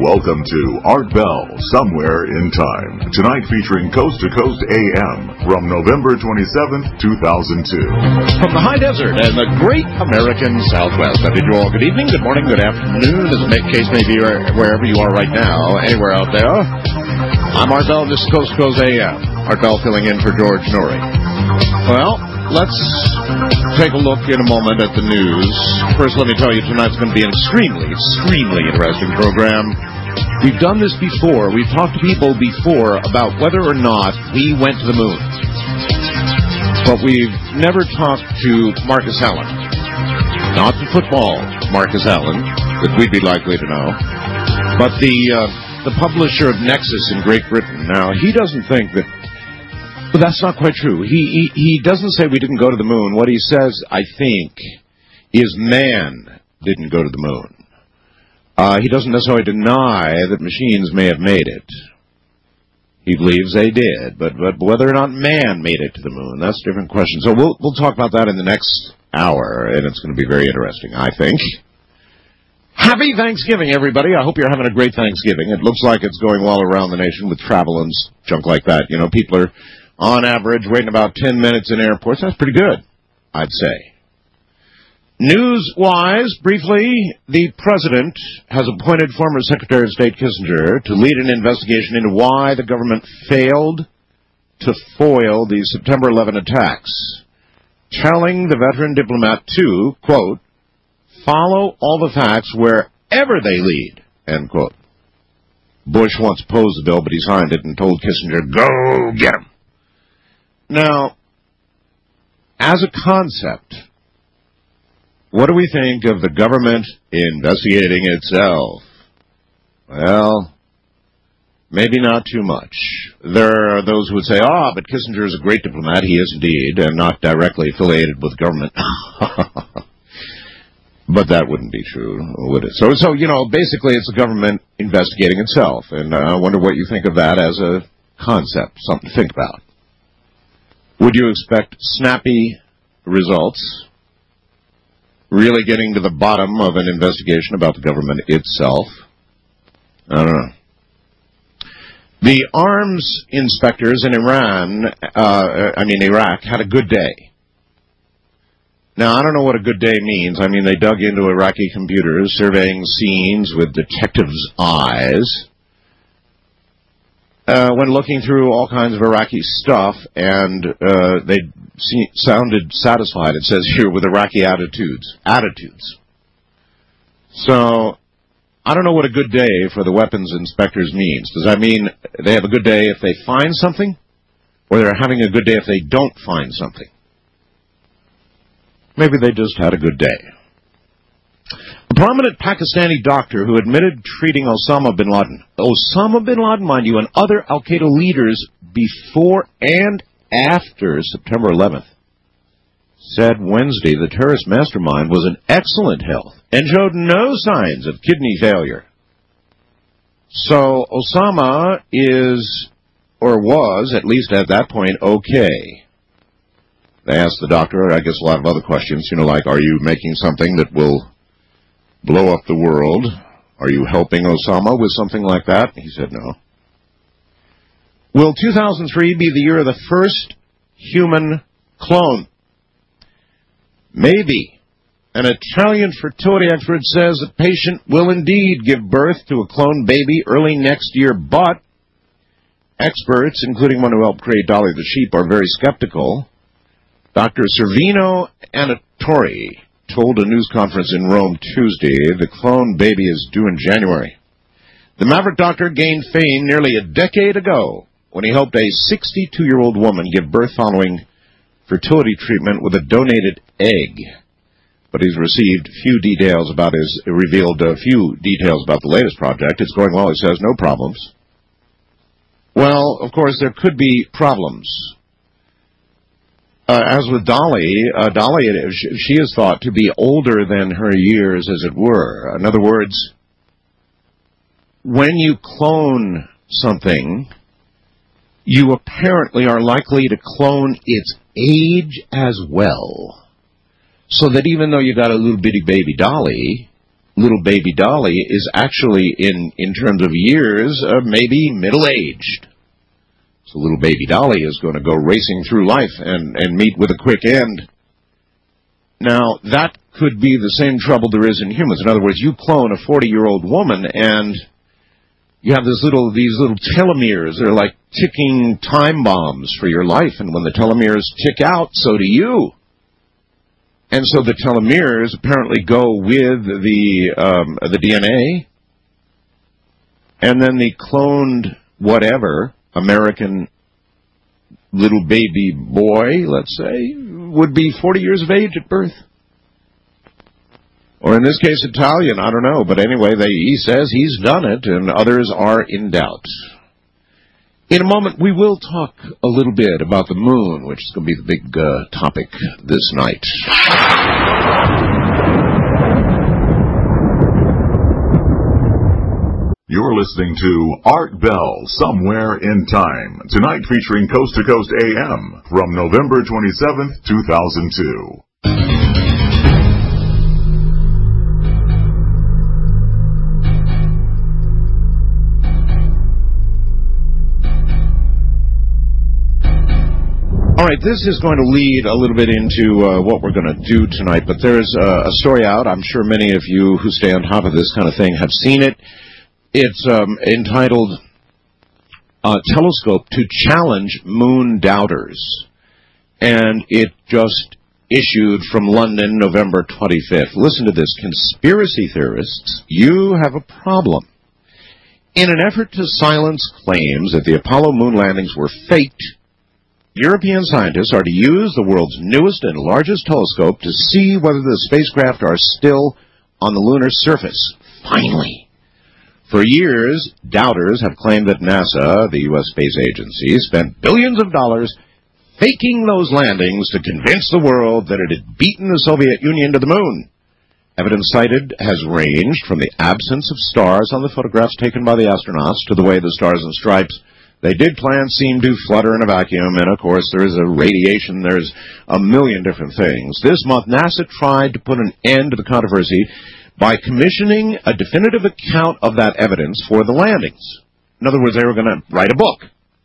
Welcome to Art Bell, Somewhere in Time. Tonight featuring Coast to Coast AM from November 27th, 2002. From the high desert and the great American Southwest. I bid you all good evening, good morning, good afternoon, as the case may be wherever you are right now, anywhere out there. I'm Art Bell, this is Coast to Coast AM. Art Bell filling in for George Noory. Well, let's take a look in a moment at the news. First, let me tell you, tonight's going to be an extremely interesting program. We've done this before. We've talked to people before about whether or not we went to the moon. But we've never talked to Marcus Allen. Not the football Marcus Allen, that we'd be likely to know, but the publisher of Nexus in Great Britain. Now, he doesn't think that... But that's not quite true. He doesn't say we didn't go to the moon. What he says, I think, is man didn't go to the moon. He doesn't necessarily deny that machines may have made it. He believes they did, but whether or not man made it to the moon, that's a different question. So we'll talk about that in the next hour, and it's going to be very interesting, I think. Happy Thanksgiving, everybody. I hope you're having a great Thanksgiving. It looks like it's going well around the nation with travel and junk like that. You know, people are, on average, waiting about 10 minutes in airports. That's pretty good, I'd say. News-wise, briefly, the President has appointed former Secretary of State Kissinger to lead an investigation into why the government failed to foil the September 11 attacks, telling the veteran diplomat to, quote, follow all the facts wherever they lead, end quote. Bush once opposed the bill, but he signed it and told Kissinger, go get him. Now, as a concept, what do we think of the government investigating itself? Well, maybe not too much. There are those who would say, but Kissinger is a great diplomat. He is indeed, and not directly affiliated with government. But that wouldn't be true, would it? So you know, basically it's the government investigating itself, and I wonder what you think of that as a concept, something to think about. Would you expect snappy results? Really getting to the bottom of an investigation about the government itself? I don't know. The arms inspectors in Iraq had a good day. Now, I don't know what a good day means. I mean, they dug into Iraqi computers, surveying scenes with detectives' eyes, when looking through all kinds of Iraqi stuff, and they sounded satisfied, it says here, with Iraqi attitudes. So, I don't know what a good day for the weapons inspectors means. Does that mean they have a good day if they find something? Or they're having a good day if they don't find something? Maybe they just had a good day. A prominent Pakistani doctor who admitted treating Osama bin Laden, mind you, and other al-Qaeda leaders before and after September 11th, said Wednesday the terrorist mastermind was in excellent health and showed no signs of kidney failure. So Osama is, or was, at least at that point, okay. They asked the doctor, I guess, a lot of other questions, you know, like, are you making something that will blow up the world? Are you helping Osama with something like that? He said no. Will 2003 be the year of the first human clone? Maybe. An Italian fertility expert says the patient will indeed give birth to a clone baby early next year, but experts, including one who helped create Dolly the sheep, are very skeptical. Dr. Servino Anatori told a news conference in Rome Tuesday the clone baby is due in January. The maverick doctor gained fame nearly a decade ago when he helped a 62-year-old woman give birth following fertility treatment with a donated egg. But he's revealed a few details about the latest project. It's going well, he says, no problems. Well, of course, there could be problems. As with Dolly, she is thought to be older than her years, as it were. In other words, when you clone something, you apparently are likely to clone its age as well. So that even though you got a little bitty baby Dolly, little baby Dolly is actually, in terms of years, maybe middle-aged. So little baby Dolly is going to go racing through life and meet with a quick end. Now, that could be the same trouble there is in humans. In other words, you clone a 40-year-old woman, and you have these little telomeres. They're like ticking time bombs for your life, and when the telomeres tick out, so do you. And so the telomeres apparently go with the DNA, and then the cloned whatever American little baby boy, let's say, would be 40 years of age at birth. Or in this case, Italian, I don't know. But anyway, he says he's done it, and others are in doubt. In a moment, we will talk a little bit about the moon, which is going to be the big topic this night. You're listening to Art Bell, Somewhere in Time, tonight featuring Coast to Coast AM from November 27th, 2002. All right, this is going to lead a little bit into what we're going to do tonight, but there's a story out. I'm sure many of you who stay on top of this kind of thing have seen it. It's entitled Telescope to Challenge Moon Doubters, and it just issued from London November 25th. Listen to this. Conspiracy theorists, you have a problem. In an effort to silence claims that the Apollo moon landings were faked, European scientists are to use the world's newest and largest telescope to see whether the spacecraft are still on the lunar surface. Finally. For years, doubters have claimed that NASA, the U.S. space agency, spent billions of dollars faking those landings to convince the world that it had beaten the Soviet Union to the moon. Evidence cited has ranged from the absence of stars on the photographs taken by the astronauts to the way the stars and stripes they did plant seem to flutter in a vacuum, and of course there is a radiation, there's a million different things. This month, NASA tried to put an end to the controversy by commissioning a definitive account of that evidence for the landings. In other words, they were going to write a book.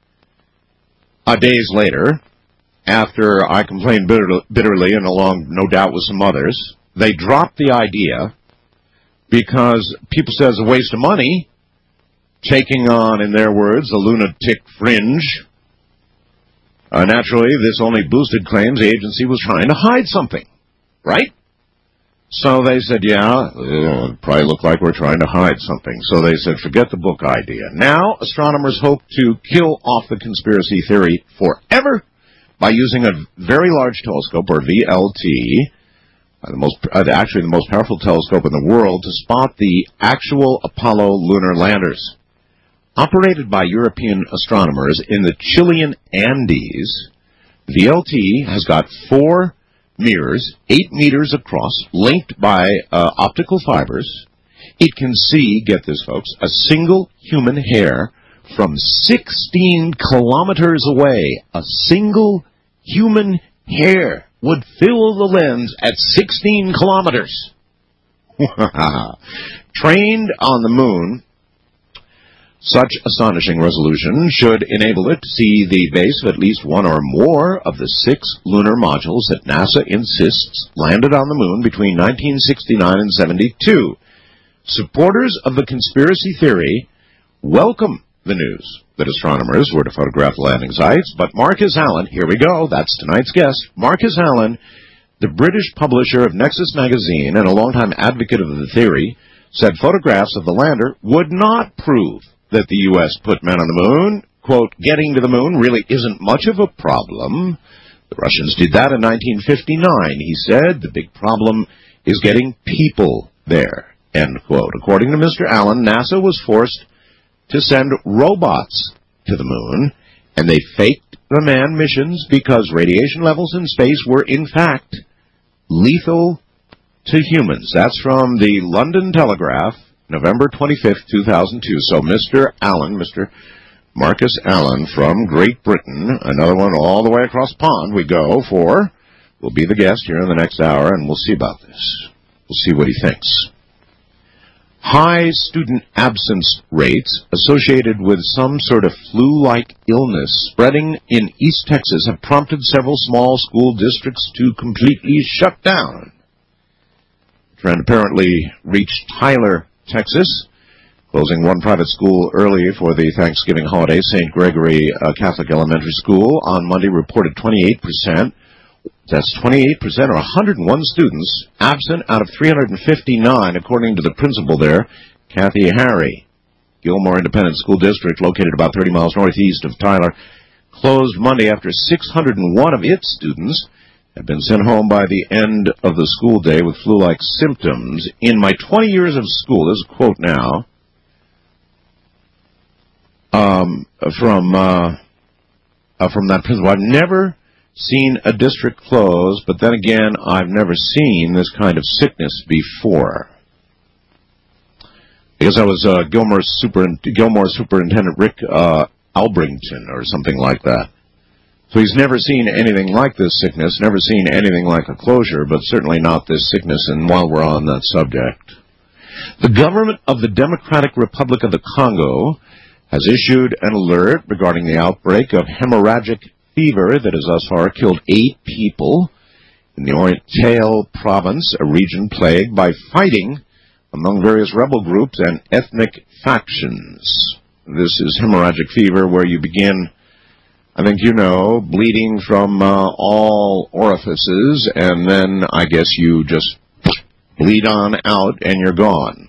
Days later, after I complained bitterly, and along, no doubt, with some others, they dropped the idea because people said it's a waste of money, taking on, in their words, the lunatic fringe. Naturally, this only boosted claims the agency was trying to hide something, right? So they said, yeah, it probably looked like we're trying to hide something. So they said, forget the book idea. Now, astronomers hope to kill off the conspiracy theory forever by using a very large telescope, or VLT, actually the most powerful telescope in the world, to spot the actual Apollo lunar landers. Operated by European astronomers in the Chilean Andes, VLT has got 4 mirrors, 8 meters across, linked by optical fibers. It can see, get this folks, a single human hair from 16 kilometers away. A single human hair would fill the lens at 16 kilometers. Trained on the moon, such astonishing resolution should enable it to see the base of at least one or more of the 6 lunar modules that NASA insists landed on the moon between 1969 and 72. Supporters of the conspiracy theory welcome the news that astronomers were to photograph the landing sites, but Marcus Allen, here we go, that's tonight's guest, Marcus Allen, the British publisher of Nexus magazine and a longtime advocate of the theory, said photographs of the lander would not prove that the U.S. put men on the moon. Quote, getting to the moon really isn't much of a problem. The Russians did that in 1959, he said. The big problem is getting people there, end quote. According to Mr. Allen, NASA was forced to send robots to the moon, and they faked the manned missions because radiation levels in space were, in fact, lethal to humans. That's from the London Telegraph, November 25th, 2002. So Mr. Allen, Mr. Marcus Allen from Great Britain, another one all the way across the pond we go for, will be the guest here in the next hour, and we'll see about this. We'll see what he thinks. High student absence rates associated with some sort of flu-like illness spreading in East Texas have prompted several small school districts to completely shut down. The trend apparently reached Tyler, Texas, closing one private school early for the Thanksgiving holiday. St. Gregory Catholic Elementary School on Monday reported 28%. That's 28%, or 101 students absent out of 359, according to the principal there, Kathy Harry. Gilmore Independent School District, located about 30 miles northeast of Tyler, closed Monday after 601 of its students had been sent home by the end of the school day with flu-like symptoms. In my 20 years of school, this is a quote now, from that principal, I've never seen a district close, but then again, I've never seen this kind of sickness before. Because I was Gilmore Superintendent Rick Albrington or something like that. So he's never seen anything like this sickness, never seen anything like a closure, but certainly not this sickness. And while we're on that subject, the government of the Democratic Republic of the Congo has issued an alert regarding the outbreak of hemorrhagic fever that has thus far killed 8 people in the Oriental province, a region plagued by fighting among various rebel groups and ethnic factions. This is hemorrhagic fever, where you begin, I think you know, bleeding from all orifices, and then I guess you just bleed on out and you're gone.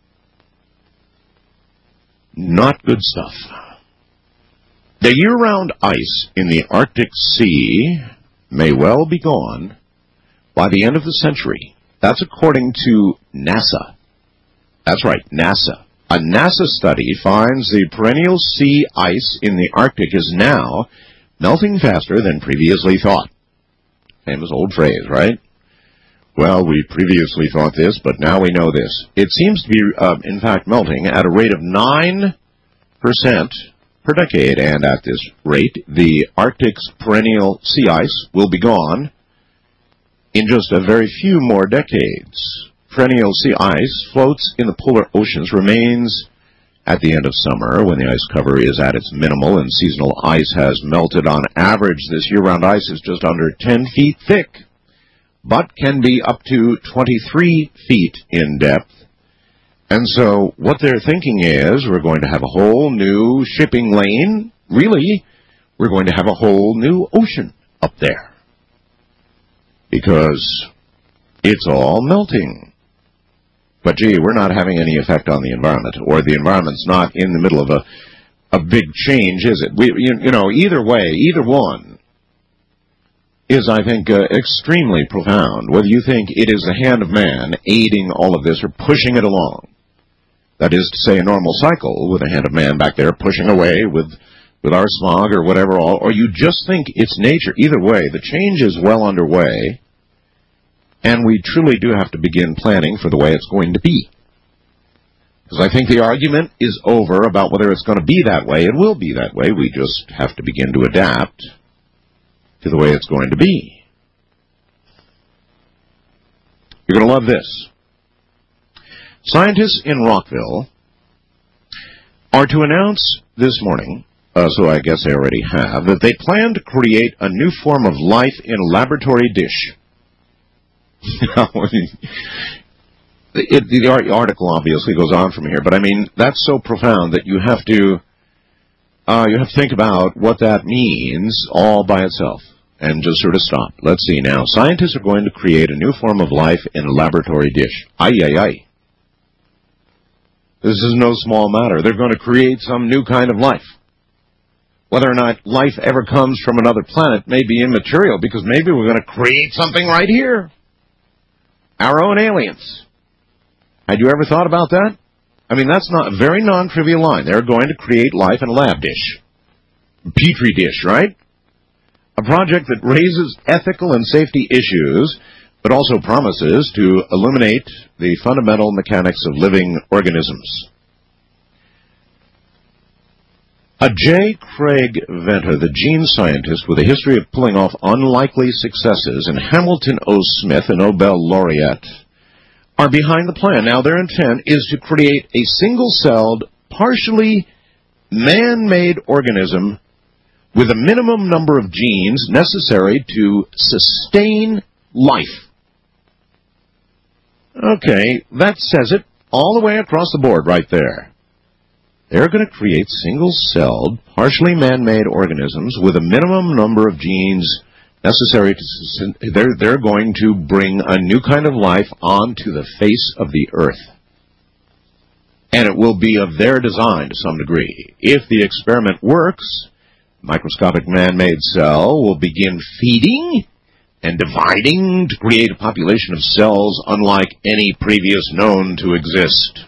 Not good stuff. The year-round ice in the Arctic Sea may well be gone by the end of the century. That's according to NASA. That's right, NASA. A NASA study finds the perennial sea ice in the Arctic is now melting faster than previously thought. Famous old phrase, right? Well, we previously thought this, but now we know this. It seems to be, in fact, melting at a rate of 9% per decade, and at this rate, the Arctic's perennial sea ice will be gone in just a very few more decades. Perennial sea ice floats in the polar oceans, remains at the end of summer when the ice cover is at its minimal and seasonal ice has melted. On average, this year-round ice is just under 10 feet thick, but can be up to 23 feet in depth. And so what they're thinking is we're going to have a whole new shipping lane. Really, we're going to have a whole new ocean up there because it's all melting. But, gee, we're not having any effect on the environment, or the environment's not in the middle of a big change, is it? Either way, either one is, I think, extremely profound, whether you think it is the hand of man aiding all of this or pushing it along. That is to say, a normal cycle with a hand of man back there pushing away with our smog or whatever, or you just think it's nature. Either way, the change is well underway, and we truly do have to begin planning for the way it's going to be. Because I think the argument is over about whether it's going to be that way. It will be that way. We just have to begin to adapt to the way it's going to be. You're going to love this. Scientists in Rockville are to announce this morning, so I guess they already have, that they plan to create a new form of life in a laboratory dish. The article obviously goes on from here, but I mean, that's so profound that you have to think about what that means all by itself and just sort of stop. Let's see now. Scientists are going to create a new form of life in a laboratory dish. Ay, ay, ay. This is no small matter. They're going to create some new kind of life. Whether or not life ever comes from another planet may be immaterial, because maybe we're going to create something right here. Our own aliens. Had you ever thought about that? I mean, that's not a very non-trivial line. They're going to create life in a lab dish. Petri dish, right? A project that raises ethical and safety issues, but also promises to illuminate the fundamental mechanics of living organisms. A J. Craig Venter, the gene scientist with a history of pulling off unlikely successes, and Hamilton O. Smith, a Nobel laureate, are behind the plan. Now, their intent is to create a single-celled, partially man-made organism with a minimum number of genes necessary to sustain life. Okay, that says it all the way across the board right there. They're going to create single-celled, partially man-made organisms with a minimum number of genes necessary to... They're going to bring a new kind of life onto the face of the earth. And it will be of their design to some degree. If the experiment works, the microscopic man-made cell will begin feeding and dividing to create a population of cells unlike any previous known to exist.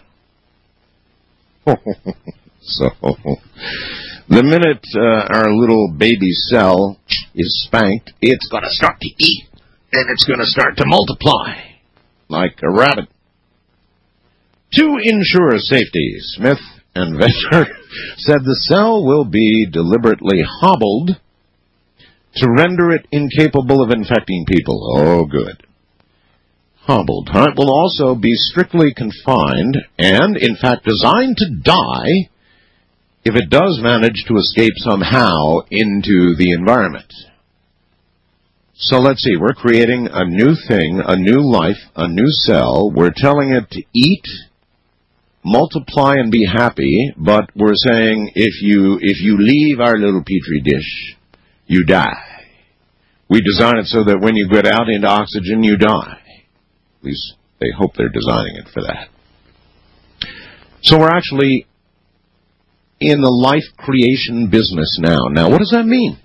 So, the minute our little baby cell is spanked, it's going to start to eat, and it's going to start to multiply like a rabbit. To ensure safety, Smith and Venter said the cell will be deliberately hobbled to render it incapable of infecting people. Oh, good. Hobbled. It will also be strictly confined and, in fact, designed to die if it does manage to escape somehow into the environment. So let's see, we're creating a new thing, a new life, a new cell. We're telling it to eat, multiply, and be happy, but we're saying if you leave our little petri dish, you die. We design it so that when you get out into oxygen, you die. At least they hope they're designing it for that. So we're actually in the life creation business now. Now, what does that mean?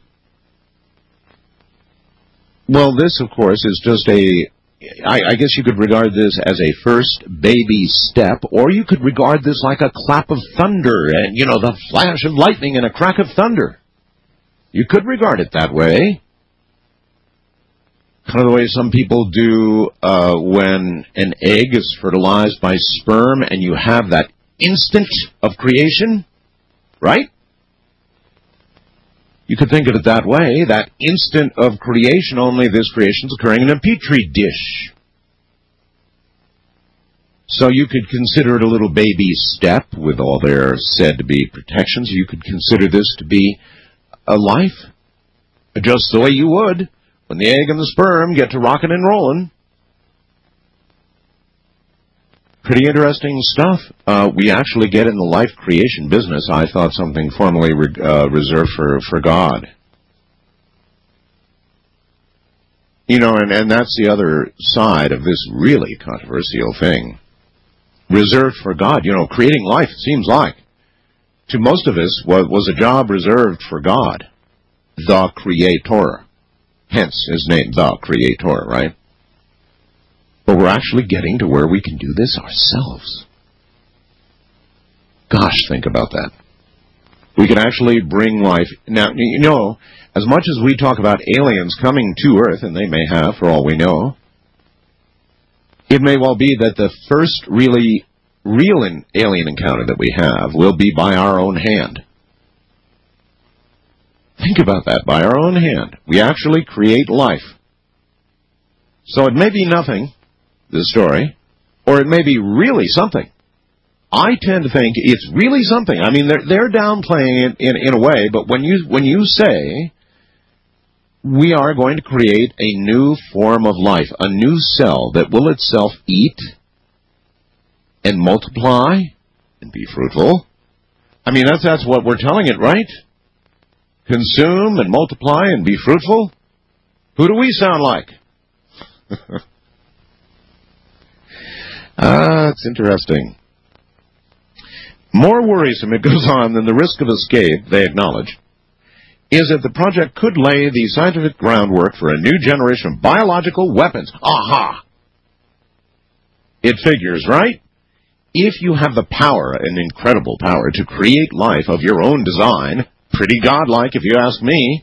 Well, this, of course, is just I guess you could regard this as a first baby step, or you could regard this like a clap of thunder and, the flash of lightning and a crack of thunder. You could regard it that way. Kind of the way some people do when an egg is fertilized by sperm and you have that instant of creation, right? You could think of it that way, that instant of creation, only this creation is occurring in a petri dish. So you could consider it a little baby step with all their said-to-be protections. You could consider this to be a life, just the way you would when the egg and the sperm get to rocking and rolling. Pretty interesting stuff. We actually get in the life creation business. I thought something formerly reserved for God. And that's the other side of this really controversial thing. Reserved for God. Creating life, it seems like, to most of us, was a job reserved for God, the Creator. Hence his name, the Creator, right? But we're actually getting to where we can do this ourselves. Gosh, think about that. We can actually bring life. Now, as much as we talk about aliens coming to Earth, and they may have, for all we know, it may well be that the first really real alien encounter that we have will be by our own hand. Think about that, by our own hand. We actually create life. So it may be nothing, this story, or it may be really something. I tend to think it's really something. I mean, they're downplaying it in a way, but when you say we are going to create a new form of life, a new cell that will itself eat and multiply and be fruitful, I mean, that's what we're telling it, right? Consume and multiply and be fruitful? Who do we sound like? It's interesting. More worrisome, it goes on, than the risk of escape, they acknowledge, is that the project could lay the scientific groundwork for a new generation of biological weapons. Aha! It figures, right? If you have the power, an incredible power, to create life of your own design, pretty godlike if you ask me,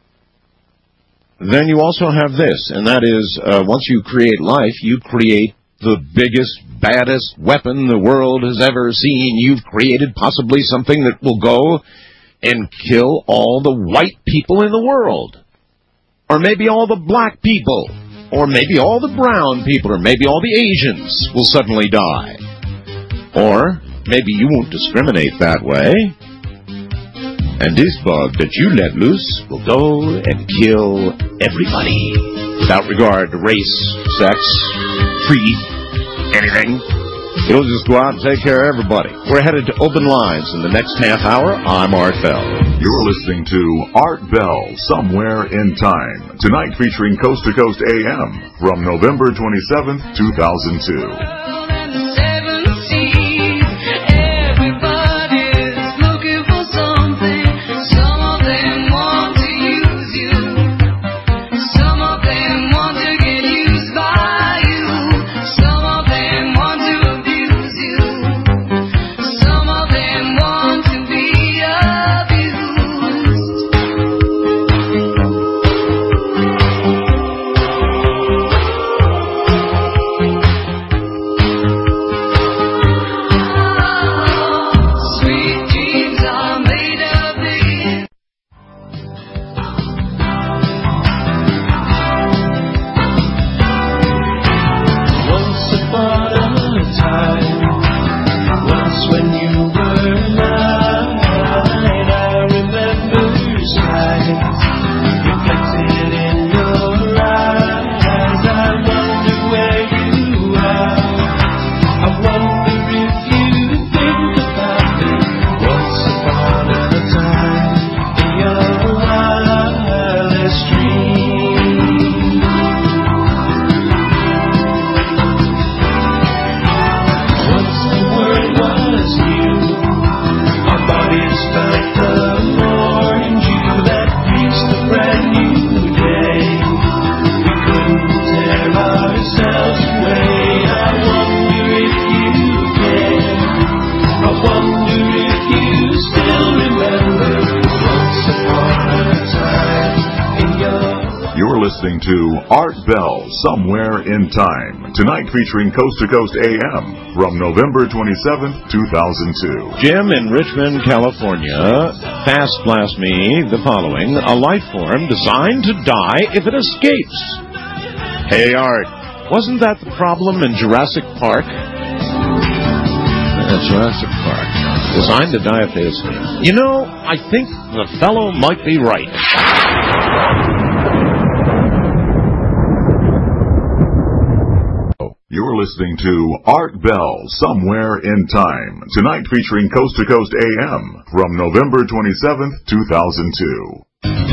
then you also have this, and that is, once you create life, you create the biggest, baddest weapon the world has ever seen. You've created possibly something that will go and kill all the white people in the world. Or maybe all the black people. or maybe all the brown people, or maybe all the Asians will suddenly die. Or maybe you won't discriminate that way, and this bug that you let loose will go and kill everybody without regard to race, sex, creed, anything. It'll just go out and take care of everybody. We're headed to open lines in the next half hour. I'm Art Bell. You're listening to Art Bell, Somewhere in Time. Tonight featuring Coast to Coast AM from November 27th, 2002. Listening to Art Bell, Somewhere in Time. Tonight featuring Coast to Coast AM from November 27th, 2002. Jim in Richmond, California, fast blast me the following. A life form designed to die if it escapes. Hey, Art, wasn't that the problem in Jurassic Park? Jurassic Park. Designed to die if they escape. You know, I think the fellow might be right. You're listening to Art Bell, Somewhere in Time. Tonight featuring Coast to Coast AM from November 27th, 2002.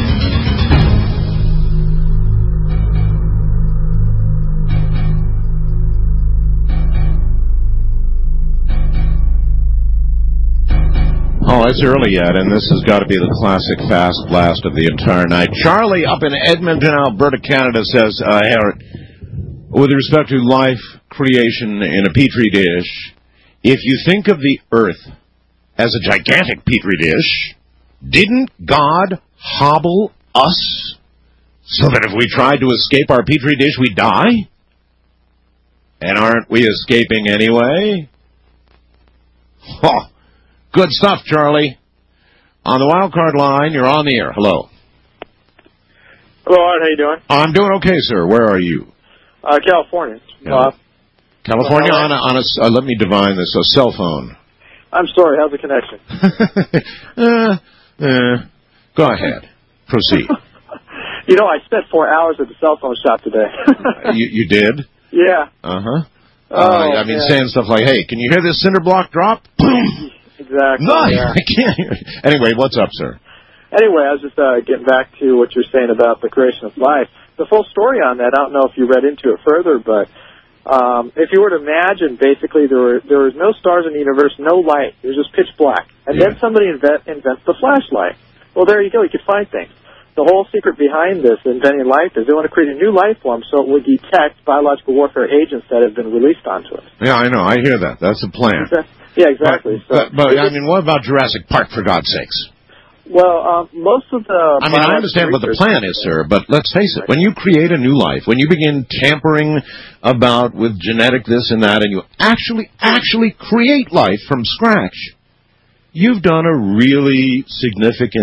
Oh, it's early yet, and this has got to be the classic fast blast of the entire night. Charlie up in Edmonton, Alberta, Canada says, with respect to life creation in a petri dish, if you think of the Earth as a gigantic petri dish, didn't God hobble us so that if we tried to escape our petri dish, we'd die? And aren't we escaping anyway? Oh, good stuff, Charlie. On the wild card line, you're on the air. Hello. Hello, Art. How you doing? I'm doing okay, sir. Where are you? California. Yeah. California on a let me divine this, a cell phone. I'm sorry, how's the connection? Go ahead. Proceed. You know, I spent 4 hours at the cell phone shop today. You did? Yeah. Uh-huh. I mean, saying stuff like, hey, can you hear this cinder block drop? Boom! Exactly. No, yeah. I can't hear it. Anyway, what's up, sir? Anyway, I was just getting back to what you're saying about the creation of life. The full story on that, I don't know if you read into it further, but if you were to imagine, basically, there was no stars in the universe, no light. It was just pitch black. And then somebody invents the flashlight. Well, there you go. You could find things. The whole secret behind this, inventing life, is they want to create a new life form so it would detect biological warfare agents that have been released onto us. Yeah, I know. I hear that. That's the plan. Yeah, exactly. But I mean, what about Jurassic Park, for God's sakes? Well, most of the... I mean, I understand what the plan is, sir, but let's face it. When you create a new life, when you begin tampering about with genetic this and that, and you actually create life from scratch, you've done a really significant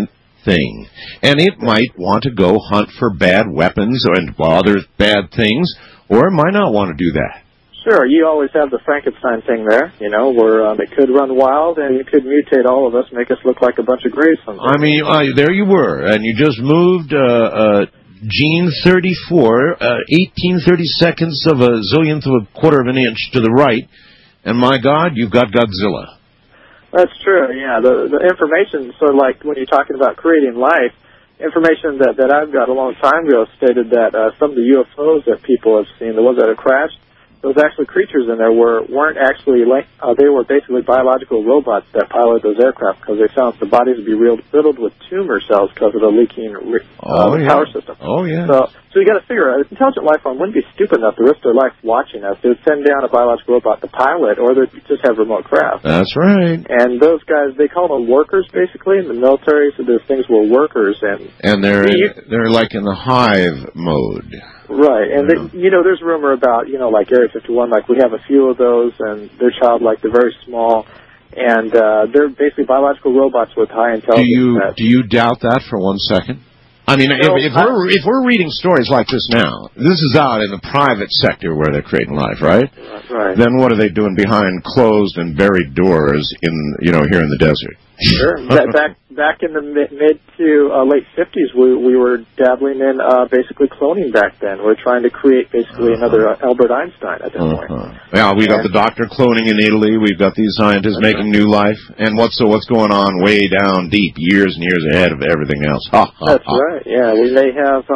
thing. And it might want to go hunt for bad weapons and other bad things, or it might not want to do that. Sure, you always have the Frankenstein thing there, where it could run wild and it could mutate all of us, make us look like a bunch of grays someday. I mean, there you were, and you just moved gene 34, 18/32 of a zillionth of a quarter of an inch to the right, and my God, you've got Godzilla. That's true, yeah. The information, so like when you're talking about creating life, information that I've got a long time ago stated that some of the UFOs that people have seen, the ones that have crashed, those actually creatures in there weren't actually they were basically biological robots that piloted those aircraft because they found the bodies would be riddled with tumor cells because of the leaking power system. Oh yeah. So you got to figure an intelligent life form wouldn't be stupid enough to risk their life watching us. They would send down a biological robot to pilot, or they'd just have remote craft. That's right. And those guys, they call them workers basically in the military. So those things were workers, and they're like in the hive mode. Right, and there's rumor about, like Area 51, like we have a few of those, and they're childlike, they're very small, and they're basically biological robots with high intelligence. Do you doubt that for 1 second? I mean, if we're reading stories like this now, this is out in the private sector where they're creating life, right? Right. Then what are they doing behind closed and buried doors here in the desert? Sure. Back in the mid to late 50s, we were dabbling in basically cloning back then. We're trying to create basically another Albert Einstein at that point. Yeah, we got the doctor cloning in Italy. We've got these scientists making new life. And what's going on way down deep, years and years ahead of everything else? That's right. Yeah, we may have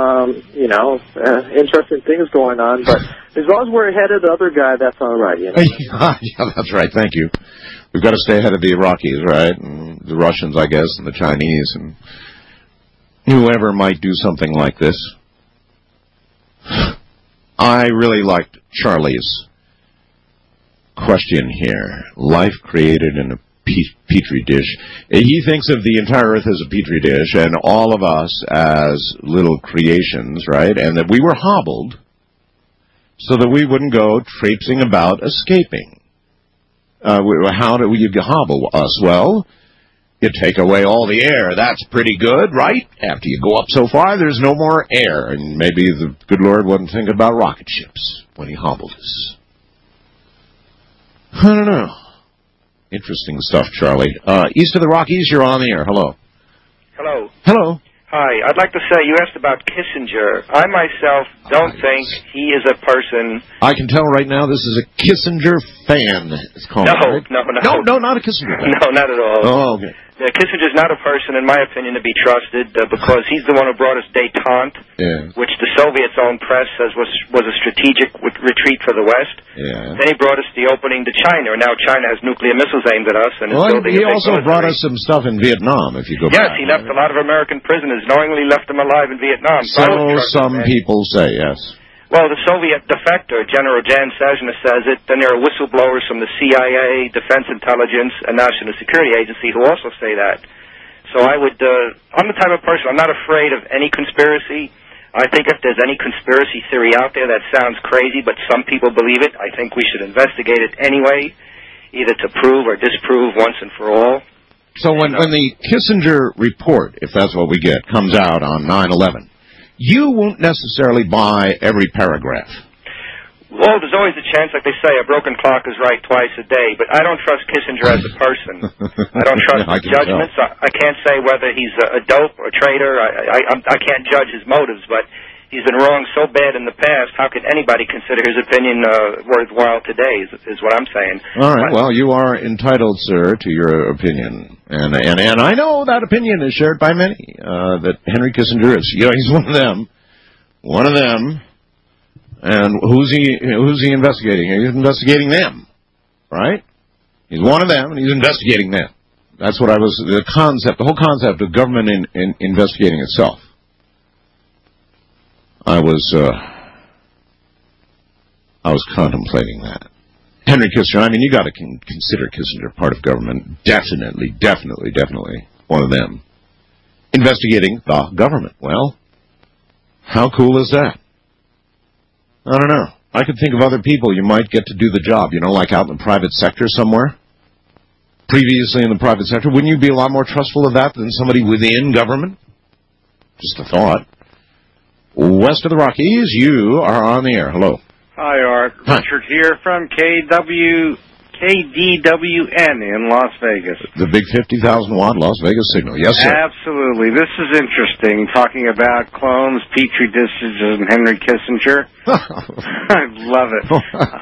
interesting things going on, but as long as we're ahead of the other guy, that's all right. Yeah, that's right. Thank you. We've got to stay ahead of the Iraqis, right? And the Russians, I guess, and the Chinese, and whoever might do something like this. I really liked Charlie's question here. Life created in a petri dish. He thinks of the entire Earth as a petri dish, and all of us as little creations, right? And that we were hobbled so that we wouldn't go traipsing about escaping. How do you hobble us? Well, you take away all the air. That's pretty good, right? After you go up so far, there's no more air. And maybe the good Lord wasn't thinking about rocket ships when he hobbled us. I don't know. Interesting stuff, Charlie. East of the Rockies, you're on the air. Hello. Hello. Hello. Hi. I'd like to say, you asked about Kissinger. I myself don't think he is a person... I can tell right now this is a Kissinger fan. It's called, right? No, not a Kissinger fan. No, not at all. Oh, okay. Kissinger's not a person, in my opinion, to be trusted because he's the one who brought us détente, which the Soviets' own press says was a strategic retreat for the West. Yeah. Then he brought us the opening to China, and now China has nuclear missiles aimed at us. And he also brought us some stuff in Vietnam, if you go back. Yes, he left a lot of American prisoners, knowingly left them alive in Vietnam. So some people say, yes. Well, the Soviet defector, General Jan Sazhna, says it. Then there are whistleblowers from the CIA, Defense Intelligence, and National Security Agency who also say that. So I'm the type of person, I'm not afraid of any conspiracy. I think if there's any conspiracy theory out there that sounds crazy, but some people believe it, I think we should investigate it anyway, either to prove or disprove once and for all. So when the Kissinger report, if that's what we get, comes out on 9/11, you won't necessarily buy every paragraph. Well, there's always a chance, like they say, a broken clock is right twice a day, but I don't trust Kissinger as a person. I don't trust his judgments. I can't say whether he's a dope or a traitor. I can't judge his motives, but he's been wrong so bad in the past, how could anybody consider his opinion worthwhile today, is what I'm saying. All right, well, you are entitled, sir, to your opinion. And I know that opinion is shared by many, that Henry Kissinger is, he's one of them. One of them. And who's he investigating? He's investigating them, right? He's one of them, and he's investigating them. That's what the whole concept of government investigating itself. I was contemplating that. Henry Kissinger, I mean, you got to consider Kissinger part of government. Definitely one of them. Investigating the government. Well, how cool is that? I don't know. I could think of other people you might get to do the job, like out in the private sector somewhere. previously in the private sector, wouldn't you be a lot more trustful of that than somebody within government? Just a thought. West of the Rockies, you are on the air. Hello. Hi, Art. Hi. Richard here from KDWN in Las Vegas. The big 50,000-watt Las Vegas signal. Yes, sir. Absolutely. This is interesting, talking about clones, Petri dishes, and Henry Kissinger. I love it.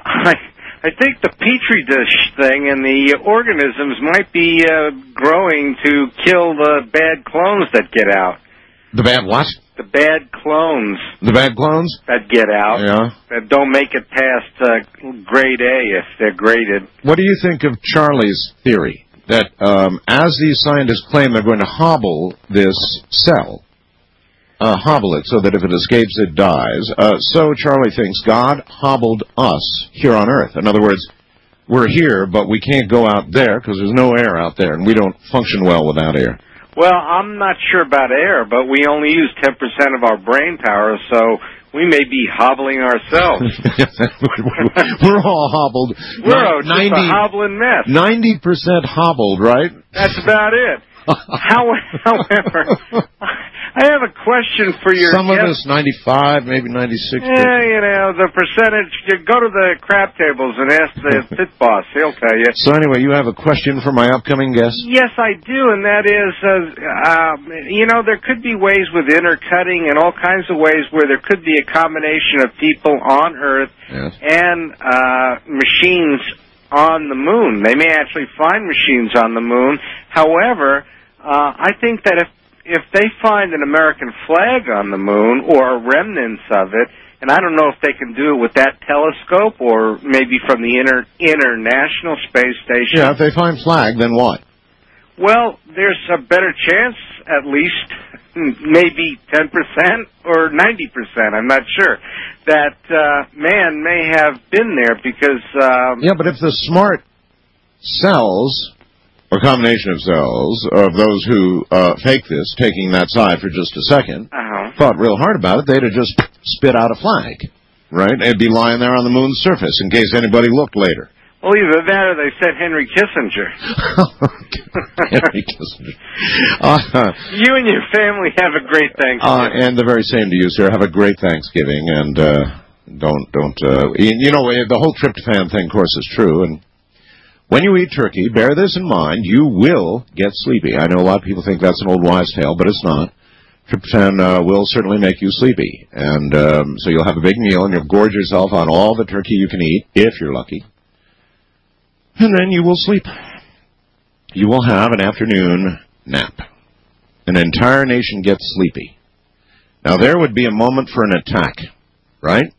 I think the Petri dish thing and the organisms might be growing to kill the bad clones that get out. The bad what? The bad clones. The bad clones? That get out. Yeah. That don't make it past grade A if they're graded. What do you think of Charlie's theory that as these scientists claim they're going to hobble this cell, hobble it so that if it escapes it dies, so Charlie thinks God hobbled us here on Earth. In other words, we're here, but we can't go out there because there's no air out there, and we don't function well without air. Well, I'm not sure about air, but we only use 10% of our brain power, so we may be hobbling ourselves. We're all hobbled. We're just a hobbling mess. 90% hobbled, right? That's about it. However, I have a question for your Some of guest. us 95, maybe 96. Yeah, you know, the percentage. You go to the crap tables and ask the pit boss. He'll tell you. So anyway, you have a question for my upcoming guest? Yes, I do, and that is, you know, there could be ways with intercutting and all kinds of ways where there could be a combination of people on Earth and machines on the moon. They may actually find machines on the moon. However, I think that if they find an American flag on the moon or remnants of it, and I don't know if they can do it with that telescope or maybe from the International Space Station. Yeah, if they find flag, then what? Well, there's a better chance, at least maybe 10% or 90%, I'm not sure, that man may have been there because... yeah, but if the smart cells, or combination of cells, of those who fake this, taking that side for just a second, thought real hard about it, they'd have just spit out a flag, right? It'd be lying there on the moon's surface in case anybody looked later. Well, either that or they said Henry Kissinger. Henry Kissinger. You and your family have a great Thanksgiving. And the very same to you, sir. Have a great Thanksgiving, and don't. You know, the whole tryptophan thing, of course, is true. And when you eat turkey, bear this in mind: you will get sleepy. I know a lot of people think that's an old wives' tale, but it's not. Tryptophan will certainly make you sleepy, and so you'll have a big meal, and you'll gorge yourself on all the turkey you can eat, if you're lucky. And then you will sleep. You will have an afternoon nap. An entire nation gets sleepy. Now, there would be a moment for an attack, right?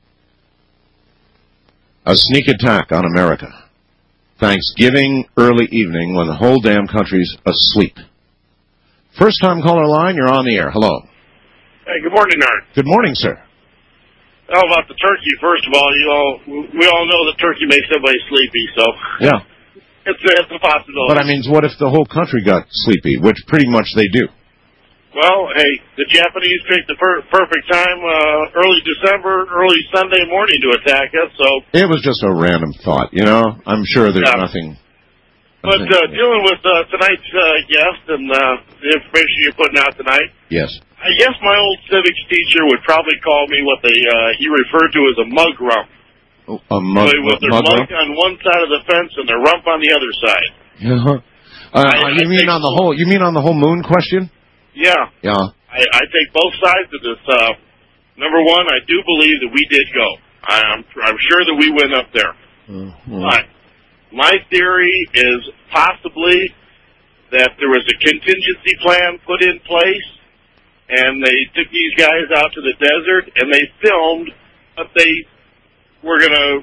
A sneak attack on America. Thanksgiving, early evening, when the whole damn country's asleep. First-time caller line, you're on the air. Hello. Hey, good morning, Art. Good morning, sir. How about the turkey? First of all, we all know that turkey makes everybody sleepy, so yeah, it's a possibility. But I mean, what if the whole country got sleepy, which pretty much they do? Well, hey, the Japanese picked the perfect time, early December, early Sunday morning to attack us. So it was just a random thought, you know. I'm sure there's nothing. But dealing with tonight's guest and the information you're putting out tonight. Yes. I guess my old civics teacher would probably call me what he referred to as a mug rump. Oh, a mug, with their mug on one side of the fence and their rump on the other side. You mean on the whole? You mean on the whole moon question? Yeah. Yeah. I take both sides of this. Number one, I do believe that we did go. I'm sure that we went up there. But my theory is possibly that there was a contingency plan put in place. And they took these guys out to the desert, and they filmed what they were going to,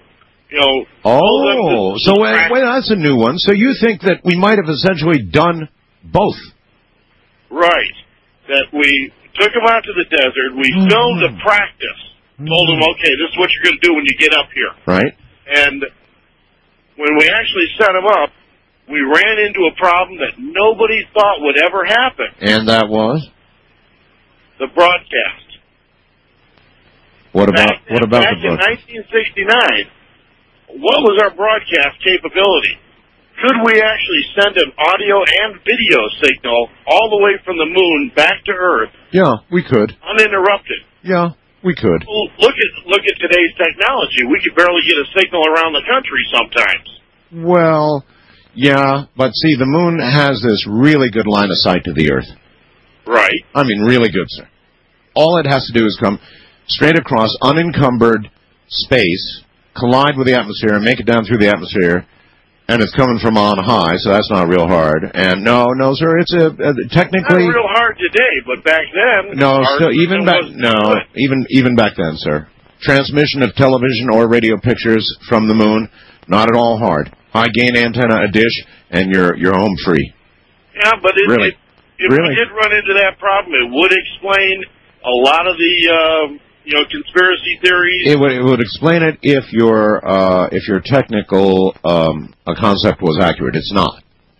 so wait, that's a new one. So you think that we might have essentially done both? Right. That we took them out to the desert, we filmed a practice, told them, okay, this is what you're going to do when you get up here. Right. And when we actually set them up, we ran into a problem that nobody thought would ever happen. And that was? The broadcast. What about the broadcast? In 1969, what was our broadcast capability? could we actually send an audio and video signal all the way from the moon back to Earth? Yeah, we could. Uninterrupted. Yeah, we could. Well, look at today's technology. We could barely get a signal around the country sometimes. Well, yeah, but see, the moon has this really good line of sight to the Earth. Right. I mean, really good, sir. All it has to do is come straight across unencumbered space, collide with the atmosphere, and make it down through the atmosphere, and it's coming from on high, so that's not real hard. And no, sir, it's technically not real hard today, but back then. No, still even back then, sir. Transmission of television or radio pictures from the moon, not at all hard. High gain antenna, a dish, and you're home free. Yeah, but if we did run into that problem, it would explain a lot of the conspiracy theories. It would explain it if your technical concept was accurate. It's not.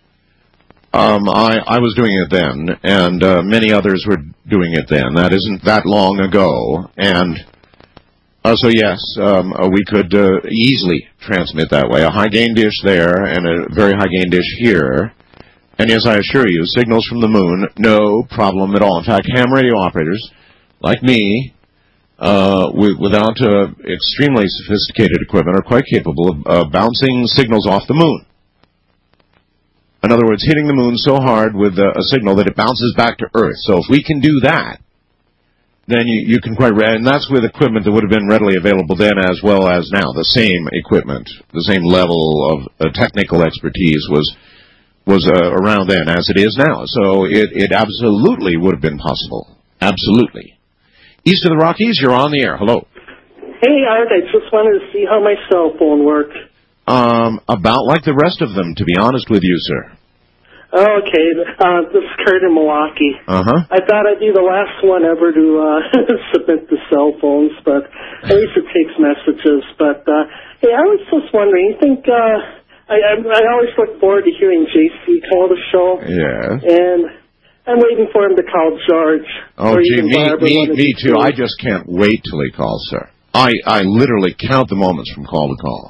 I was doing it then, and many others were doing it then. That isn't that long ago, and so yes, we could easily transmit that way. A high gain dish there and a very high gain dish here. And yes, I assure you, signals from the moon, no problem at all. In fact, ham radio operators like me, without extremely sophisticated equipment, are quite capable of bouncing signals off the moon. In other words, hitting the moon so hard with a signal that it bounces back to Earth. So if we can do that, then you can quite, and that's with equipment that would have been readily available then as well as now. The same equipment, the same level of technical expertise was around then as it is now. So it absolutely would have been possible. Absolutely. East of the Rockies, you're on the air. Hello. Hey, Art, I just wanted to see how my cell phone works. About like the rest of them, to be honest with you, sir. Okay, this is Kurt in Milwaukee. Uh-huh. I thought I'd be the last one ever to submit the cell phones, but at least it takes messages. But, hey, I was just wondering, you think, I always look forward to hearing JC call the show. Yeah. And I'm waiting for him to call George. Oh, gee, me too. I just can't wait till he calls, sir. I literally count the moments from call to call.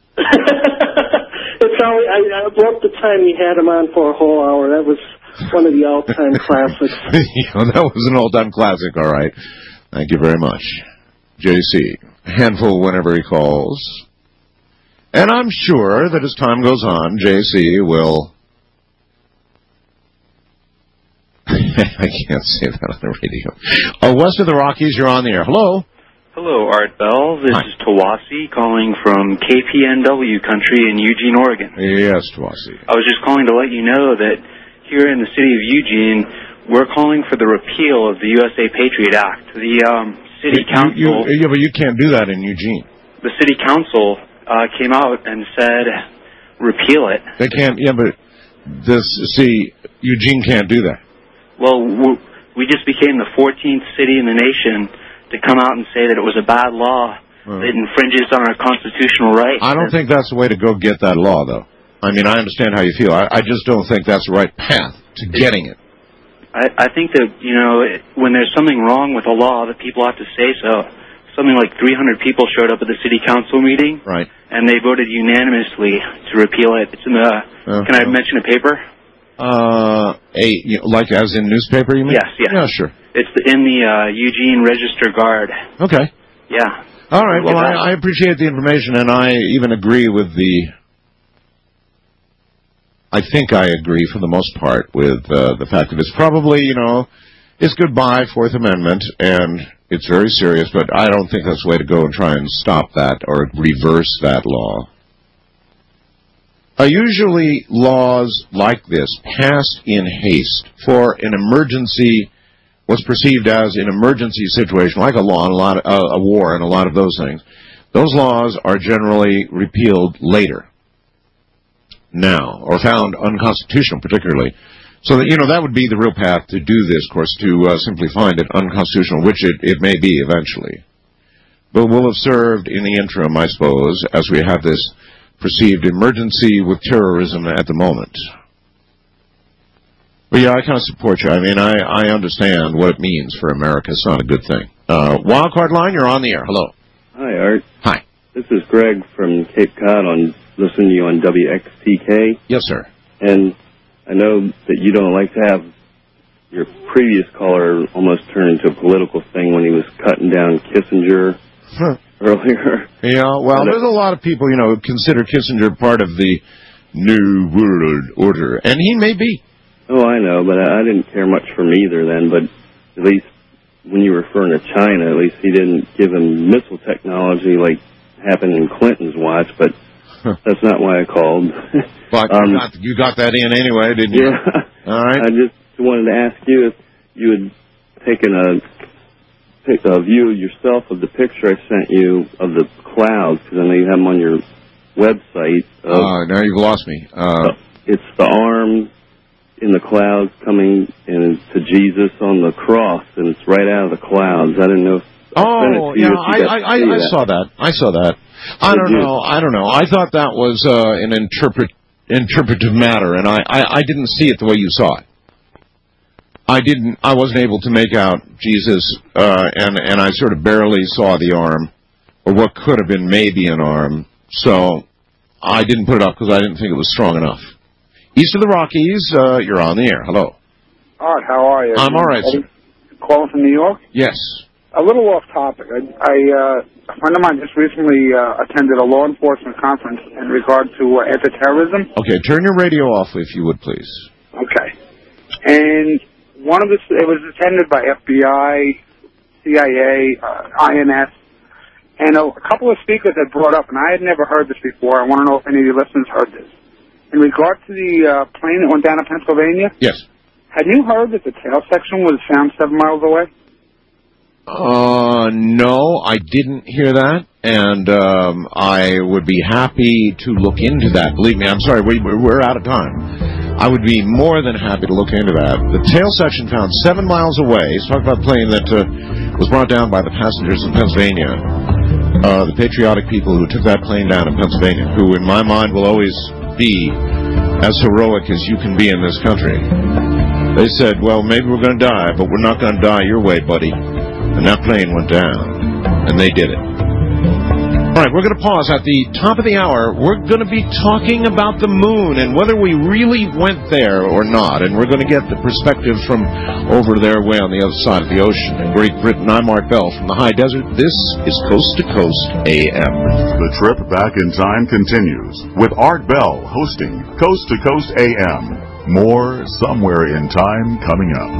I loved the time you had him on for a whole hour. That was one of the all-time classics. That was an all-time classic, all right. Thank you very much. JC, handful whenever he calls. And I'm sure that as time goes on, JC will... I can't say that on the radio. West of the Rockies, you're on the air. Hello. Hello, Art Bell. This is Tawasi calling from KPNW country in Eugene, Oregon. Yes, Tawasi. I was just calling to let you know that here in the city of Eugene, we're calling for the repeal of the USA Patriot Act. The city council... Yeah, but you can't do that in Eugene. The city council came out and said, repeal it. They can't, yeah, but Eugene can't do that. Well, we just became the 14th city in the nation to come out and say that it was a bad law that infringes on our constitutional rights. I don't think that's the way to go get that law, though. I mean, I understand how you feel. I just don't think that's the right path to getting it. I think that, when there's something wrong with a law, that people have to say so. Something like 300 people showed up at the city council meeting, right? And they voted unanimously to repeal it. It's in the. Can I mention a paper? Like as in newspaper, you mean? Yes, yes. Yeah, sure. It's in the Eugene Register Guard. Okay. Yeah. All right. Well, I appreciate the information, and I even agree with I think I agree for the most part with the fact that it's probably, it's goodbye, Fourth Amendment, and it's very serious, but I don't think that's the way to go and try and stop that or reverse that law. Usually laws like this passed in haste for an emergency, what's perceived as an emergency situation, like a war and a lot of those things. Those laws are generally repealed later, now, or found unconstitutional particularly. So that, that would be the real path to do this, of course, to simply find it unconstitutional, which it may be eventually. But we'll have served in the interim, I suppose, as we have this perceived emergency with terrorism at the moment. But yeah, I kind of support you. I mean, I understand what it means for America. It's not a good thing. Wildcard line, you're on the air. Hello. Hi, Art. Hi. This is Greg from Cape Cod on listening to you on WXTK. Yes, sir. And I know that you don't like to have your previous caller almost turn into a political thing when he was cutting down Kissinger earlier. Yeah, well, there's a lot of people, who consider Kissinger part of the New World Order, and he may be. Oh, I know, but I didn't care much for him either then, but at least when you were referring to China, at least he didn't give him missile technology like happened in Clinton's watch, but that's not why I called. But you got that in anyway, didn't you? Yeah. All right. I just wanted to ask you if you had taken a view yourself of the picture I sent you of the clouds, because I know you have them on your website. Now you've lost me. It's the arm in the clouds coming to Jesus on the cross, and it's right out of the clouds. I didn't know if I saw that. I don't know. I thought that was an interpretive matter, and I didn't see it the way you saw it. I wasn't able to make out Jesus, and I sort of barely saw the arm, or what could have been maybe an arm. So I didn't put it up because I didn't think it was strong enough. East of the Rockies, you're on the air. Hello. Art, how are you? I'm all right, sir. Calling from New York? Yes. A little off topic. A friend of mine just recently attended a law enforcement conference in regard to anti-terrorism. Okay, turn your radio off if you would, please. Okay. And it was attended by FBI, CIA, INS, and a couple of speakers had brought up, and I had never heard this before. I want to know if any of your listeners heard this. In regard to the plane that went down to Pennsylvania? Yes. Had you heard that the tail section was found 7 miles away? No, I didn't hear that, and I would be happy to look into that. Believe me, I'm sorry, we're out of time. I would be more than happy to look into that. The tail section found 7 miles away. He's talking about a plane that was brought down by the passengers in Pennsylvania. The patriotic people who took that plane down in Pennsylvania, who in my mind will always be as heroic as you can be in this country. They said, well, maybe we're going to die, but we're not going to die your way, buddy. And that plane went down, and they did it. All right, we're going to pause at the top of the hour. We're going to be talking about the moon and whether we really went there or not, and we're going to get the perspective from over their way on the other side of the ocean in Great Britain. I'm Art Bell from the High Desert. This is Coast to Coast AM. The trip back in time continues with Art Bell hosting Coast to Coast AM. More somewhere in time coming up.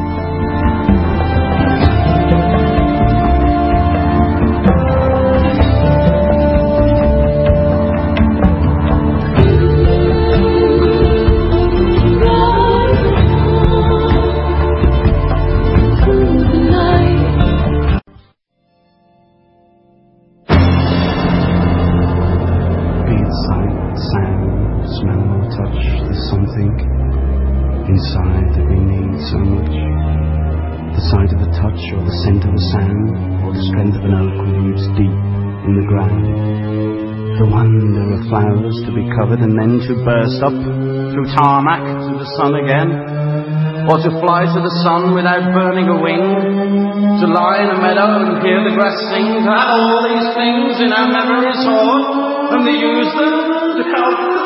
Inside that we need so much. The sight of a touch or the scent of a sound or the strength of an oak roots deep in the ground. The wonder of flowers to be covered and then to burst up through tarmac to the sun again. Or to fly to the sun without burning a wing. To lie in a meadow and hear the grass sing. To have all these things in our memories stored and to use them to help us.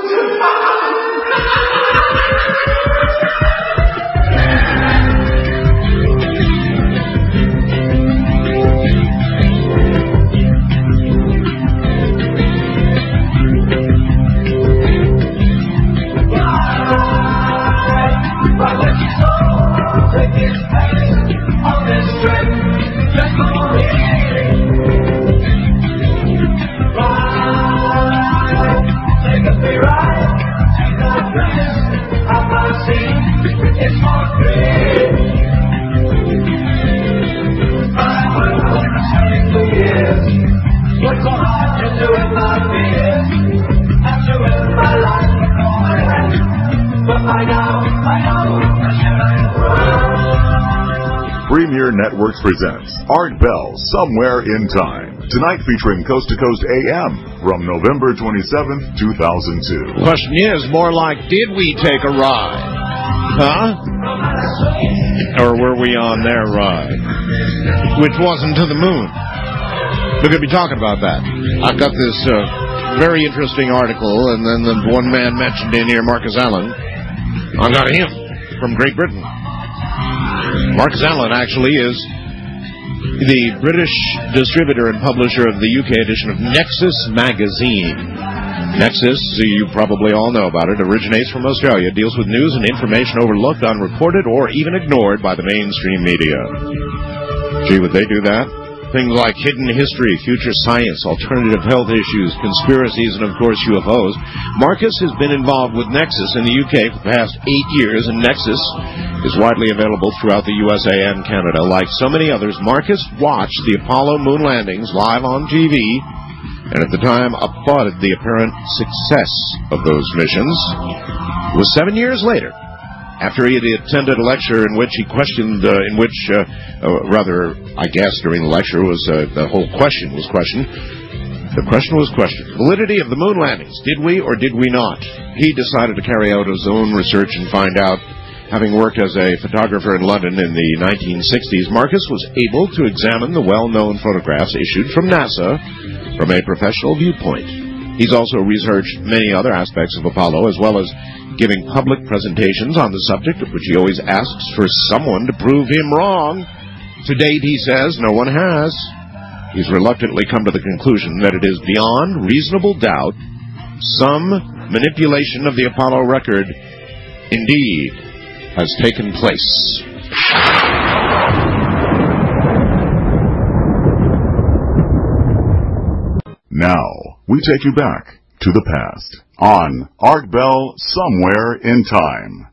Premier Networks presents Art Bell, Somewhere in Time. Tonight featuring Coast to Coast AM from November 27th, 2002. The question is more like, did we take a ride? Huh? Or were we on their ride? Which wasn't to the moon. We're going to be talking about that. I've got this very interesting article, and then the one man mentioned in here, Marcus Allen. I got him from Great Britain. Marcus Allen actually is the British distributor and publisher of the UK edition of Nexus magazine. Nexus, you probably all know about it, originates from Australia, deals with news and information overlooked, unreported, or even ignored by the mainstream media. Gee, would they do that? Things like hidden history, future science, alternative health issues, conspiracies, and, of course, UFOs. Marcus has been involved with Nexus in the UK for the past 8 years, and Nexus is widely available throughout the USA and Canada. Like so many others, Marcus watched the Apollo moon landings live on TV, and at the time applauded the apparent success of those missions. It was 7 years later, after he had attended a lecture in which he questioned, I guess during the lecture was the whole question was questioned. The question was questioned. Validity of the moon landings. Did we or did we not? He decided to carry out his own research and find out. Having worked as a photographer in London in the 1960s, Marcus was able to examine the well-known photographs issued from NASA from a professional viewpoint. He's also researched many other aspects of Apollo, as well as giving public presentations on the subject, of which he always asks for someone to prove him wrong. To date, he says, no one has. He's reluctantly come to the conclusion that it is beyond reasonable doubt some manipulation of the Apollo record indeed has taken place. Now, we take you back to the past on Art Bell Somewhere in Time.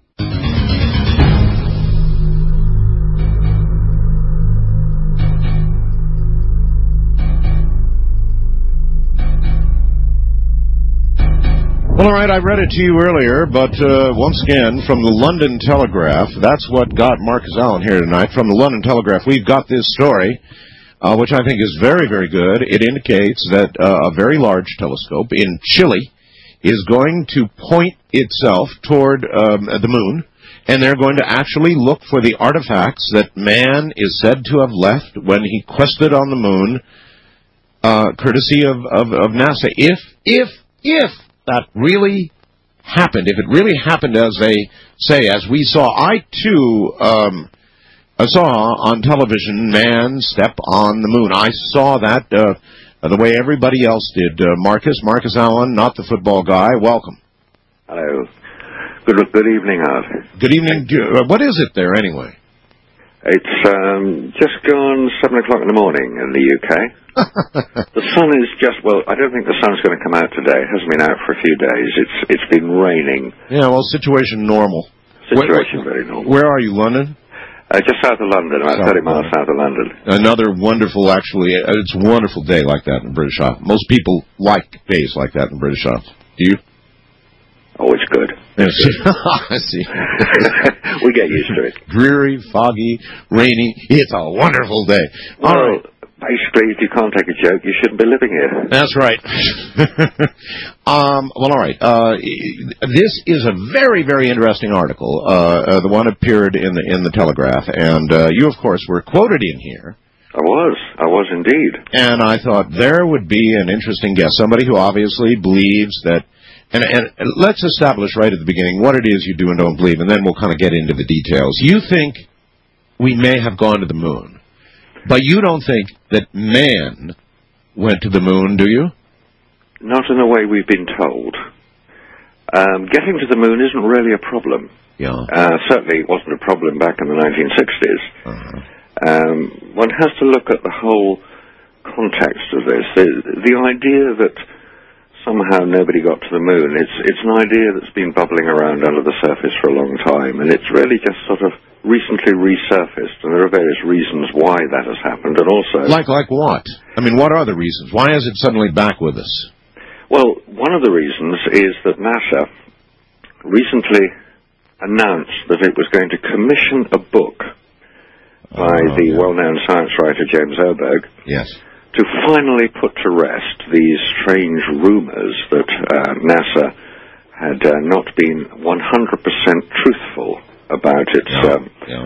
Well, all right, I read it to you earlier, but once again, from the London Telegraph, that's what got Marcus Allen here tonight. From the London Telegraph, we've got this story, which I think is very, very good. It indicates that a very large telescope in Chile is going to point itself toward the moon, and they're going to actually look for the artifacts that man is said to have left when he quested on the moon, courtesy of NASA. If that really happened, if it really happened as they say, as we saw, I too saw on television man step on the moon. I saw that the way everybody else did. Marcus Allen, not the football guy. Welcome. Hello. Good evening, Art. Good evening. What is it there, anyway? It's just gone 7 o'clock in the morning in the UK. The sun is I don't think the sun's going to come out today. It hasn't been out for a few days. It's been raining. Yeah, well, situation normal. Very normal. Where are you, London? Just south of London, about 30 miles south of London. Another wonderful, it's a wonderful day like that in British Isles. Most people like days like that in British Isles. Do you? Oh, it's good. I see. We get used to it. Dreary, foggy, rainy. It's a wonderful day. Well, all right. Basically, if you can't take a joke, you shouldn't be living here. That's right. Well, all right. This is a very, very interesting article. The one appeared in the Telegraph, and you, of course, were quoted in here. I was indeed. And I thought there would be an interesting guest, somebody who obviously believes that. And let's establish right at the beginning what it is you do and don't believe, and then we'll kind of get into the details. You think we may have gone to the moon. But you don't think that man went to the moon, do you? Not in the way we've been told. Getting to the moon isn't really a problem. Yeah. Certainly it wasn't a problem back in the 1960s. Uh-huh. One has to look at the whole context of this. The idea that somehow nobody got to the moon, it's an idea that's been bubbling around under the surface for a long time, and it's really just sort of recently resurfaced, and there are various reasons why that has happened, and also... Like what? I mean, what are the reasons? Why is it suddenly back with us? Well, one of the reasons is that NASA recently announced that it was going to commission a book by the well-known science writer James Oberg. Yes. To finally put to rest these strange rumors that NASA had not been 100% truthful about its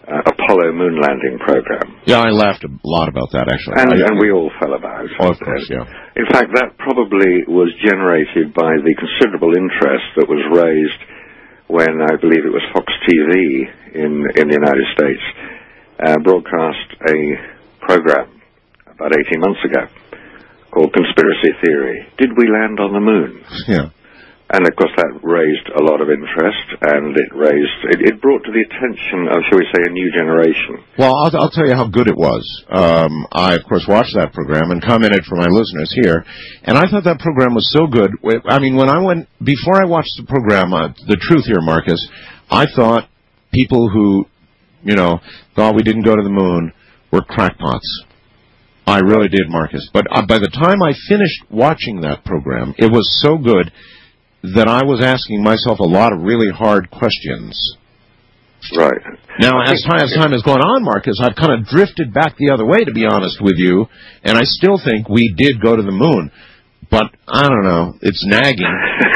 Apollo moon landing program. Yeah, I laughed a lot about that, actually. And we all fell about. Oh, of course, yeah. In fact, that probably was generated by the considerable interest that was raised when I believe it was Fox TV in the United States broadcast a program about 18 months ago called Conspiracy Theory. Did we land on the moon? Yeah. And, of course, that raised a lot of interest, and it brought to the attention of, shall we say, a new generation. Well, I'll tell you how good it was. I, of course, watched that program and commented for my listeners here, and I thought that program was so good. I mean, before I watched the program, The Truth Here, Marcus, I thought people who, thought we didn't go to the moon were crackpots. I really did, Marcus. But by the time I finished watching that program, it was so good that I was asking myself a lot of really hard questions. Right. Now, as time has gone on, Marcus, I've kind of drifted back the other way, to be honest with you, and I still think we did go to the moon. But, I don't know, it's nagging.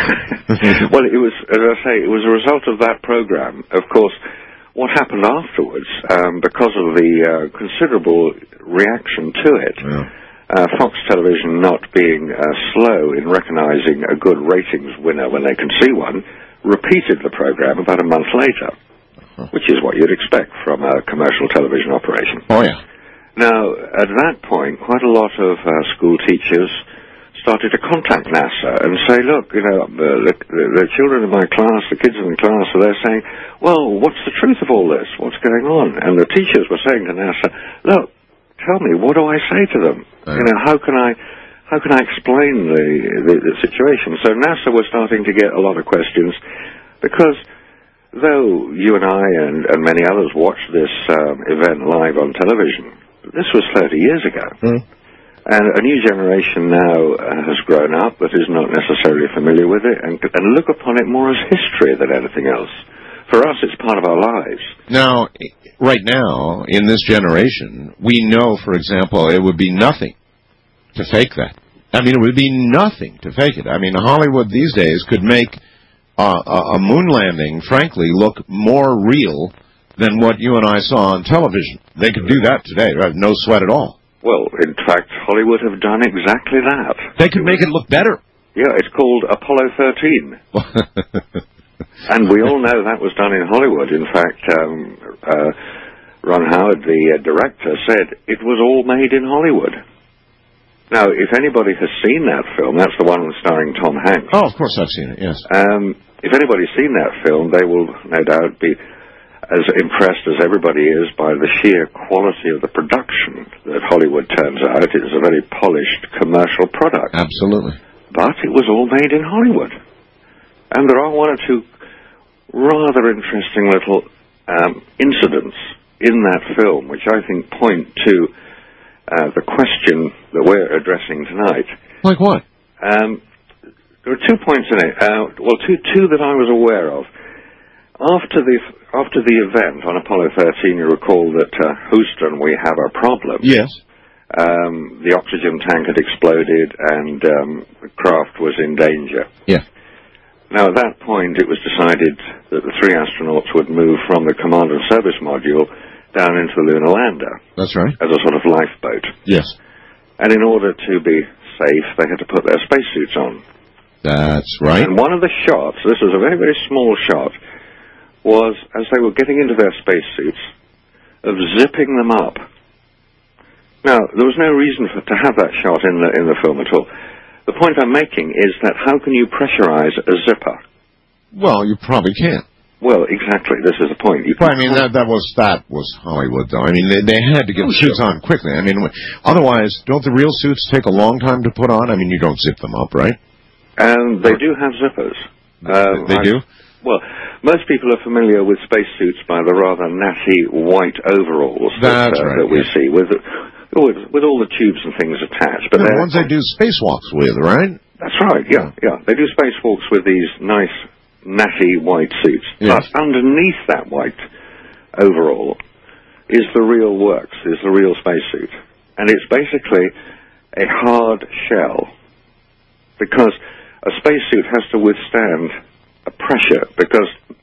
Well, it was, as I say, it was a result of that program. Of course, what happened afterwards, because of the considerable reaction to it, Fox Television not being slow in recognizing a good ratings winner when they can see one, repeated the program about a month later, which is what you'd expect from a commercial television operation. Oh, yeah. Now, at that point, quite a lot of school teachers started to contact NASA and say, look, the children in my class, the kids in the class, they're saying, well, what's the truth of all this? What's going on? And the teachers were saying to NASA, look, tell me, what do I say to them? How can I explain the situation? So NASA was starting to get a lot of questions because though you and I and many others watched this event live on television, this was 30 years ago. And a new generation now has grown up that is not necessarily familiar with it and look upon it more as history than anything else. For us, it's part of our lives. Now, right now, in this generation, we know, for example, it would be nothing to fake that. I mean, it would be nothing to fake it. I mean, Hollywood these days could make a moon landing, frankly, look more real than what you and I saw on television. They could do that today, right? No sweat at all. Well, in fact, Hollywood have done exactly that. They could make it look better. Yeah, it's called Apollo 13. And we all know that was done in Hollywood. In fact, Ron Howard, the director, said it was all made in Hollywood. Now, if anybody has seen that film, that's the one starring Tom Hanks. Oh, of course I've seen it, yes. If anybody's seen that film, they will no doubt be as impressed as everybody is by the sheer quality of the production that Hollywood turns out. It is a very polished commercial product. Absolutely. But it was all made in Hollywood. And there are one or two rather interesting little incidents in that film, which I think point to the question that we're addressing tonight. Like what? There are 2 points in it. Two that I was aware of. After the event on Apollo 13, you recall that Houston, we have a problem. Yes. The oxygen tank had exploded and the craft was in danger. Yeah. Now, at that point, it was decided that the 3 astronauts would move from the command and service module down into the lunar lander. That's right. As a sort of lifeboat. Yes. And in order to be safe, they had to put their spacesuits on. That's right. And one of the shots, this was a very, very small shot, was as they were getting into their spacesuits, of zipping them up. Now, there was no reason to have that shot in the film at all. The point I'm making is that how can you pressurize a zipper? Well, you probably can't. Well, exactly. This is the point. Well, I mean, that was Hollywood, though. I mean, they had to get the suits on quickly. I mean, otherwise, don't the real suits take a long time to put on? I mean, you don't zip them up, right? And they do have zippers. They do? Well, most people are familiar with spacesuits by the rather natty white overalls that we see with all the tubes and things attached. But the ones they do spacewalks with, right? That's right, yeah. They do spacewalks with these nice, natty white suits. Yes. But underneath that white overall is the real works, is the real spacesuit. And it's basically a hard shell, because a spacesuit has to withstand a pressure, because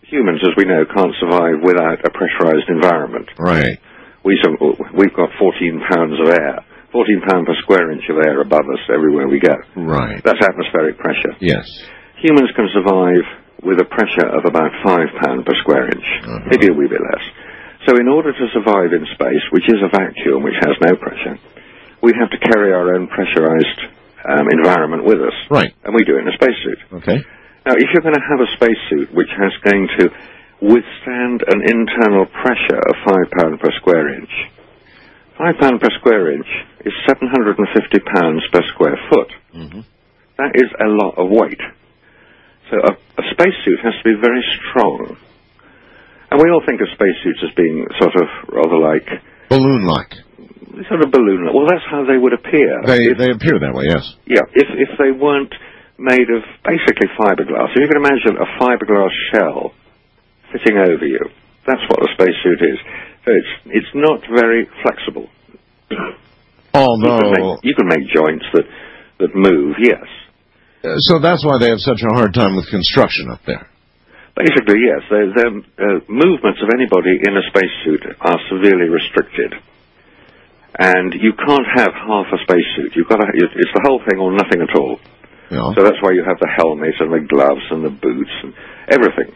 humans, as we know, can't survive without a pressurized environment. Right. We've got 14 pounds of air, 14 pounds per square inch of air above us everywhere we go. Right. That's atmospheric pressure. Yes. Humans can survive with a pressure of about 5 pounds per square inch, maybe a wee bit less. So in order to survive in space, which is a vacuum, which has no pressure, we have to carry our own pressurized environment with us. Right. And we do it in a spacesuit. Okay. Now, if you're going to have a spacesuit which is going to withstand an internal pressure of 5 pounds per square inch, 5 pounds per square inch is 750 pounds per square foot. Mm-hmm. That is a lot of weight. So a spacesuit has to be very strong. And we all think of spacesuits as being sort of rather like... balloon-like. Sort of balloon-like. Well, that's how they would appear. They appear that way, yes. Yeah, if they weren't made of basically fiberglass. If you can imagine a fiberglass shell sitting over you, that's what a spacesuit is. So it's not very flexible. Although... You can make joints that move, yes. So that's why they have such a hard time with construction up there. Basically, yes. The movements of anybody in a spacesuit are severely restricted. And you can't have half a spacesuit. It's the whole thing or nothing at all. Yeah. So that's why you have the helmet and the gloves and the boots and everything.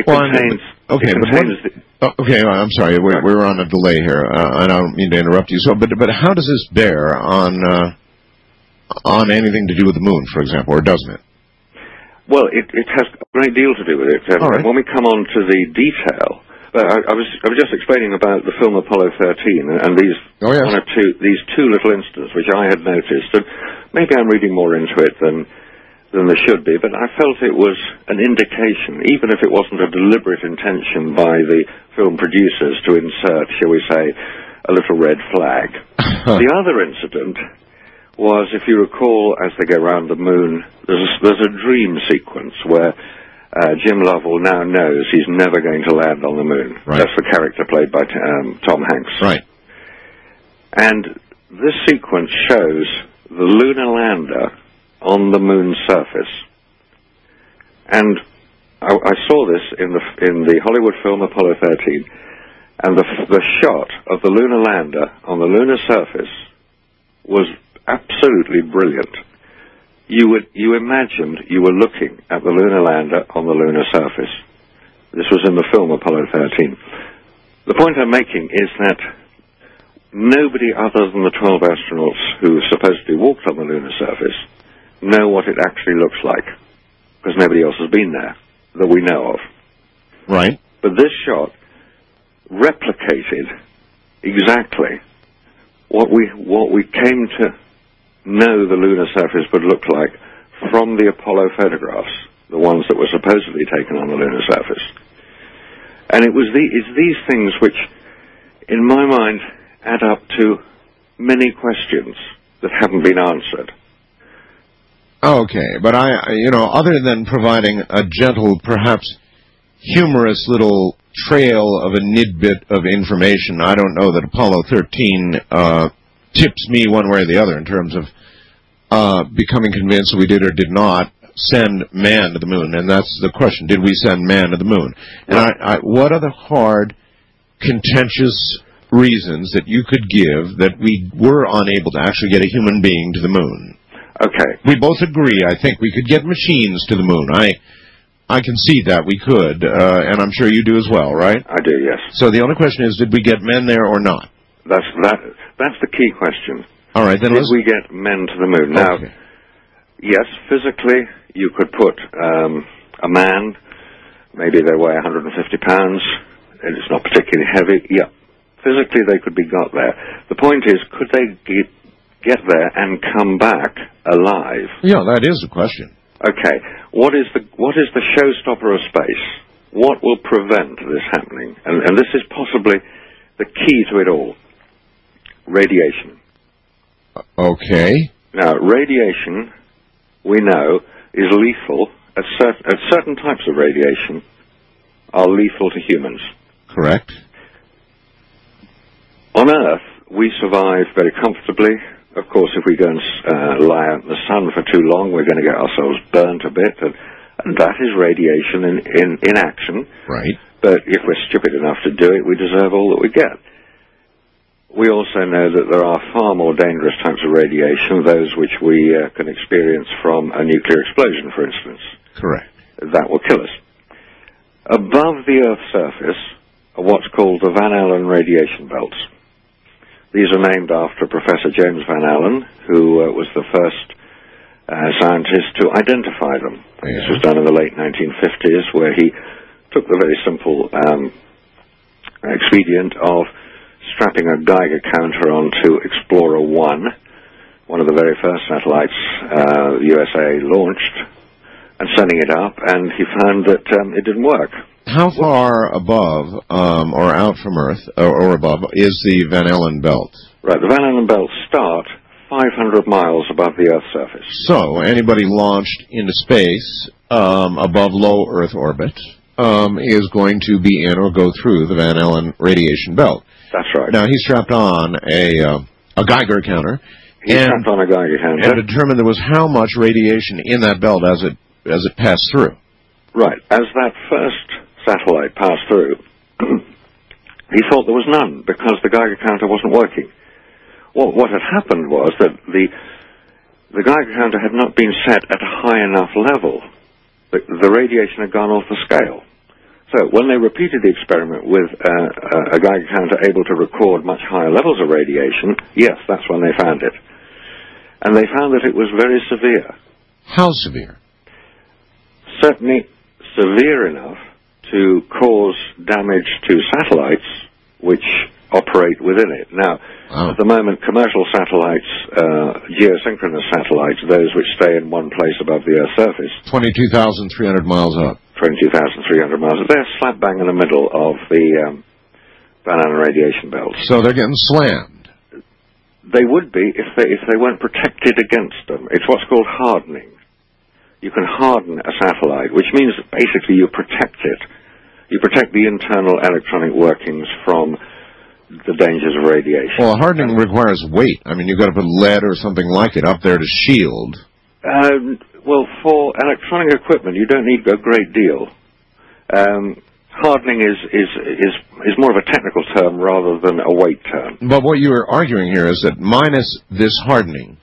Okay, I'm sorry. We're on a delay here. I don't mean to interrupt you. So, but how does this bear on anything to do with the moon, for example, or doesn't it? Well, it has a great deal to do with it. All right. When we come on to the detail, I was just explaining about the film Apollo 13 and these these two little incidents which I had noticed, and maybe I'm reading more into it than there should be, but I felt it was an indication, even if it wasn't a deliberate intention by the film producers to insert, shall we say, a little red flag. The other incident was, if you recall, as they go around the moon, there's a dream sequence where Jim Lovell now knows he's never going to land on the moon. Right. That's the character played by Tom Hanks. Right. And this sequence shows the lunar lander on the moon's surface. And I saw this in the Hollywood film Apollo 13, and the shot of the lunar lander on the lunar surface was absolutely brilliant. You imagined you were looking at the lunar lander on the lunar surface. This was in the film Apollo 13. The point I'm making is that nobody other than the 12 astronauts who supposedly walked on the lunar surface know what it actually looks like, because nobody else has been there that we know of. Right. But this shot replicated exactly what we came to know the lunar surface would look like from the Apollo photographs, the ones that were supposedly taken on the lunar surface. And it's these things which, in my mind, add up to many questions that haven't been answered. Okay, but other than providing a gentle, perhaps humorous little trail of a nidbit of information, I don't know that Apollo 13 tips me one way or the other in terms of becoming convinced that we did or did not send man to the moon. And that's the question: did we send man to the moon? And what are the hard, contentious reasons that you could give that we were unable to actually get a human being to the moon? Okay. We both agree, I think, we could get machines to the moon. I concede that we could, and I'm sure you do as well, right? I do, yes. So the only question is, did we get men there or not? That's the key question. All right, then did we get men to the moon? Now, yes, physically, you could put a man, maybe they weigh 150 pounds, and it's not particularly heavy. Yeah, physically they could be got there. The point is, could they get there and come back alive? Yeah, that is the question. Okay, what is the showstopper of space? What will prevent this happening? And this is possibly the key to it all. Radiation. Okay. Now, radiation, we know, is lethal. Certain types of radiation are lethal to humans. Correct. On Earth, we survive very comfortably. Of course, if we go and lie out in the sun for too long, we're going to get ourselves burnt a bit. And And that is radiation in action. Right. But if we're stupid enough to do it, we deserve all that we get. We also know that there are far more dangerous types of radiation, those which we can experience from a nuclear explosion, for instance. Correct. That will kill us. Above the Earth's surface are what's called the Van Allen radiation belts. These are named after Professor James Van Allen, who was the first scientist to identify them. Yeah. This was done in the late 1950s, where he took the very simple expedient of strapping a Geiger counter onto Explorer 1, one of the very first satellites the USA launched, and sending it up, and he found that it didn't work. How far above or out from Earth, or above, is the Van Allen belt? Right, the Van Allen belts start 500 miles above the Earth's surface. So, anybody launched into space above low Earth orbit is going to be in or go through the Van Allen radiation belt. That's right. Now, he strapped on a Geiger counter. He strapped on a Geiger counter. And determined there was how much radiation in that belt as it passed through. Right. As that first satellite passed through, he thought there was none because the Geiger counter wasn't working. Well, what had happened was that the Geiger counter had not been set at a high enough level. The radiation had gone off the scale. So when they repeated the experiment with a Geiger counter able to record much higher levels of radiation, yes, that's when they found it. And they found that it was very severe. How severe? Certainly severe enough to cause damage to satellites which operate within it. Now, at the moment, commercial satellites, geosynchronous satellites, those which stay in one place above the Earth's surface, 22,300 miles up. 22,300 miles. They're slap bang in the middle of the Van Allen radiation belt. So they're getting slammed. They would be if they weren't protected against them. It's what's called hardening. You can harden a satellite, which means that basically you protect it. You protect the internal electronic workings from the dangers of radiation. Well, hardening requires weight. I mean, you've got to put lead or something like it up there to shield. Well, for electronic equipment, you don't need a great deal. Hardening is more of a technical term rather than a weight term. But what you are arguing here is that minus this hardening,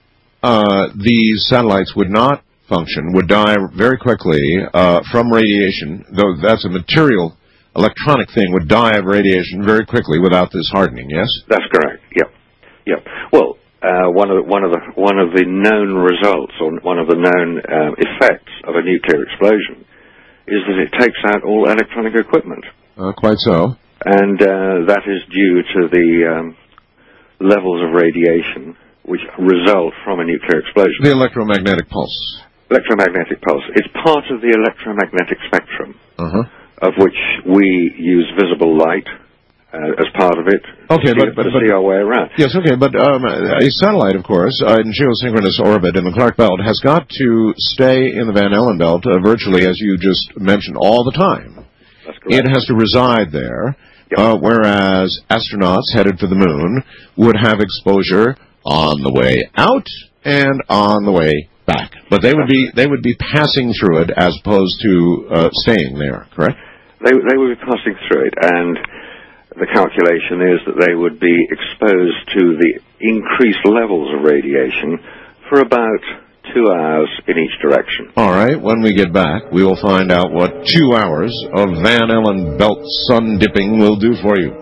these satellites would not function, would die very quickly from radiation, though that's a material electronic thing, would die of radiation very quickly without this hardening, yes? That's correct, yep. Well, one of the known results, or one of the known effects of a nuclear explosion is that it takes out all electronic equipment. Quite so. And that is due to the levels of radiation which result from a nuclear explosion. The electromagnetic pulse. Electromagnetic pulse. It's part of the electromagnetic spectrum, of which we use visible light as part of it, okay, to see our way around. Yes, okay, but a satellite, of course, in geosynchronous orbit in the Clark Belt has got to stay in the Van Allen belt virtually, as you just mentioned, all the time. That's correct. It has to reside there, whereas astronauts headed for the moon would have exposure on the way out and on the way back. But they would be passing through it as opposed to staying there, correct? They would be passing through it, and the calculation is that they would be exposed to the increased levels of radiation for about 2 hours in each direction. All right, when we get back, we will find out what 2 hours of Van Allen belt sun dipping will do for you.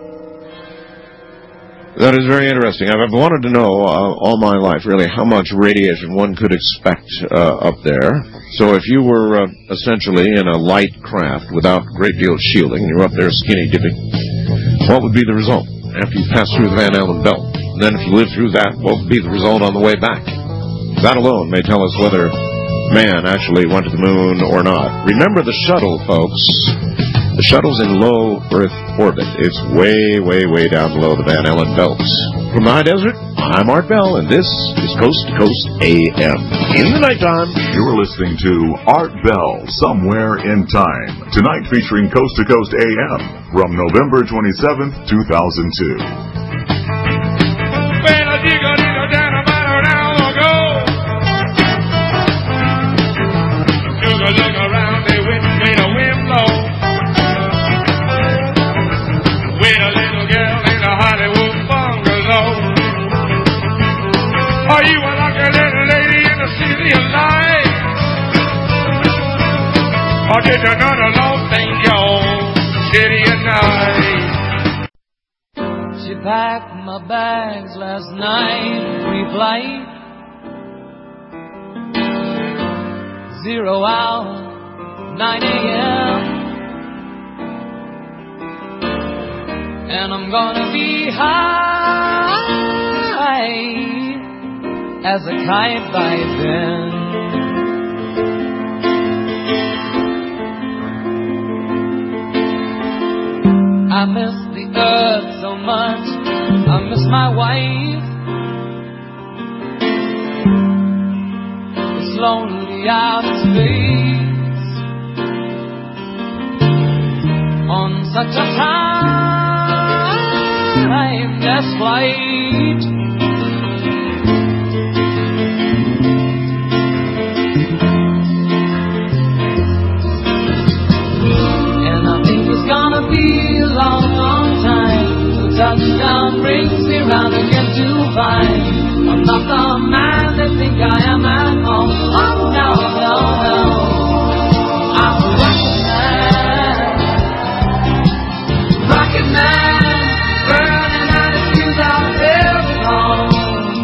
That is very interesting. I've wanted to know all my life, really, how much radiation one could expect up there. So if you were essentially in a light craft without a great deal of shielding, you're up there skinny dipping, what would be the result after you pass through the Van Allen belt? And then if you live through that, what would be the result on the way back? That alone may tell us whether man actually went to the moon or not. Remember the shuttle, folks. The shuttle's in low Earth orbit. It's way, way, way down below the Van Allen belts. From the high desert, I'm Art Bell, and this is Coast to Coast AM. In the nighttime, you're listening to Art Bell, Somewhere in Time. Tonight featuring Coast to Coast AM from November 27th, 2002. Well, did you know the Los Angeles City at night? She packed my bags last night, pre-flight. 0 hour, 9 a.m. And I'm gonna be high as a kite by then. I miss the earth so much, I miss my wife. It's lonely out in space on such a timeless flight. And I think it's gonna be a long, long time till touchdown brings me round again to find I'm not the man that think I am at home. Oh no, no, no, I'm a rocket man, burning out his fuse out every home.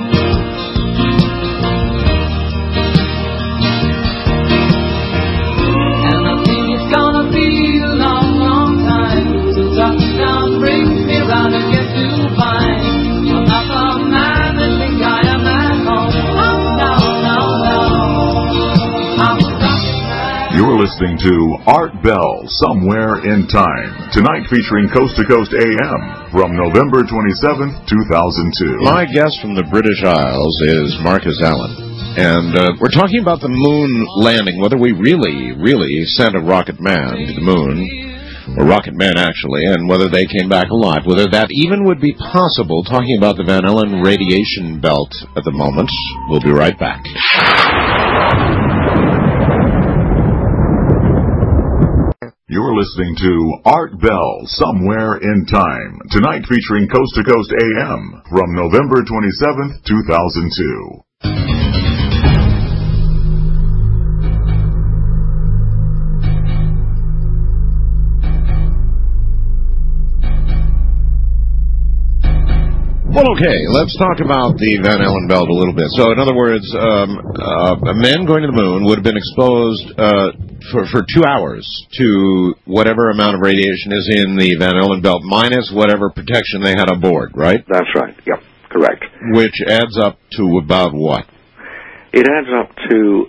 And I think it's gonna be a long, long time till touchdown brings me round again to find I'm not the man that think I am at home. Oh no, no, no, I'm a rocket man. You're listening to Art Bell, Somewhere in Time. Tonight featuring Coast to Coast AM from November 27th, 2002. My guest from the British Isles is Marcus Allen. And we're talking about the moon landing, whether we really sent a rocket man to the moon, or rocket men actually, and whether they came back alive, whether that even would be possible, talking about the Van Allen radiation belt at the moment. We'll be right back. You're listening to Art Bell, Somewhere in Time. Tonight featuring Coast to Coast AM from November 27th, 2002. Well, okay, let's talk about the Van Allen belt a little bit. So, in other words, men going to the moon would have been exposed for 2 hours to whatever amount of radiation is in the Van Allen belt, minus whatever protection they had aboard, right? That's right. Yep, correct. Which adds up to about what? It adds up to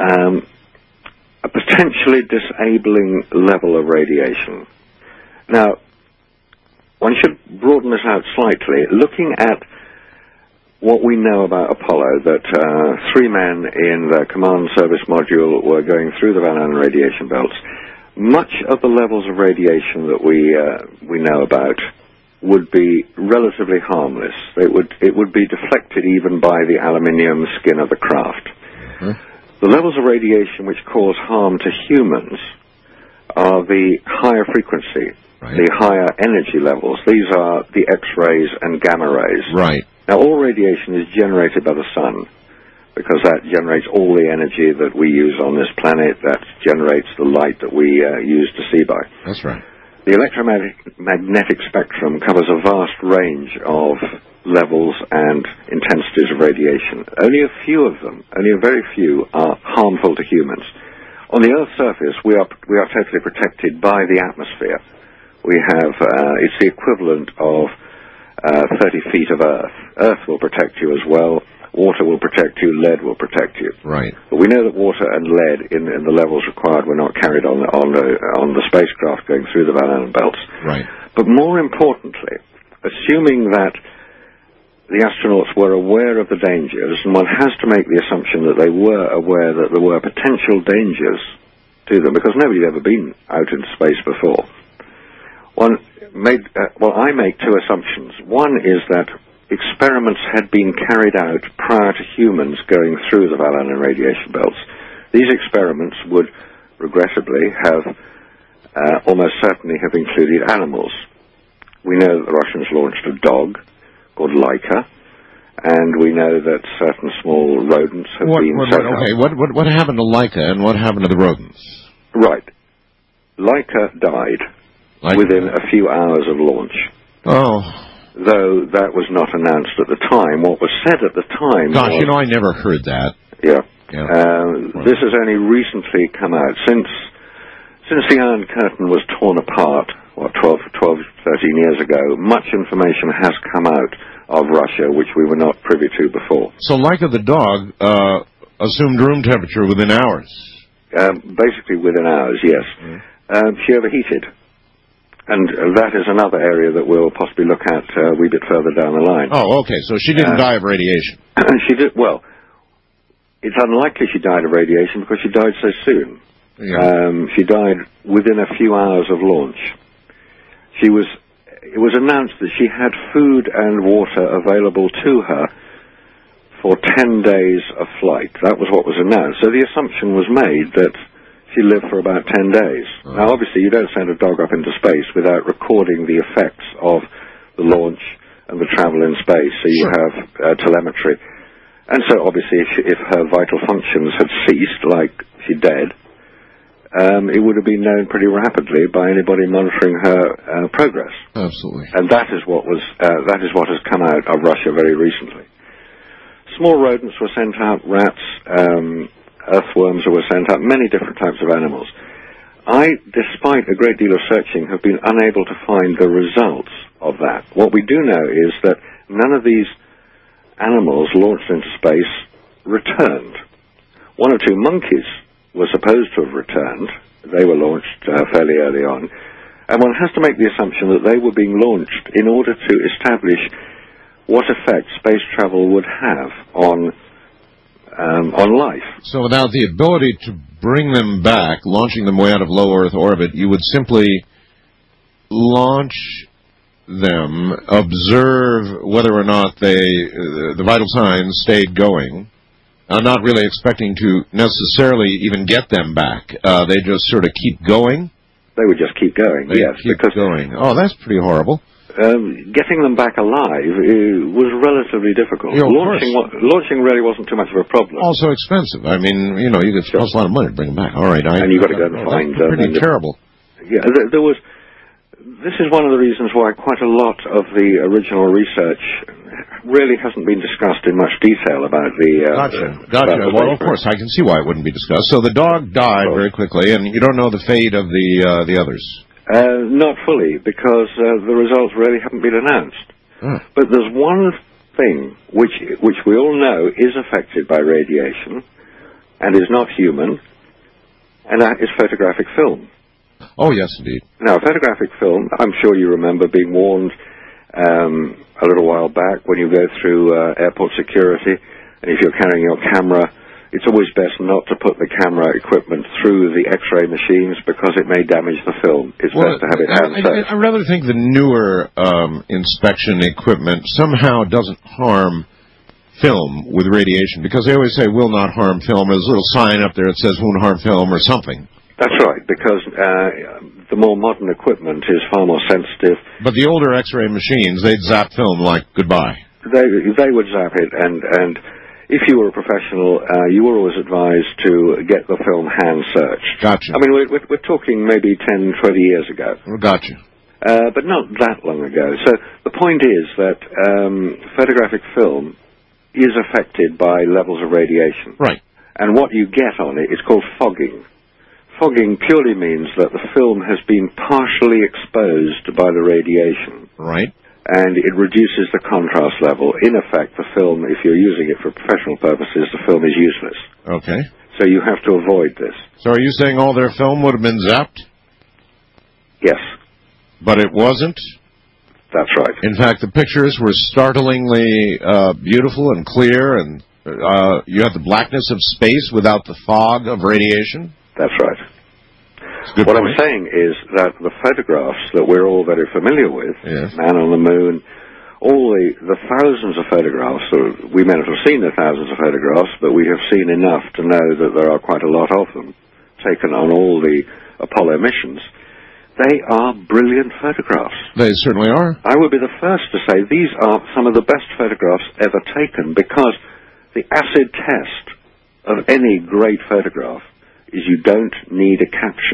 a potentially disabling level of radiation. Now, one should broaden this out slightly. Looking at what we know about Apollo, that 3 men in the command service module were going through the Van Allen radiation belts, much of the levels of radiation that we know about would be relatively harmless. It would be deflected even by the aluminium skin of the craft. Mm-hmm. The levels of radiation which cause harm to humans are the higher frequency. Right. The higher energy levels. These are the X-rays and gamma rays. Right. Now, all radiation is generated by the sun, because that generates all the energy that we use on this planet. That generates the light that we use to see by. That's right. The electromagnetic spectrum covers a vast range of levels and intensities of radiation. Only a few of them, only a very few, are harmful to humans. On the Earth's surface, we are totally protected by the atmosphere. We have, it's the equivalent of 30 feet of Earth. Earth will protect you as well. Water will protect you. Lead will protect you. Right. But we know that water and lead, in the levels required, were not carried on the spacecraft going through the Van Allen belts. Right. But more importantly, assuming that the astronauts were aware of the dangers, and one has to make the assumption that they were aware that there were potential dangers to them, because nobody had ever been out into space before. I make 2 assumptions. One is that experiments had been carried out prior to humans going through the Van Allen radiation belts. These experiments would regrettably have almost certainly have included animals. We know that the Russians launched a dog called Laika, and we know that certain small rodents have been... Okay, what happened to Laika and what happened to the rodents? Right. Laika died within a few hours of launch. Oh. Though that was not announced at the time. What was said at the time Gosh, was, I never heard that. Yeah. This has only recently come out. Since the Iron Curtain was torn apart, 12, 13 years ago, much information has come out of Russia which we were not privy to before. So Laika the dog assumed room temperature within hours? Basically within hours, yes. She overheated. And that is another area that we'll possibly look at a wee bit further down the line. Oh, okay. So she didn't die of radiation. She did. Well, it's unlikely she died of radiation because she died so soon. Yeah. She died within a few hours of launch. It was announced that she had food and water available to her for 10 days of flight. That was what was announced. So the assumption was made that she lived for about 10 days. Now, obviously, you don't send a dog up into space without recording the effects of the launch and the travel in space, so you have telemetry. And so, obviously, if her vital functions had ceased, like she did, it would have been known pretty rapidly by anybody monitoring her progress. Absolutely. And that is what has come out of Russia very recently. Small rodents were sent out, rats, earthworms were sent out, many different types of animals. I, despite a great deal of searching, have been unable to find the results of that. What we do know is that none of these animals launched into space returned. One or two monkeys were supposed to have returned. They were launched fairly early on. And one has to make the assumption that they were being launched in order to establish what effect space travel would have on life. So without the ability to bring them back, launching them way out of low Earth orbit, you would simply launch them, observe whether or not the vital signs stayed going, not really expecting to necessarily even get them back. They just sort of keep going? They would just keep going, yes. Keep going. Oh, that's pretty horrible. Getting them back alive was relatively difficult. Yeah, launching really wasn't too much of a problem. Also expensive. I mean, you could cost a lot of money to bring them back. All right, and you've got to go and find them. Pretty terrible. Yeah, this is one of the reasons why quite a lot of the original research really hasn't been discussed in much detail about the... Gotcha. Well, of course, I can see why it wouldn't be discussed. So the dog died very quickly, and you don't know the fate of the others. Not fully, because the results really haven't been announced. But there's one thing which we all know is affected by radiation and is not human, and that is photographic film. Oh, yes, indeed. Now, photographic film, I'm sure you remember being warned a little while back when you go through airport security, and if you're carrying your camera, it's always best not to put the camera equipment through the X-ray machines because it may damage the film. It's best to have it hand-safe. I rather think the newer inspection equipment somehow doesn't harm film with radiation, because they always say will not harm film. There's a little sign up there that says won't harm film or something. That's right, because the more modern equipment is far more sensitive. But the older X-ray machines, they'd zap film like goodbye. They would zap it, and if you were a professional, you were always advised to get the film hand-searched. Gotcha. I mean, we're talking maybe 10, 20 years ago. Gotcha. But not that long ago. So the point is that photographic film is affected by levels of radiation. Right. And what you get on it is called fogging. Fogging purely means that the film has been partially exposed by the radiation. Right. And it reduces the contrast level. In effect, the film, if you're using it for professional purposes, the film is useless. Okay. So you have to avoid this. So are you saying all their film would have been zapped? Yes. But it wasn't? That's right. In fact, the pictures were startlingly beautiful and clear, and you had the blackness of space without the fog of radiation? That's right. What I'm saying is that the photographs that we're all very familiar with, yes. Man on the Moon, all the thousands of photographs, we may not have seen the thousands of photographs, but we have seen enough to know that there are quite a lot of them taken on all the Apollo missions. They are brilliant photographs. They certainly are. I would be the first to say these are some of the best photographs ever taken, because the acid test of any great photograph is you don't need a caption.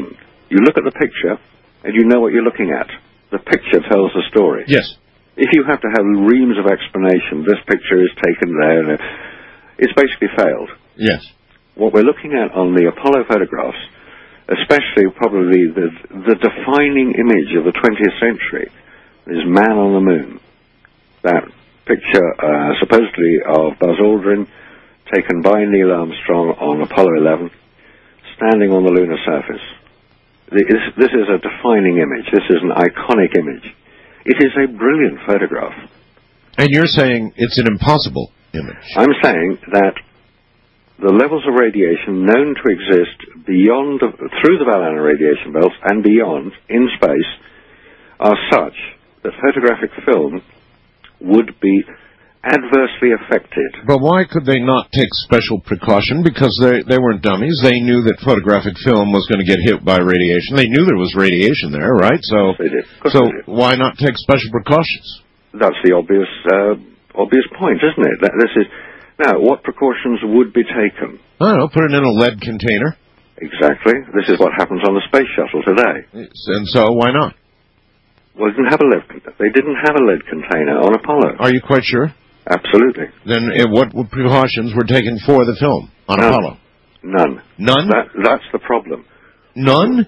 You look at the picture, and you know what you're looking at. The picture tells the story. Yes. If you have to have reams of explanation, this picture is taken there, it's basically failed. Yes. What we're looking at on the Apollo photographs, especially probably the defining image of the 20th century, is Man on the Moon. That picture, supposedly of Buzz Aldrin, taken by Neil Armstrong on Apollo 11, standing on the lunar surface. This is a defining image. This is an iconic image. It is a brilliant photograph. And you're saying it's an impossible image. I'm saying that the levels of radiation known to exist through the Val-Anna radiation belts and beyond in space are such that photographic film would be adversely affected. But why could they not take special precaution? Because they weren't dummies. They knew that photographic film was going to get hit by radiation. They knew there was radiation there, right? So, they did. So why not take special precautions? That's the obvious point, isn't it? Now, what precautions would be taken? I don't know, put it in a lead container. Exactly. This is what happens on the space shuttle today. And so, why not? Well, they didn't have a lead container on Apollo. Are you quite sure? Absolutely. Then what precautions were taken for the film on Apollo? None. None? That's the problem. None?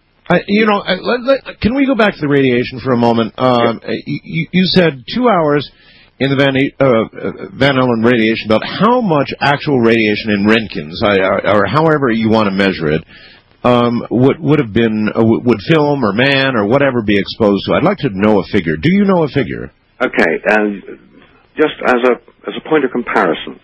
Can we go back to the radiation for a moment? You said 2 hours in the Van Allen radiation belt. How much actual radiation in Roentgens, or however you want to measure it, would have been, would film or man or whatever be exposed to? I'd like to know a figure. Do you know a figure? Okay, just as a point of comparison,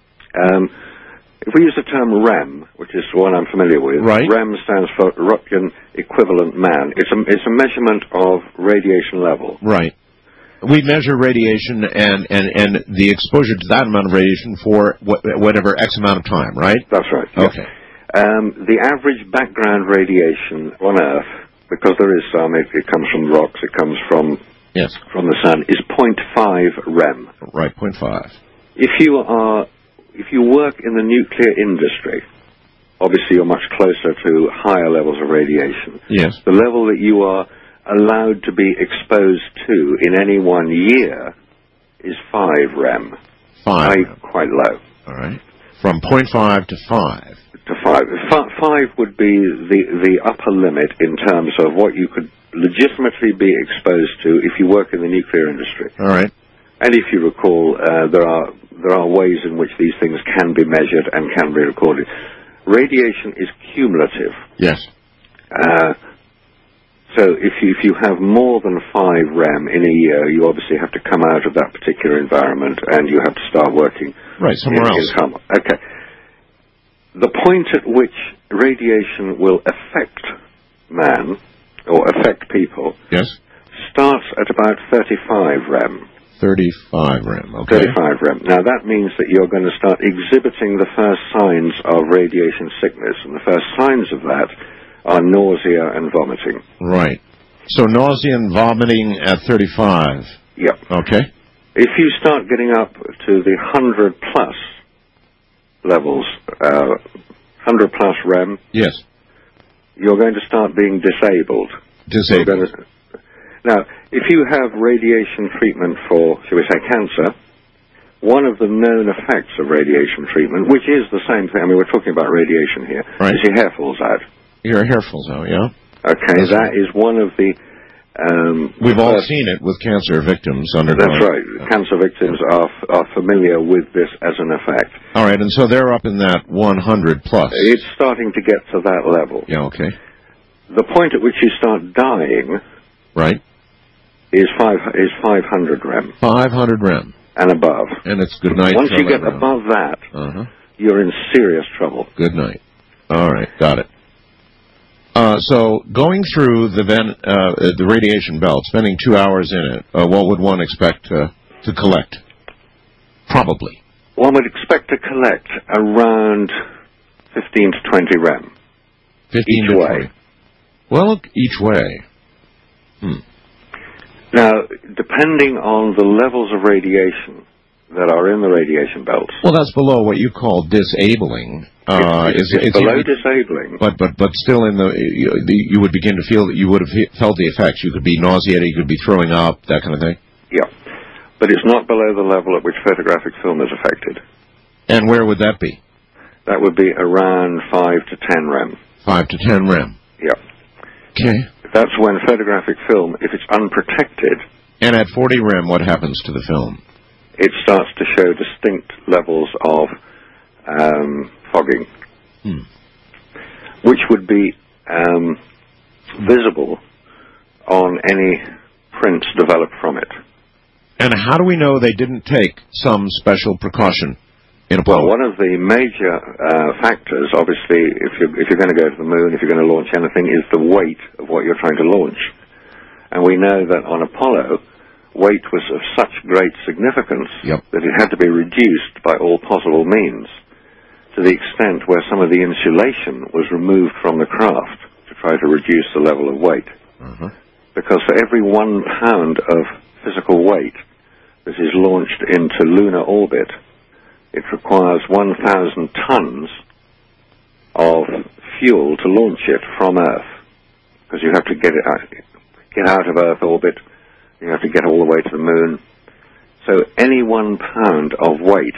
if we use the term REM, which is the one I'm familiar with, right. REM stands for Röntgen Equivalent Man. It's a measurement of radiation level. Right. We measure radiation and the exposure to that amount of radiation for whatever X amount of time, right? That's right. Okay. The average background radiation on Earth, because there is some, it comes from rocks, it comes from the sun, is 0.5 REM. Right, 0.5. If you work in the nuclear industry, obviously you're much closer to higher levels of radiation. Yes. The level that you are allowed to be exposed to in any 1 year is 5 REM. 5 quite low. All right. From 0.5 to 5. To 5. 5 would be the upper limit in terms of what you could legitimately be exposed to if you work in the nuclear industry. All right. And if you recall, there are ways in which these things can be measured and can be recorded. Radiation is cumulative. Yes. So if you have more than 5 REM in a year, you obviously have to come out of that particular environment and you have to start working somewhere else. Okay. The point at which radiation will affect man, or affect people, starts at about 35 REM. 35 REM, okay. 35 REM. Now that means that you're going to start exhibiting the first signs of radiation sickness, and the first signs of that are nausea and vomiting. Right. So nausea and vomiting at 35. Yep. Okay. If you start getting up to the 100 plus levels, 100 plus REM, yes, you're going to start being disabled. Now, if you have radiation treatment for, shall we say, cancer, one of the known effects of radiation treatment, which is the same thing, I mean, we're talking about radiation here, is your hair falls out. Your hair falls out, yeah. Okay, that is one of the... We've all seen it with cancer victims undergoing. That's right. Cancer victims are familiar with this as an effect. All right, and so they're up in that 100 plus. It's starting to get to that level. Yeah, okay. The point at which you start dying... Right. Is 500 REM. 500 REM. And above. And it's good night. Once you get above that, you're in serious trouble. Good night. All right, got it. So going through the radiation belt, spending 2 hours in it, what would one expect to collect? Probably. One would expect to collect around 15 to 20 REM. 15 each to way. 20. Well, each way. Now, depending on the levels of radiation that are in the radiation belts. Well, that's below what you call disabling. It's below disabling. But still you would begin to feel that you would have felt the effects. You could be nauseated, you could be throwing up, that kind of thing? Yeah. But it's not below the level at which photographic film is affected. And where would that be? That would be around 5 to 10 rem. 5 to 10 rem. Yeah. Okay. That's when photographic film, if it's unprotected... And at 40 rem, what happens to the film? It starts to show distinct levels of fogging, which would be visible on any prints developed from it. And how do we know they didn't take some special precaution in Apollo? Well, one of the major factors, obviously, if you're going to go to the moon, if you're going to launch anything, is the weight of what you're trying to launch. And we know that on Apollo, weight was of such great significance that it had to be reduced by all possible means, to the extent where some of the insulation was removed from the craft to try to reduce the level of weight. Because for every 1 pound of physical weight that is launched into lunar orbit, it requires 1,000 tons of fuel to launch it from Earth, because you have to get out of Earth orbit. You have to get all the way to the moon. So any 1 pound of weight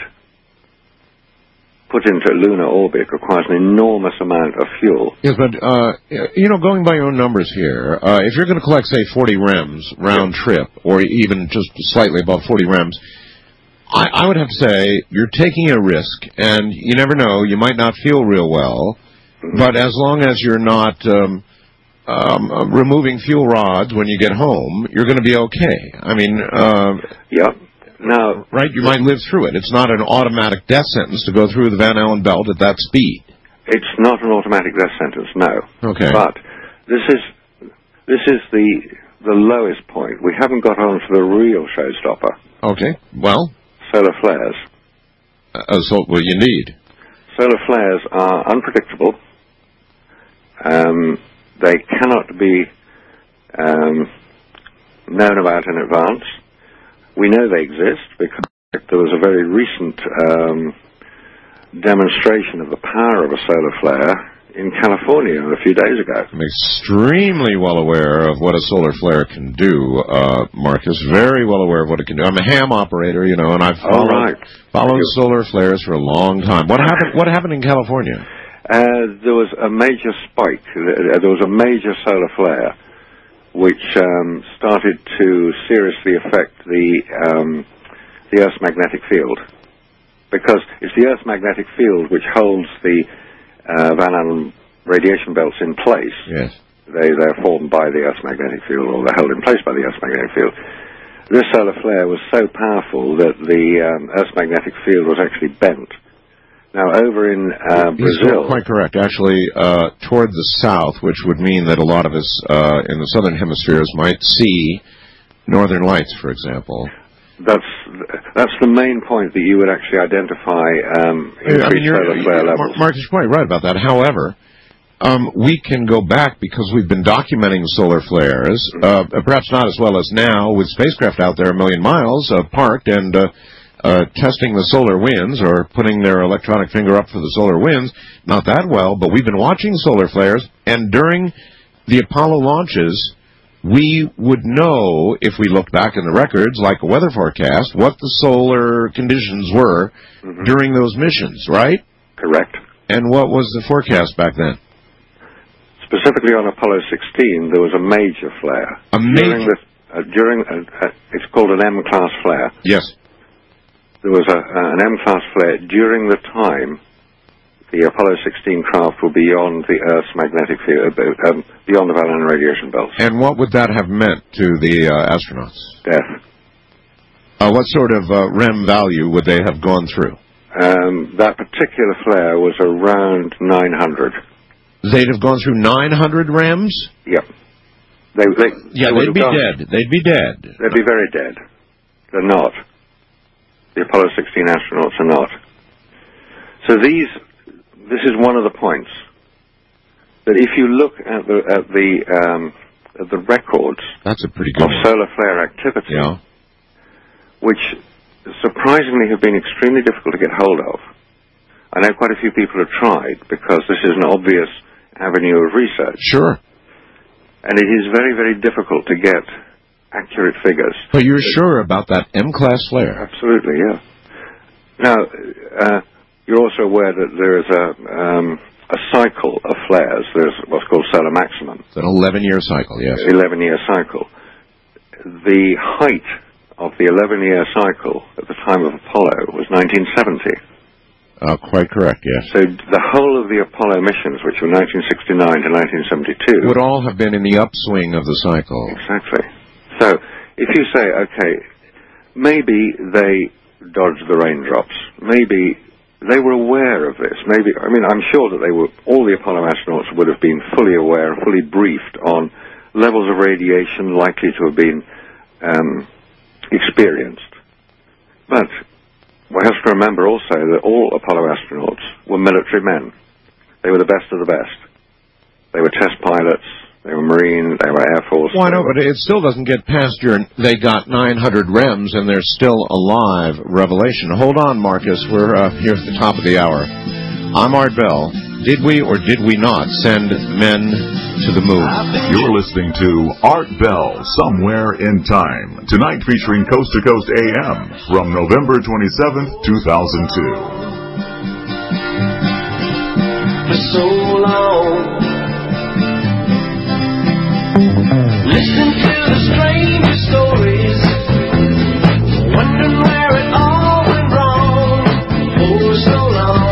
put into lunar orbit requires an enormous amount of fuel. Yes, but, going by your own numbers here, if you're going to collect, say, 40 rems round trip, or even just slightly above 40 rems, I would have to say you're taking a risk, and you never know, you might not feel real well, but as long as you're not... removing fuel rods when you get home, you're going to be okay. I mean, Now, right? You might live through it. It's not an automatic death sentence to go through the Van Allen belt at that speed. It's not an automatic death sentence, no. Okay. But this is the lowest point. We haven't got on to the real showstopper. Okay. Well, solar flares. You need. Solar flares are unpredictable. They cannot be known about in advance. We know they exist because there was a very recent demonstration of the power of a solar flare in California a few days ago. I'm extremely well aware of what a solar flare can do, Marcus. Very well aware of what it can do. I'm a ham operator, and I've followed solar flares for a long time. What happened in California? There was a major spike. There was a major solar flare, which started to seriously affect the Earth's magnetic field, because it's the Earth's magnetic field which holds the Van Allen radiation belts in place. Yes, they're formed by the Earth's magnetic field, or they're held in place by the Earth's magnetic field. This solar flare was so powerful that the Earth's magnetic field was actually bent. Now, over in Brazil... Quite correct. Actually, toward the south, which would mean that a lot of us in the southern hemispheres might see northern lights, for example. That's the main point that you would actually identify increased solar flare levels. Mark is quite right about that. However, we can go back because we've been documenting solar flares, perhaps not as well as now, with spacecraft out there a million miles parked and... testing the solar winds, or putting their electronic finger up for the solar winds, not that well, but we've been watching solar flares, and during the Apollo launches, we would know, if we looked back in the records, like a weather forecast, what the solar conditions were during those missions, right? Correct. And what was the forecast back then? Specifically on Apollo 16, there was a major flare. A major? It's called an M-class flare. Yes. There was an M-class flare during the time the Apollo 16 craft were beyond the Earth's magnetic field, beyond the Van Allen radiation belts. And what would that have meant to the astronauts? Death. What sort of REM value would they have gone through? That particular flare was around 900. They'd have gone through 900 REMs? Yep. They'd be dead. They'd be dead. They'd be very dead. They're not. The Apollo 16 astronauts are not. So this is one of the points, that if you look at the records That's a pretty good of solar flare activity, which surprisingly have been extremely difficult to get hold of. I know quite a few people have tried because this is an obvious avenue of research. Sure. And it is very, very difficult to get accurate figures. But you're sure about that M-class flare? Absolutely, yeah. Now, you're also aware that there is a cycle of flares. There's what's called solar maximum. It's an 11-year cycle, yes. 11-year cycle. The height of the 11-year cycle at the time of Apollo was 1970. Quite correct, yes. So the whole of the Apollo missions, which were 1969 to 1972... would all have been in the upswing of the cycle. Exactly. So if you say, okay, maybe they dodged the raindrops, maybe they were aware of this, maybe, I mean, I'm sure that all the Apollo astronauts would have been fully aware, fully briefed on levels of radiation likely to have been experienced. But one has to remember also that all Apollo astronauts were military men. They were the best of the best. They were test pilots, they were Marine, they were Air Force. Well, I know, but it still doesn't get past they got 900 REMs and they're still alive revelation. Hold on, Marcus, we're here at the top of the hour. I'm Art Bell. Did we or did we not send men to the moon? You're listening to Art Bell, Somewhere in Time. Tonight featuring Coast to Coast AM from November 27th, 2002. For so long, listen to the stranger stories, wondering where it all went wrong. For so long.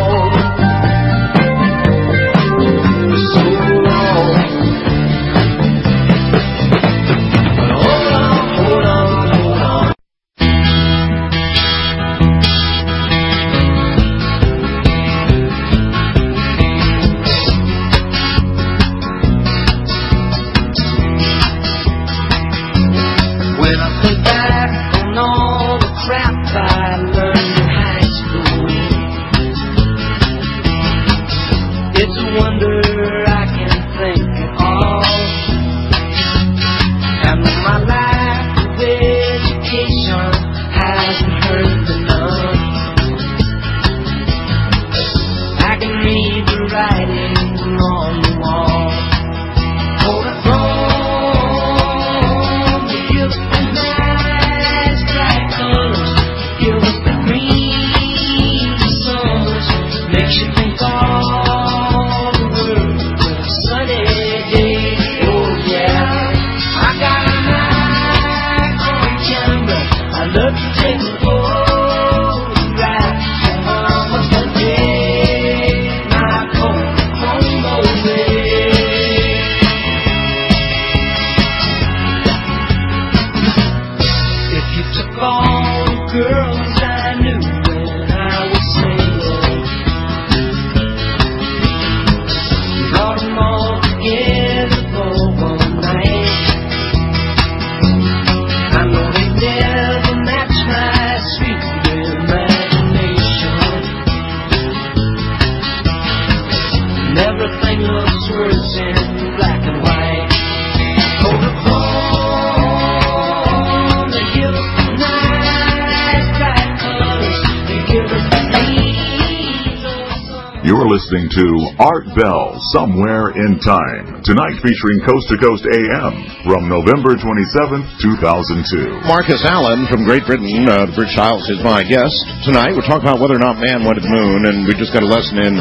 Listening to Art Bell, Somewhere in Time. Tonight featuring Coast to Coast AM from November 27th, 2002. Marcus Allen from Great Britain, the British Isles, is my guest. Tonight we're talking about whether or not man went to the moon, and we just got a lesson in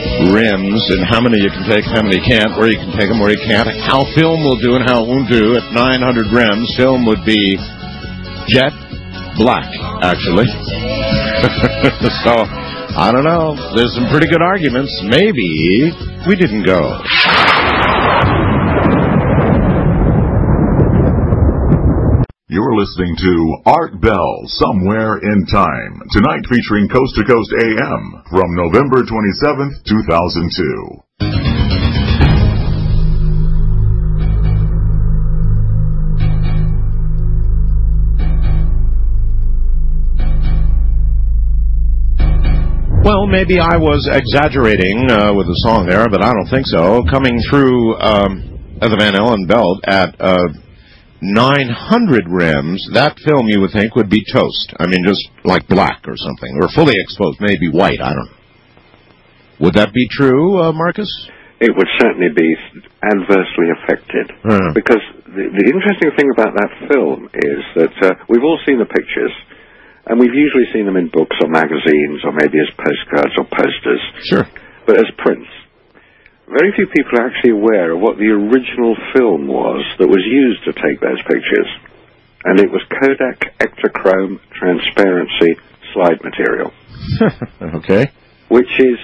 REMs and how many you can take, how many you can't, where you can take them, where you can't, how film will do and how it won't do. At 900 REMs, film would be jet black, actually. So, I don't know. There's some pretty good arguments. Maybe we didn't go. You're listening to Art Bell, Somewhere in Time. Tonight featuring Coast to Coast AM from November 27th, 2002. Well, maybe I was exaggerating with the song there, but I don't think so. Coming through the Van Allen belt at 900 rems, that film you would think would be toast. I mean, just like black or something, or fully exposed, maybe white, I don't know. Would that be true, Marcus? It would certainly be adversely affected. Because the interesting thing about that film is that we've all seen the pictures, and we've usually seen them in books or magazines or maybe as postcards or posters. Sure. But as prints. Very few people are actually aware of what the original film was that was used to take those pictures. And it was Kodak Ektachrome Transparency slide material. Okay. Which is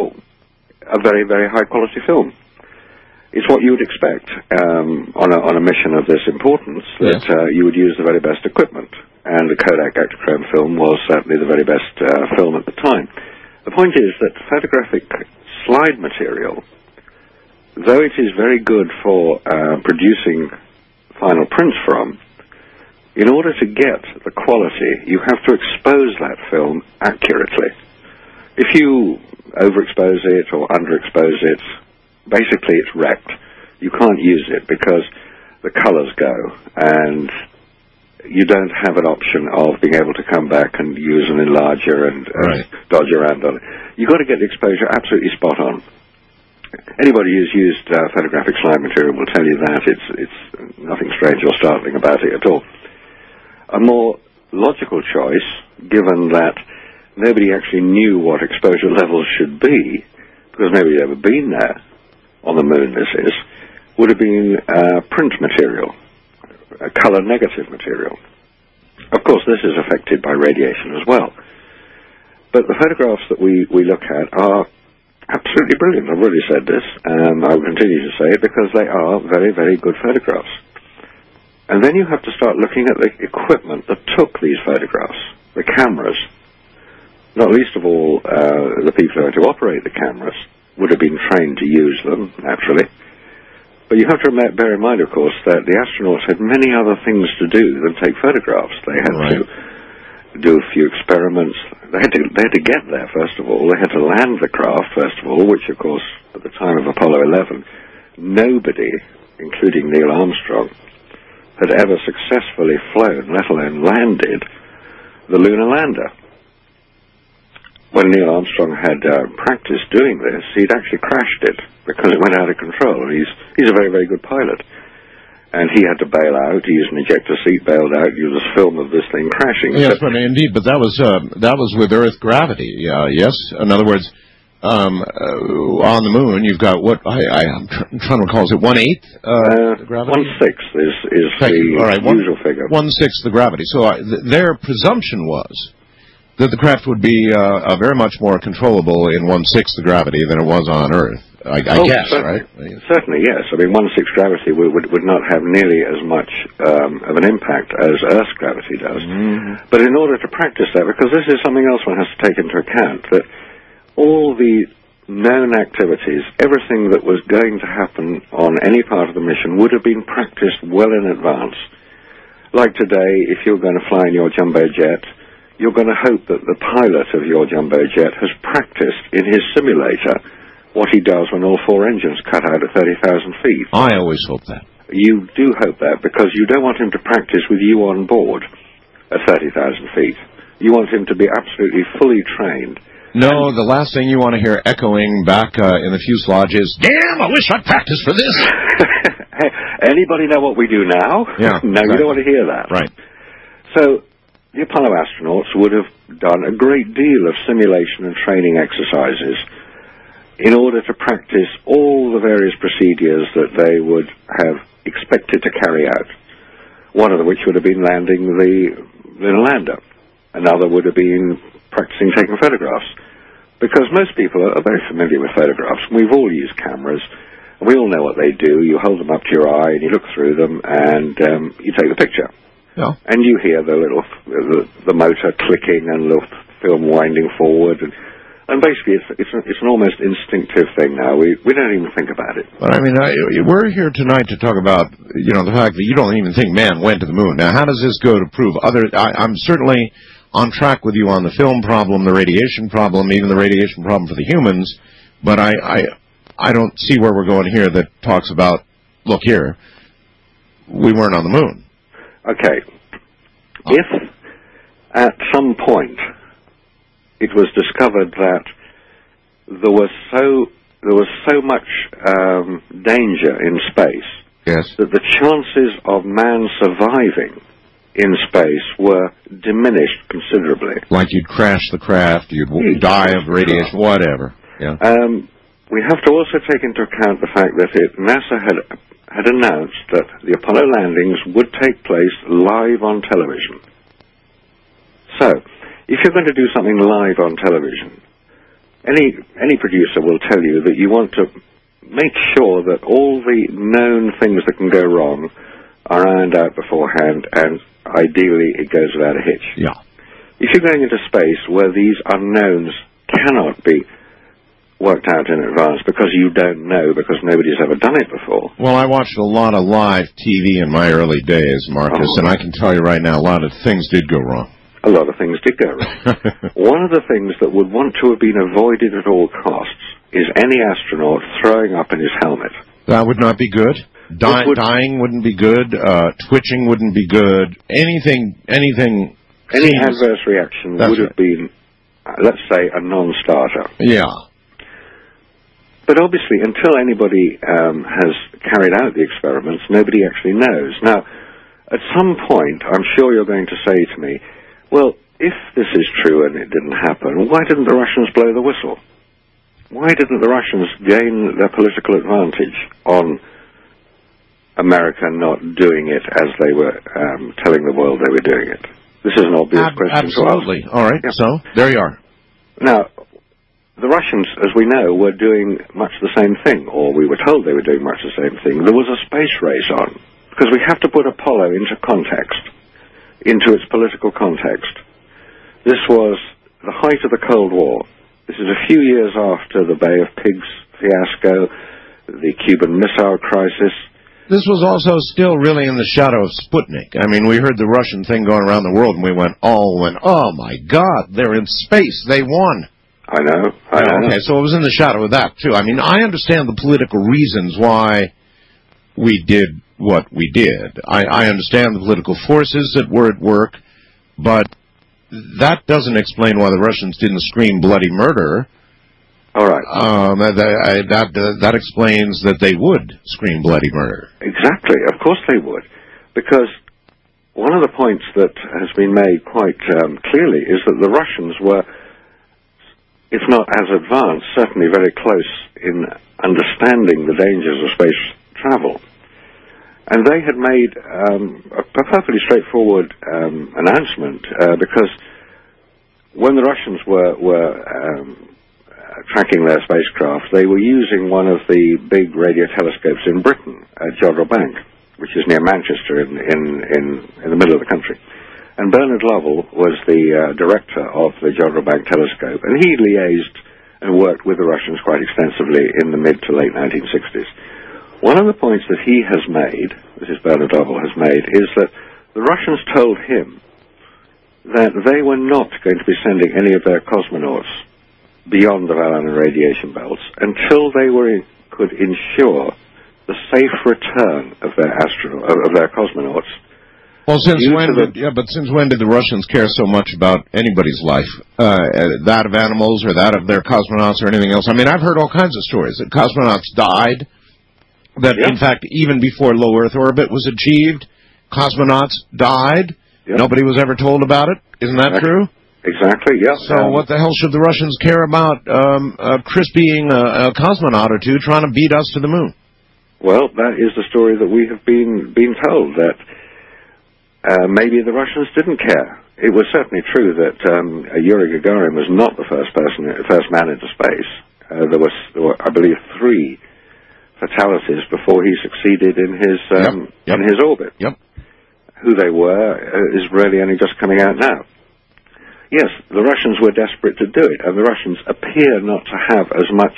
a very, very high-quality film. It's what you would expect on a mission of this importance, that you would use the very best equipment. And the Kodak Ektachrome film was certainly the very best film at the time. The point is that photographic slide material, though it is very good for producing final prints from, in order to get the quality, you have to expose that film accurately. If you overexpose it or underexpose it, basically it's wrecked. You can't use it because the colors go, and you don't have an option of being able to come back and use an enlarger and dodge around on it. You've got to get the exposure absolutely spot on. Anybody who's used photographic slide material will tell you that. It's nothing strange or startling about it at all. A more logical choice, given that nobody actually knew what exposure levels should be, because nobody had ever been there, on the moon this is, would have been print material, a color negative material. Of course, this is affected by radiation as well. But the photographs that we look at are absolutely brilliant. I've already said this, and I will continue to say it, because they are very, very good photographs. And then you have to start looking at the equipment that took these photographs, the cameras. Not least of all, the people who are to operate the cameras would have been trained to use them, naturally. But you have to bear in mind, of course, that the astronauts had many other things to do than take photographs. They had to do a few experiments. They had to get there, first of all. They had to land the craft, first of all, which, of course, at the time of Apollo 11, nobody, including Neil Armstrong, had ever successfully flown, let alone landed, the lunar lander. When Neil Armstrong had practiced doing this, he'd actually crashed it because it went out of control. And he's a very, very good pilot. And he had to bail out, use an ejector seat, bailed out, use a film of this thing crashing. Yes, but indeed, but that was with Earth gravity, yes? In other words, on the moon, you've got what, I'm trying to recall, is it 1/8 gravity? 1/6 is the usual figure. 1/6 the gravity. So their presumption was that the craft would be very much more controllable in 1/6 the gravity than it was on Earth. I guess, right? Certainly, yes. I mean, 1/6 gravity would not have nearly as much of an impact as Earth's gravity does. Mm-hmm. But in order to practice that, because this is something else one has to take into account, that all the known activities, everything that was going to happen on any part of the mission would have been practiced well in advance. Like today, if you're going to fly in your jumbo jet, you're going to hope that the pilot of your jumbo jet has practiced in his simulator what he does when all four engines cut out at 30,000 feet. I always hope that. You do hope that, because you don't want him to practice with you on board at 30,000 feet. You want him to be absolutely fully trained. No, the last thing you want to hear echoing back in the fuselage is, "Damn, I wish I'd practiced for this." Hey, anybody know what we do now? Yeah. No, exactly. You don't want to hear that. Right. So the Apollo astronauts would have done a great deal of simulation and training exercises in order to practice all the various procedures that they would have expected to carry out. One of which would have been landing the lunar lander. Another would have been practicing taking photographs. Because most people are very familiar with photographs. We've all used cameras. And we all know what they do. You hold them up to your eye and you look through them and you take the picture. Yeah. And you hear the little the motor clicking and the film winding forward, and basically it's an almost instinctive thing now. We don't even think about it. But I mean, we're here tonight to talk about the fact that you don't even think man went to the moon. Now, how does this go to prove other? I'm certainly on track with you on the film problem, the radiation problem, even the radiation problem for the humans. But I don't see where we're going here that talks about, look here, we weren't on the moon. Okay. If at some point it was discovered that there was so much danger in space that the chances of man surviving in space were diminished considerably. Like you'd crash the craft, you'd die of radiation, whatever. Yeah. We have to also take into account the fact that NASA had announced that the Apollo landings would take place live on television. So, if you're going to do something live on television, any producer will tell you that you want to make sure that all the known things that can go wrong are ironed out beforehand, and ideally it goes without a hitch. Yeah. If you're going into space where these unknowns cannot be worked out in advance because you don't know, because nobody's ever done it before. Well, I watched a lot of live TV in my early days, Marcus, and I can tell you right now, a lot of things did go wrong. A lot of things did go wrong. One of the things that would want to have been avoided at all costs is any astronaut throwing up in his helmet. That would not be good. Dying wouldn't be good. Twitching wouldn't be good. Anything. Any adverse reaction would have been, let's say, a non-starter. Yeah. But obviously, until anybody has carried out the experiments, nobody actually knows. Now, at some point, I'm sure you're going to say to me, well, if this is true and it didn't happen, why didn't the Russians blow the whistle? Why didn't the Russians gain their political advantage on America not doing it as they were telling the world they were doing it? This is an obvious question to ask. Absolutely. All right, so there you are. Now, the Russians, as we know, were doing much the same thing, or we were told they were doing much the same thing. There was a space race on, because we have to put Apollo into context, into its political context. This was the height of the Cold War. This is a few years after the Bay of Pigs fiasco, the Cuban Missile Crisis. This was also still really in the shadow of Sputnik. I mean, we heard the Russian thing going around the world, and we went, oh my God, they're in space, they won. I know. Okay, so it was in the shadow of that, too. I mean, I understand the political reasons why we did what we did. I understand the political forces that were at work, but that doesn't explain why the Russians didn't scream bloody murder. All right. That explains that they would scream bloody murder. Exactly. Of course they would. Because one of the points that has been made quite clearly is that the Russians were, if not as advanced, certainly very close in understanding the dangers of space travel. And they had made a perfectly straightforward announcement, because when the Russians were tracking their spacecraft, they were using one of the big radio telescopes in Britain at Jodrell Bank, which is near Manchester in the middle of the country. And Bernard Lovell was the director of the Jodrell Bank telescope, and he liaised and worked with the Russians quite extensively in the mid to late 1960s. One of the points that he has made, this is Bernard Lovell has made, is that the Russians told him that they were not going to be sending any of their cosmonauts beyond the Van Allen radiation belts until they could ensure the safe return of their cosmonauts. Well, since when did the Russians care so much about anybody's life? That of animals or that of their cosmonauts or anything else? I mean, I've heard all kinds of stories that cosmonauts died, that in fact, even before low Earth orbit was achieved, cosmonauts died. Nobody was ever told about it. Isn't that true? Exactly, yeah. So what the hell should the Russians care about Chris being a cosmonaut or two trying to beat us to the moon? Well, that is the story that we have been told, that maybe the Russians didn't care. It was certainly true that Yuri Gagarin was not the first man into space. There were, I believe, 3 fatalities before he succeeded in his orbit. Yep. Who they were is really only just coming out now. Yes, the Russians were desperate to do it, and the Russians appear not to have as much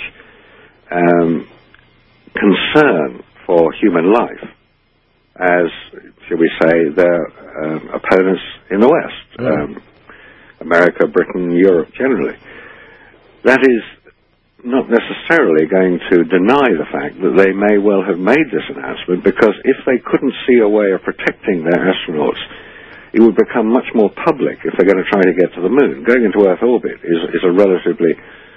concern for human life as, shall we say, their opponents in the West, America, Britain, Europe generally. That is not necessarily going to deny the fact that they may well have made this announcement, because if they couldn't see a way of protecting their astronauts, it would become much more public if they're going to try to get to the moon. Going into Earth orbit is a relatively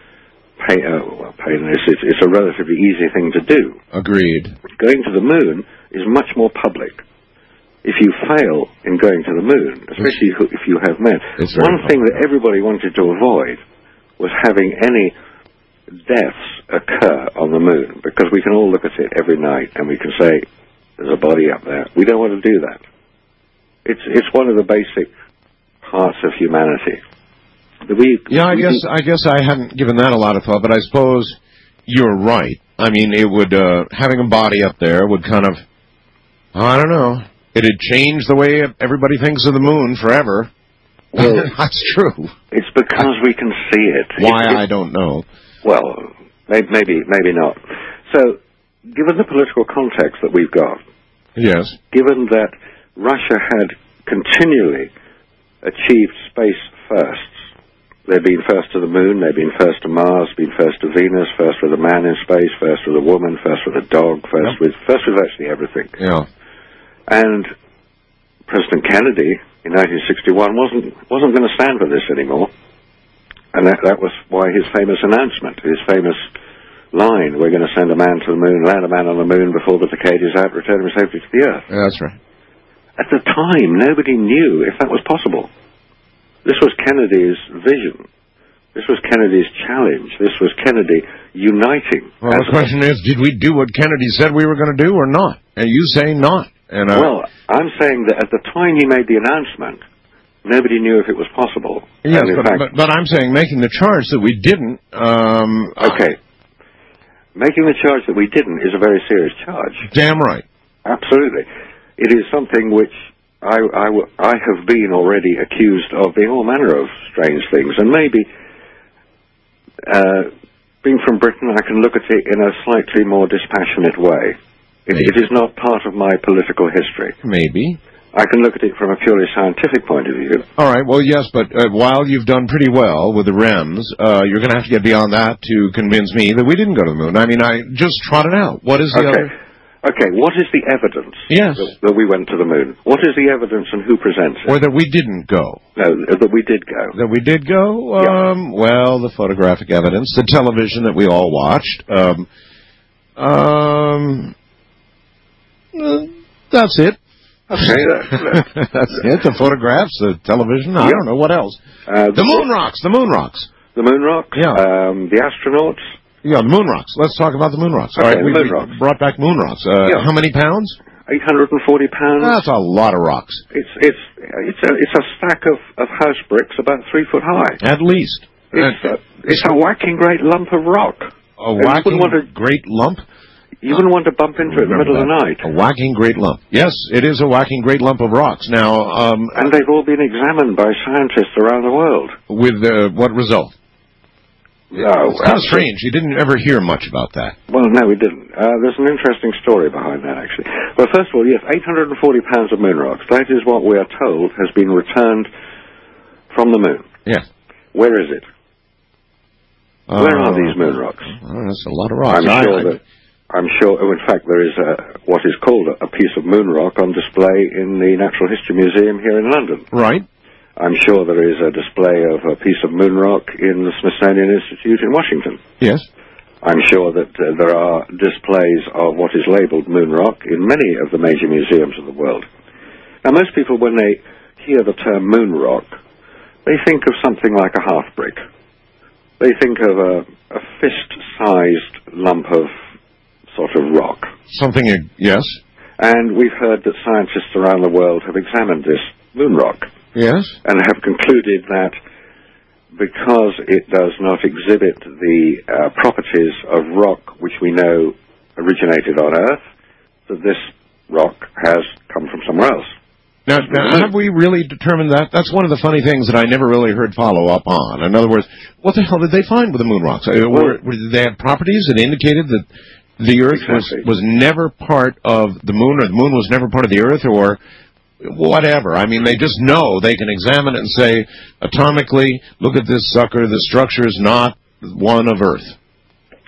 it's a relatively easy thing to do. Agreed. Going to the moon is much more public. If you fail in going to the moon, especially if you have men, one thing that everybody wanted to avoid was having any deaths occur on the moon, because we can all look at it every night and we can say, there's a body up there. We don't want to do that. It's one of the basic parts of humanity. I guess I hadn't given that a lot of thought, but I suppose you're right. I mean, it would, having a body up there would kind of, I don't know, it'd change the way everybody thinks of the moon forever. Well, that's true. It's because we can see it. Why, I don't know. Well, maybe not. So, given the political context that we've got, yes, given that Russia had continually achieved space firsts, they'd been first to the moon, they'd been first to Mars, been first to Venus, first with a man in space, first with a woman, first with a dog, first with actually everything. Yeah. And President Kennedy in 1961 wasn't going to stand for this anymore. And that was why his famous announcement, his famous line, we're going to send a man to the moon, land a man on the moon before the decade is out, return him safely to the Earth. Yeah, that's right. At the time, nobody knew if that was possible. This was Kennedy's vision. This was Kennedy's challenge. This was Kennedy uniting. Well, the question is, did we do what Kennedy said we were going to do or not? And you say not. And well, I'm saying that at the time he made the announcement, nobody knew if it was possible. Yes, but I'm saying making the charge that we didn't... okay. Making the charge that we didn't is a very serious charge. Damn right. Absolutely. It is something which I have been already accused of being all manner of strange things, and maybe being from Britain, I can look at it in a slightly more dispassionate way. It is not part of my political history. Maybe. I can look at it from a purely scientific point of view. All right, well, yes, but while you've done pretty well with the REMs, you're going to have to get beyond that to convince me that we didn't go to the moon. I mean, I just trotted out. What is the other... Okay, what is the evidence that we went to the moon? What is the evidence and who presents it? Or that we didn't go? No, that we did go. That we did go? Yeah. Well, the photographic evidence, the television that we all watched. That's it. Okay, that's it. The photographs, the television, I don't know. What else? The moon rocks. The moon rocks. The moon rocks? Yeah. The astronauts? Yeah, the moon rocks. Let's talk about the moon rocks. Okay, all right, we brought back moon rocks. How many pounds? 840 pounds. That's a lot of rocks. It's a stack of house bricks about 3 foot high. At least. It's a whacking great lump of rock. A whacking great lump? You wouldn't want to bump into it in the middle of the night. A whacking great lump. Yes, it is a whacking great lump of rocks. Now, and they've all been examined by scientists around the world. With what result? No, it's kind of strange. You didn't ever hear much about that. Well, no, we didn't. There's an interesting story behind that, actually. Well, first of all, yes, 840 pounds of moon rocks. That is what we are told has been returned from the moon. Yes. Where is it? Where are these moon rocks? That's a lot of rocks. I'm sure, in fact, there is what is called a piece of moon rock on display in the Natural History Museum here in London. Right. I'm sure there is a display of a piece of moon rock in the Smithsonian Institute in Washington. Yes. I'm sure that there are displays of what is labeled moon rock in many of the major museums of the world. Now, most people, when they hear the term moon rock, they think of something like a half brick. They think of a fist-sized lump of sort of rock. Something, yes. And we've heard that scientists around the world have examined this moon rock. Yes. And have concluded that because it does not exhibit the properties of rock which we know originated on Earth, that this rock has come from somewhere else. Now, have we really determined that? That's one of the funny things that I never really heard follow-up on. In other words, what the hell did they find with the moon rocks? Did they have properties that indicated that the Earth was never part of the moon, or the moon was never part of the Earth, or whatever? I mean, they just know. They can examine it and say, atomically, look at this sucker, the structure is not one of Earth.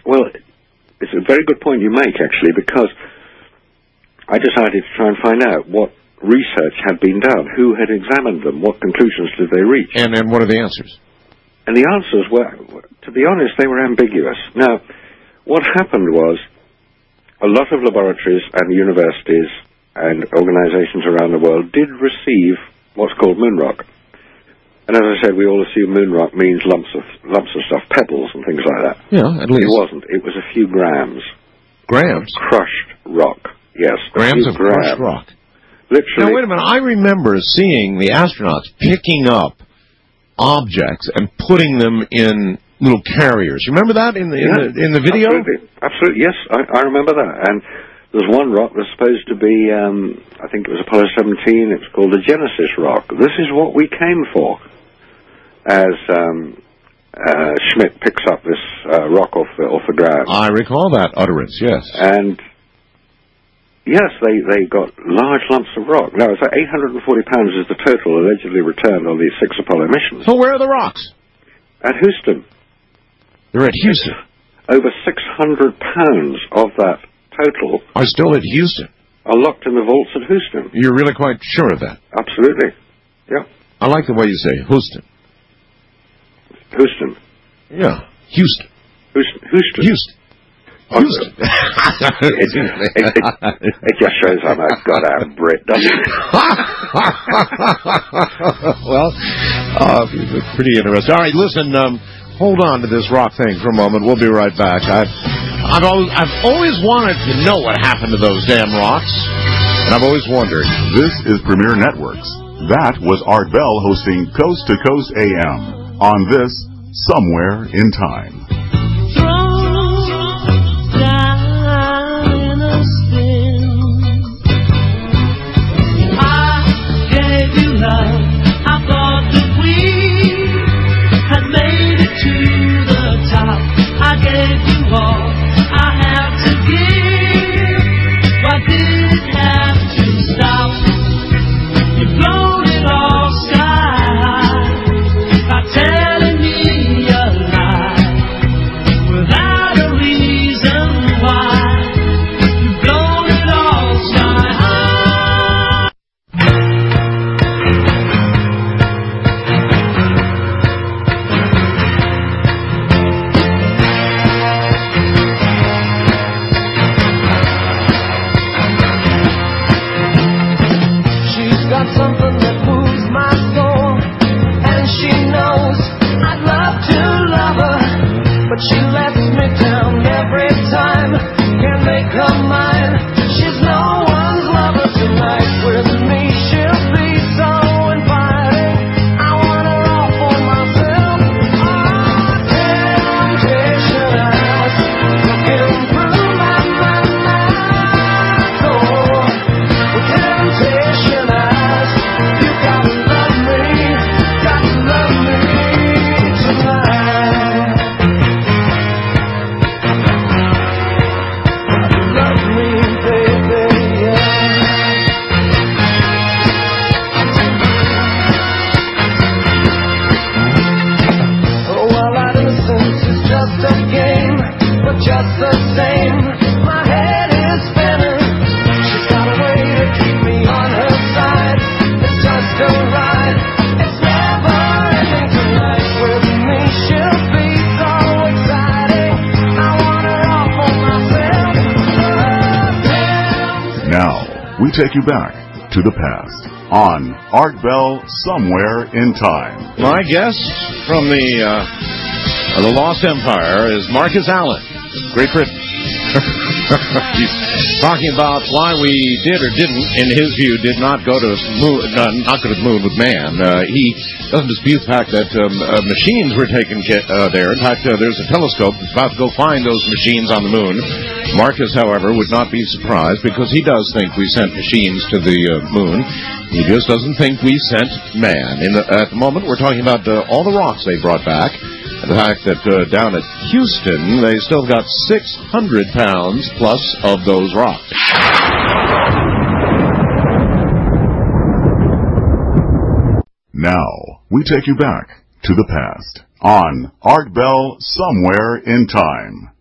Well, it's a very good point you make, actually, because I decided to try and find out what research had been done, who had examined them, what conclusions did they reach. And what are the answers? And the answers were, to be honest, they were ambiguous. Now, what happened was a lot of laboratories and universities and organizations around the world did receive what's called moon rock. And as I said, we all assume moon rock means lumps of stuff, pebbles and things like that. Yeah, at least. It wasn't. It was a few grams. Grams? Crushed rock. Yes. Grams of crushed rock. Literally. Now, wait a minute. I remember seeing the astronauts picking up objects and putting them in little carriers. You remember that in the video? Absolutely. Yes, I remember that. And there's one rock that's supposed to be, I think it was Apollo 17. It's called the Genesis rock. This is what we came for. As Schmidt picks up this rock off the ground. I recall that utterance. Yes. And yes, they got large lumps of rock. Now, it's like 840 pounds is the total allegedly returned on these 6 Apollo missions. So where are the rocks? At Houston. They're at Houston. Over 600 pounds of that total are still at Houston. Are locked in the vaults at Houston. You're really quite sure of that? Absolutely. Yeah. I like the way you say Houston. Houston. Yeah. Houston. Houston. Houston. Houston. It just shows I'm a goddamn Brit, doesn't it? Well, pretty interesting. All right, listen, hold on to this rock thing for a moment. We'll be right back. I've always wanted to know what happened to those damn rocks, and I've always wondered. This is Premier Networks. That was Art Bell hosting Coast to Coast AM on this Somewhere in Time. We take you back to the past on Art Bell Somewhere in Time. My guest from the Lost Empire is Marcus Allen, Great Britain. He's talking about why we did or didn't, in his view, did not go to moon, not go to the moon with man. He doesn't dispute the fact that machines were taken there. In fact, there's a telescope that's about to go find those machines on the moon. Marcus, however, would not be surprised because he does think we sent machines to the moon. He just doesn't think we sent man. At the moment, we're talking about all the rocks they brought back. And the fact that down at Houston, they still got 600 pounds plus of those rocks. Now, we take you back to the past on Art Bell Somewhere in Time.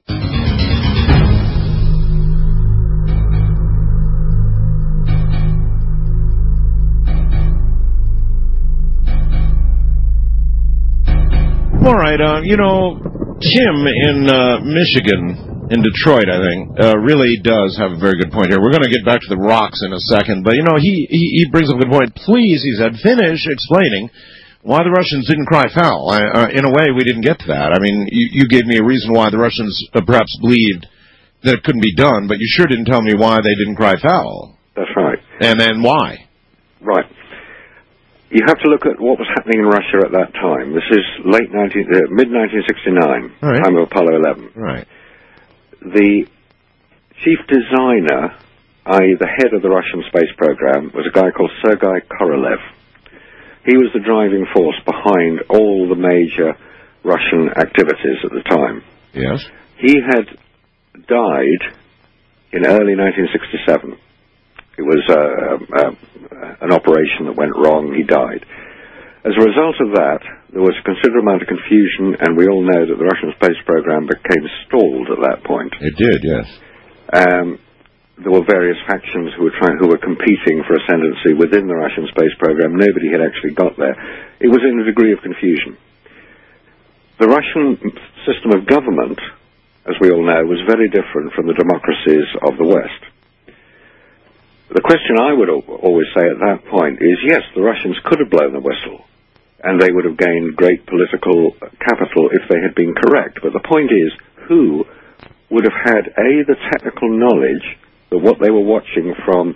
All right, Tim in Michigan, in Detroit, I think, really does have a very good point here. We're going to get back to the rocks in a second, but, he brings up a good point. Please, he said, finish explaining why the Russians didn't cry foul. In a way, we didn't get to that. I mean, you gave me a reason why the Russians perhaps believed that it couldn't be done, but you sure didn't tell me why they didn't cry foul. That's right. And then why? Right. You have to look at what was happening in Russia at that time. This is mid-1969, right. Time of Apollo 11. Right. The chief designer, i.e. the head of the Russian space program, was a guy called Sergei Korolev. He was the driving force behind all the major Russian activities at the time. Yes. He had died in early 1967. It was an operation that went wrong. He died. As a result of that, there was a considerable amount of confusion, and we all know that the Russian space program became stalled at that point. It did, yes. There were various factions who were competing for ascendancy within the Russian space program. Nobody had actually got there. It was in a degree of confusion. The Russian system of government, as we all know, was very different from the democracies of the West. The question I would always say at that point is, yes, the Russians could have blown the whistle, and they would have gained great political capital if they had been correct. But the point is, who would have had, the technical knowledge that what they were watching from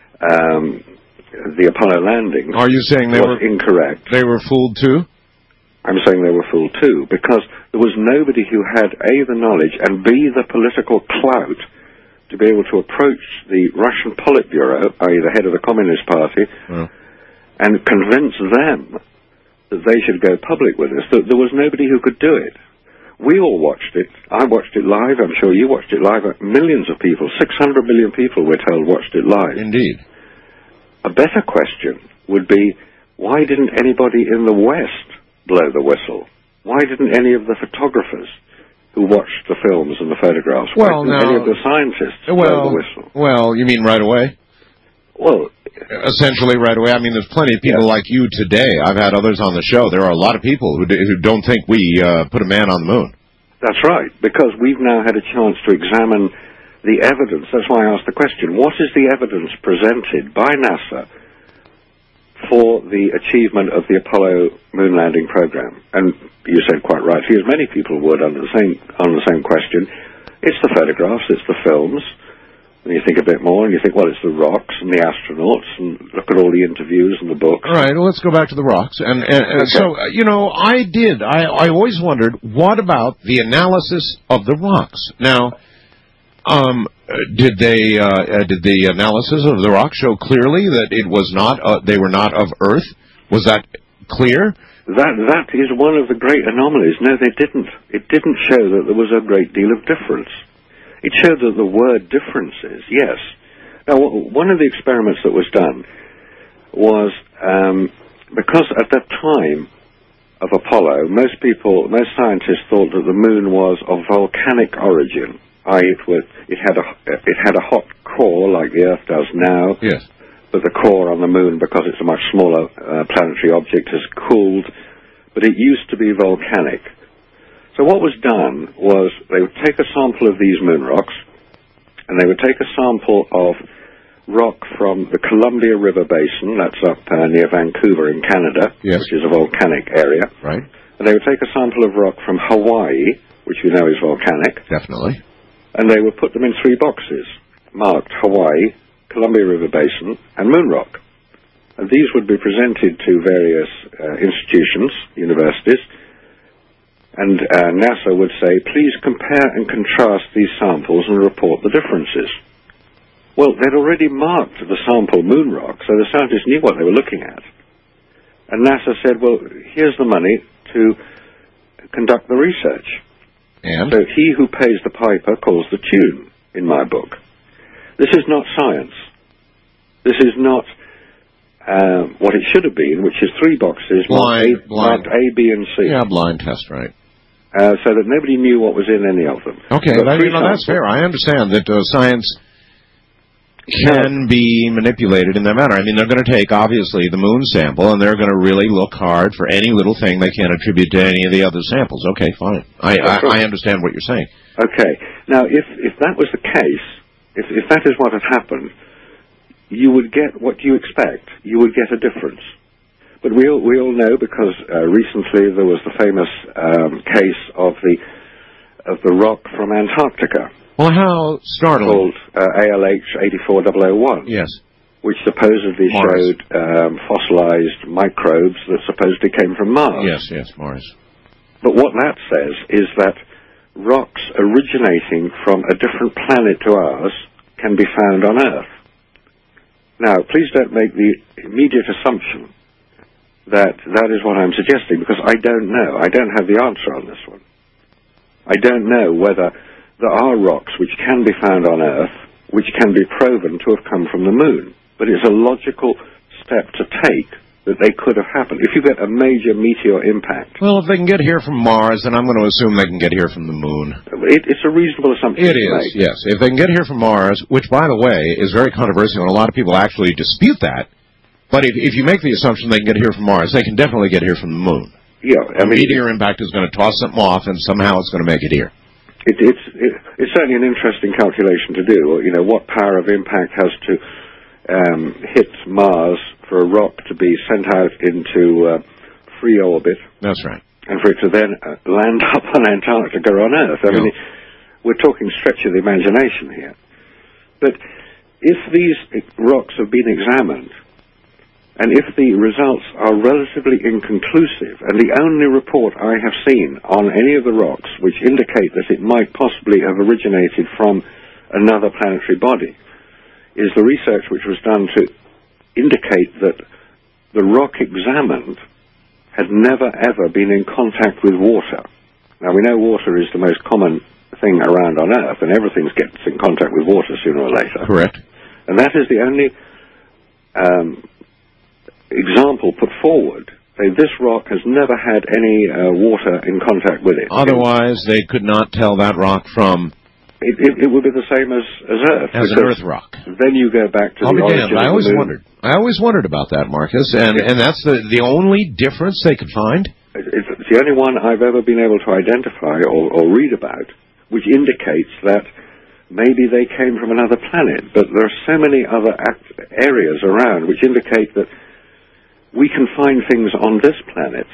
the Apollo landing Are you saying they were incorrect? They were fooled too? I'm saying they were fooled too, because there was nobody who had, the knowledge, and B, the political clout to be able to approach the Russian Politburo, i.e. the head of the Communist Party, and convince them that they should go public with this. There was nobody who could do it. We all watched it. I watched it live. I'm sure you watched it live. Millions of people, 600 million people, we're told, watched it live. Indeed. A better question would be, why didn't anybody in the West blow the whistle? Why didn't any of the photographers who watched the films and the photographs, any of the scientists blow the whistle? Well, you mean right away? Well, essentially right away. I mean, there's plenty of people like you today. I've had others on the show. There are a lot of people who don't think we put a man on the moon. That's right, because we've now had a chance to examine the evidence. That's why I asked the question, what is the evidence presented by NASA for the achievement of the Apollo moon landing program? And you said quite rightly, as many people would on the same question, it's the photographs, it's the films. And you think a bit more, and you think, well, it's the rocks and the astronauts, and look at all the interviews and the books. All right, well, let's go back to the rocks. And so, I always wondered, what about the analysis of the rocks? Now, did the analysis of the rock show clearly that it was not, they were not of Earth? Was that clear? That is one of the great anomalies. No, they didn't. It didn't show that there was a great deal of difference. It showed that there were differences, yes. Now, one of the experiments that was done was, because at that time of Apollo, most scientists thought that the moon was of volcanic origin. It had a hot core like the Earth does now. Yes. But the core on the moon, because it's a much smaller planetary object, has cooled. But it used to be volcanic. So what was done was they would take a sample of these moon rocks, and they would take a sample of rock from the Columbia River Basin, that's up near Vancouver in Canada, which is a volcanic area. Right. And they would take a sample of rock from Hawaii, which we know is volcanic. Definitely. And they would put them in 3 boxes, marked Hawaii, Columbia River Basin, and moon rock. And these would be presented to various institutions, universities, and NASA would say, please compare and contrast these samples and report the differences. Well, they'd already marked the sample moon rock, so the scientists knew what they were looking at. And NASA said, well, here's the money to conduct the research. And? So he who pays the piper calls the tune, in my book. This is not science. This is not what it should have been, which is 3 boxes marked A, B, and C. Yeah, blind test, right. so that nobody knew what was in any of them. Okay, that's fair. I understand that science can be manipulated in that manner. I mean, they're going to take, obviously, the moon sample, and they're going to really look hard for any little thing they can attribute to any of the other samples. Okay, fine. I understand what you're saying. Okay. Now, if that was the case, if that is what had happened, you would get what you expect. You would get a difference. But we all know, because recently there was the famous case of the rock from Antarctica. Well, how startling. Called ALH-84001. Yes. Which supposedly showed fossilized microbes that supposedly came from Mars. Yes, Mars. But what that says is that rocks originating from a different planet to ours can be found on Earth. Now, please don't make the immediate assumption that is what I'm suggesting, because I don't know. I don't have the answer on this one. I don't know whether there are rocks which can be found on Earth, which can be proven to have come from the moon. But it's a logical step to take that they could have happened. If you get a major meteor impact... Well, if they can get here from Mars, then I'm going to assume they can get here from the moon. It's a reasonable assumption. It is, yes. If they can get here from Mars, which, by the way, is very controversial, and a lot of people actually dispute that, but if you make the assumption they can get here from Mars, they can definitely get here from the moon. Yeah, a meteor impact is going to toss something off, and somehow it's going to make it here. It's certainly an interesting calculation to do. You know, what power of impact has to hit Mars for a rock to be sent out into free orbit. That's right. And for it to then land up on Antarctica on Earth. I mean, we're talking stretch of the imagination here. But if these rocks have been examined, and if the results are relatively inconclusive, and the only report I have seen on any of the rocks which indicate that it might possibly have originated from another planetary body, is the research which was done to indicate that the rock examined had never ever been in contact with water. Now, we know water is the most common thing around on Earth, and everything gets in contact with water sooner or later. Correct. And that is the only example put forward. Say, this rock has never had any water in contact with it. Otherwise, they could not tell that rock from... It would be the same as Earth. As an Earth rock. Then you go back to the origin I always wondered about that, Marcus, and that's the only difference they could find? It's the only one I've ever been able to identify or read about, which indicates that maybe they came from another planet. But there are so many other areas around which indicate that we can find things on this planet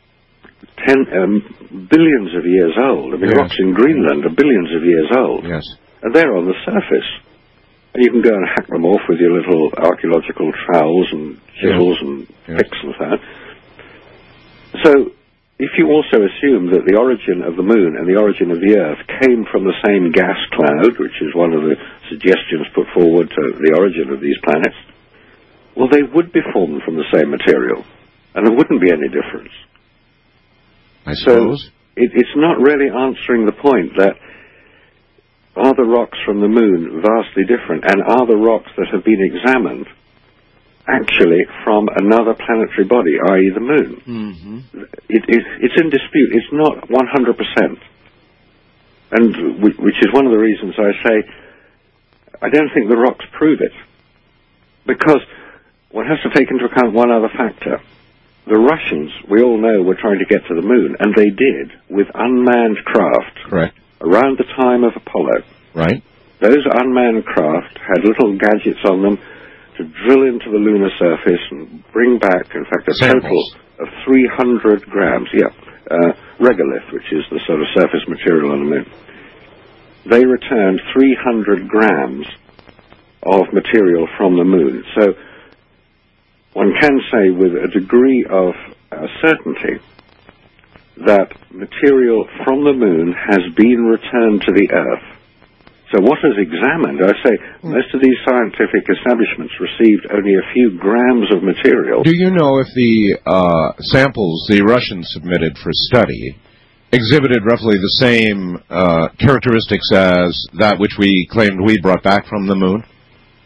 billions of years old. I mean, rocks in Greenland are billions of years old. Yes. And they're on the surface. And you can go and hack them off with your little archaeological trowels and chisels and picks and so on. So, if you also assume that the origin of the moon and the origin of the Earth came from the same gas cloud, which is one of the suggestions put forward to the origin of these planets, well, they would be formed from the same material, and there wouldn't be any difference. I suppose. So it's not really answering the point that are the rocks from the moon vastly different, and are the rocks that have been examined actually from another planetary body, i.e. the moon? Mm-hmm. It's in dispute. It's not 100%. And which is one of the reasons I say I don't think the rocks prove it. Because one has to take into account one other factor. The Russians, we all know, were trying to get to the moon, and they did, with unmanned craft. Correct. Around the time of Apollo. Right. Those unmanned craft had little gadgets on them to drill into the lunar surface and bring back, in fact, a total of 300 grams. Regolith, which is the sort of surface material on the moon. They returned 300 grams of material from the moon. So one can say with a degree of certainty that material from the moon has been returned to the Earth. So what is examined, I say, most of these scientific establishments received only a few grams of material. Do you know if the samples the Russians submitted for study exhibited roughly the same characteristics as that which we claimed we brought back from the moon?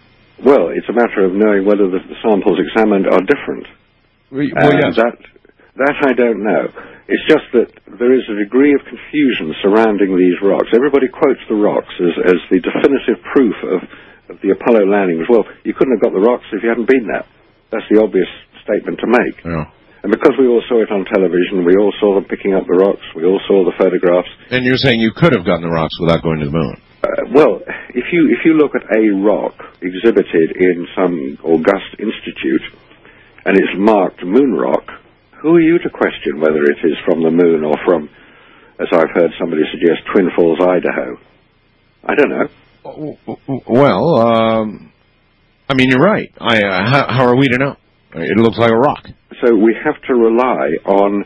Well, it's a matter of knowing whether the samples examined are different. Well, yes. That I don't know. It's just that there is a degree of confusion surrounding these rocks. Everybody quotes the rocks as the definitive proof of the Apollo landings. Well, you couldn't have got the rocks if you hadn't been there. That's the obvious statement to make. Yeah. And because we all saw it on television, we all saw them picking up the rocks, we all saw the photographs. And you're saying you could have gotten the rocks without going to the moon? Well, if you look at a rock exhibited in some august institute, and it's marked moon rock, who are you to question whether it is from the moon or from, as I've heard somebody suggest, Twin Falls, Idaho? I don't know. Well, I mean, you're right. How are we to know? It looks like a rock. So we have to rely on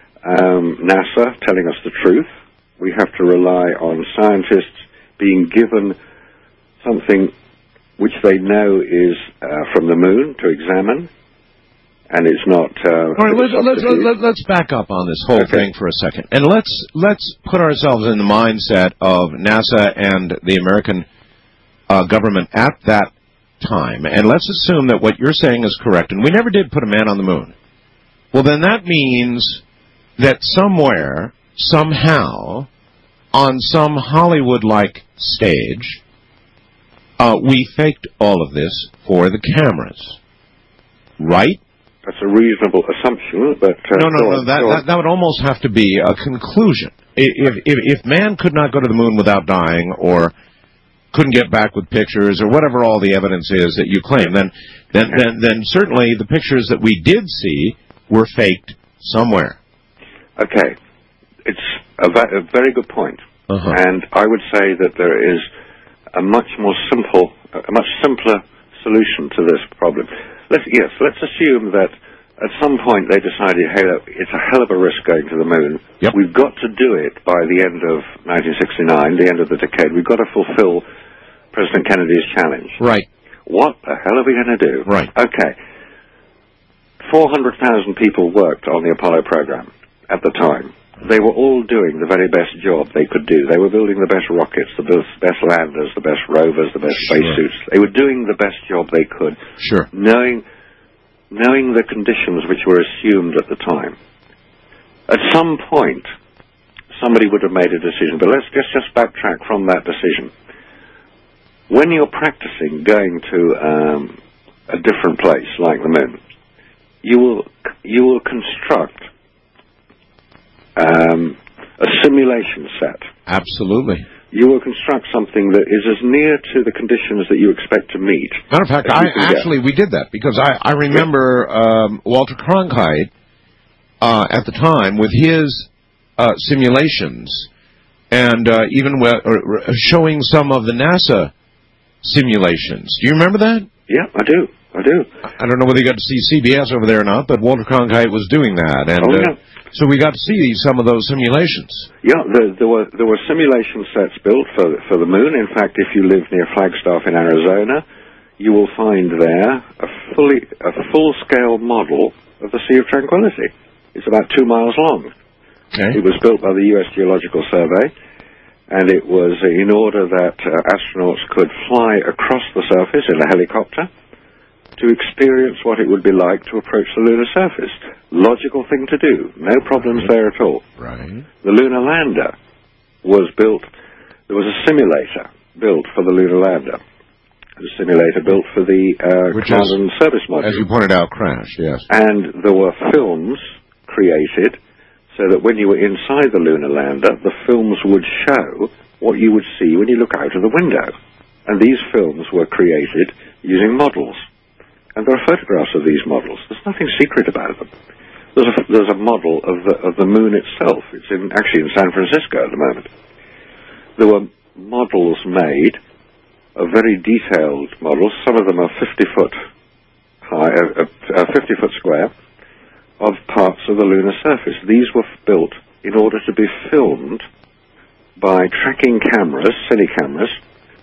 NASA telling us the truth. We have to rely on scientists being given something which they know is from the moon to examine. And it's not. All right, let's back up on this whole thing for a second, and let's put ourselves in the mindset of NASA and the American government at that time, and let's assume that what you're saying is correct, and we never did put a man on the moon. Well, then that means that somewhere, somehow, on some Hollywood-like stage, we faked all of this for the cameras, right? That's a reasonable assumption, but... No, that would almost have to be a conclusion. If man could not go to the moon without dying, or couldn't get back with pictures, or whatever all the evidence is that you claim, then certainly the pictures that we did see were faked somewhere. Okay. It's a very good point. And I would say that there is a much simpler solution to this problem. Let's assume that at some point they decided, hey, look, it's a hell of a risk going to the moon. Yep. We've got to do it by the end of 1969, the end of the decade. We've got to fulfill President Kennedy's challenge. Right. What the hell are we going to do? Right. Okay. 400,000 people worked on the Apollo program at the time. They were all doing the very best job they could do. They were building the best rockets, the best landers, the best rovers, the best spacesuits. They were doing the best job they could. Sure. Knowing the conditions which were assumed at the time. At some point, somebody would have made a decision, but let's just backtrack from that decision. When you're practicing going to a different place, like the moon, you will construct a simulation set. Absolutely. You will construct something that is as near to the conditions that you expect to meet. Matter of fact, we did that, because I remember Walter Cronkite at the time with his simulations, and even showing some of the NASA simulations. Do you remember that? Yeah, I do. I don't know whether you got to see CBS over there or not, but Walter Cronkite was doing that, and so we got to see some of those simulations. Yeah, there were simulation sets built for the moon. In fact, if you live near Flagstaff in Arizona, you will find there a full-scale model of the Sea of Tranquility. It's about 2 miles long. Okay. It was built by the U.S. Geological Survey, and it was in order that astronauts could fly across the surface in a helicopter to experience what it would be like to approach the lunar surface. Logical thing to do. No problems there at all. Right. The lunar lander was built. There was a simulator built for the lunar lander. A simulator built for the command and service module. As you pointed out, crashed, yes. And there were films created so that when you were inside the lunar lander, the films would show what you would see when you look out of the window. And these films were created using models. And there are photographs of these models. There's nothing secret about them. There's a model of the moon itself. It's actually in San Francisco at the moment. There were models made, very detailed models. Some of them are 50-foot high, 50-foot square, of parts of the lunar surface. These were built in order to be filmed by tracking cameras, cine cameras,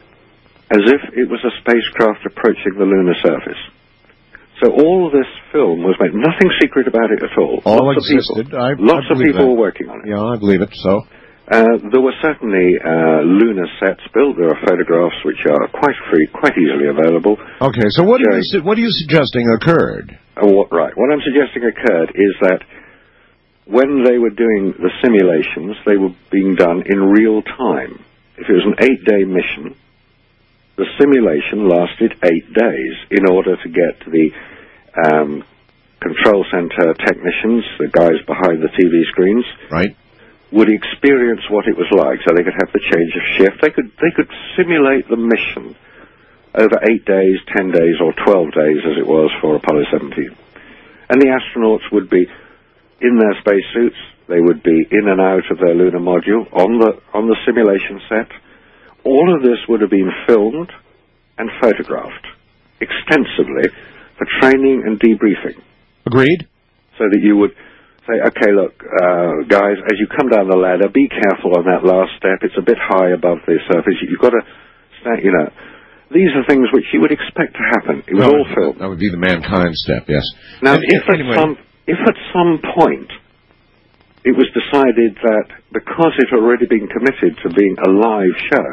as if it was a spacecraft approaching the lunar surface. So all this film was made. Nothing secret about it at all. All existed. Lots of people were working on it. Yeah, I believe it. So there were certainly lunar sets built. There are photographs which are quite easily available. Okay, so what are you suggesting occurred? Right. What I'm suggesting occurred is that when they were doing the simulations, they were being done in real time. If it was an 8-day mission, the simulation lasted 8 days in order to get the control center technicians, the guys behind the TV screens, right, would experience what it was like, so they could have the change of shift. They could simulate the mission over 8 days, 10 days, or 12 days, as it was for Apollo 17. And the astronauts would be in their spacesuits. They would be in and out of their lunar module on the simulation set. All of this would have been filmed and photographed extensively for training and debriefing. Agreed. So that you would say, okay, look, guys, as you come down the ladder, be careful on that last step. It's a bit high above the surface. You've got to stand, these are things which you would expect to happen. It was all filmed. That would be the mankind step, yes. Now, if at some point it was decided that because it had already been committed to being a live show,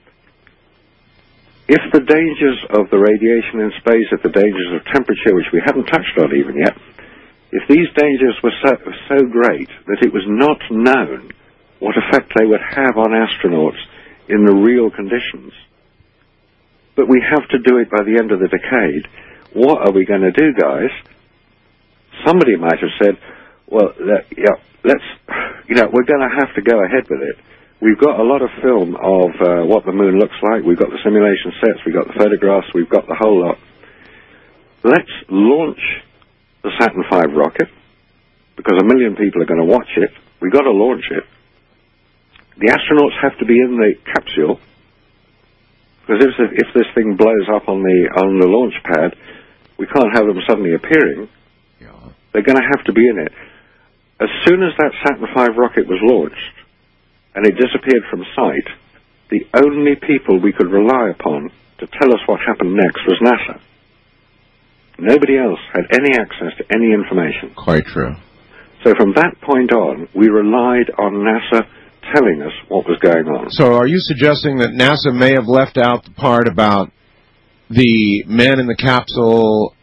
if the dangers of the radiation in space, if the dangers of temperature, which we haven't touched on even yet, if these dangers were so great that it was not known what effect they would have on astronauts in the real conditions, but we have to do it by the end of the decade, what are we going to do, guys? Somebody might have said, well, we're going to have to go ahead with it. We've got a lot of film of what the moon looks like. We've got the simulation sets. We've got the photographs. We've got the whole lot. Let's launch the Saturn V rocket, because 1 million people are going to watch it. We've got to launch it. The astronauts have to be in the capsule, because if this thing blows up on the launch pad, we can't have them suddenly appearing. Yeah. They're going to have to be in it. As soon as that Saturn V rocket was launched, and it disappeared from sight, the only people we could rely upon to tell us what happened next was NASA. Nobody else had any access to any information. Quite true. So from that point on, we relied on NASA telling us what was going on. So are you suggesting that NASA may have left out the part about the men in the capsule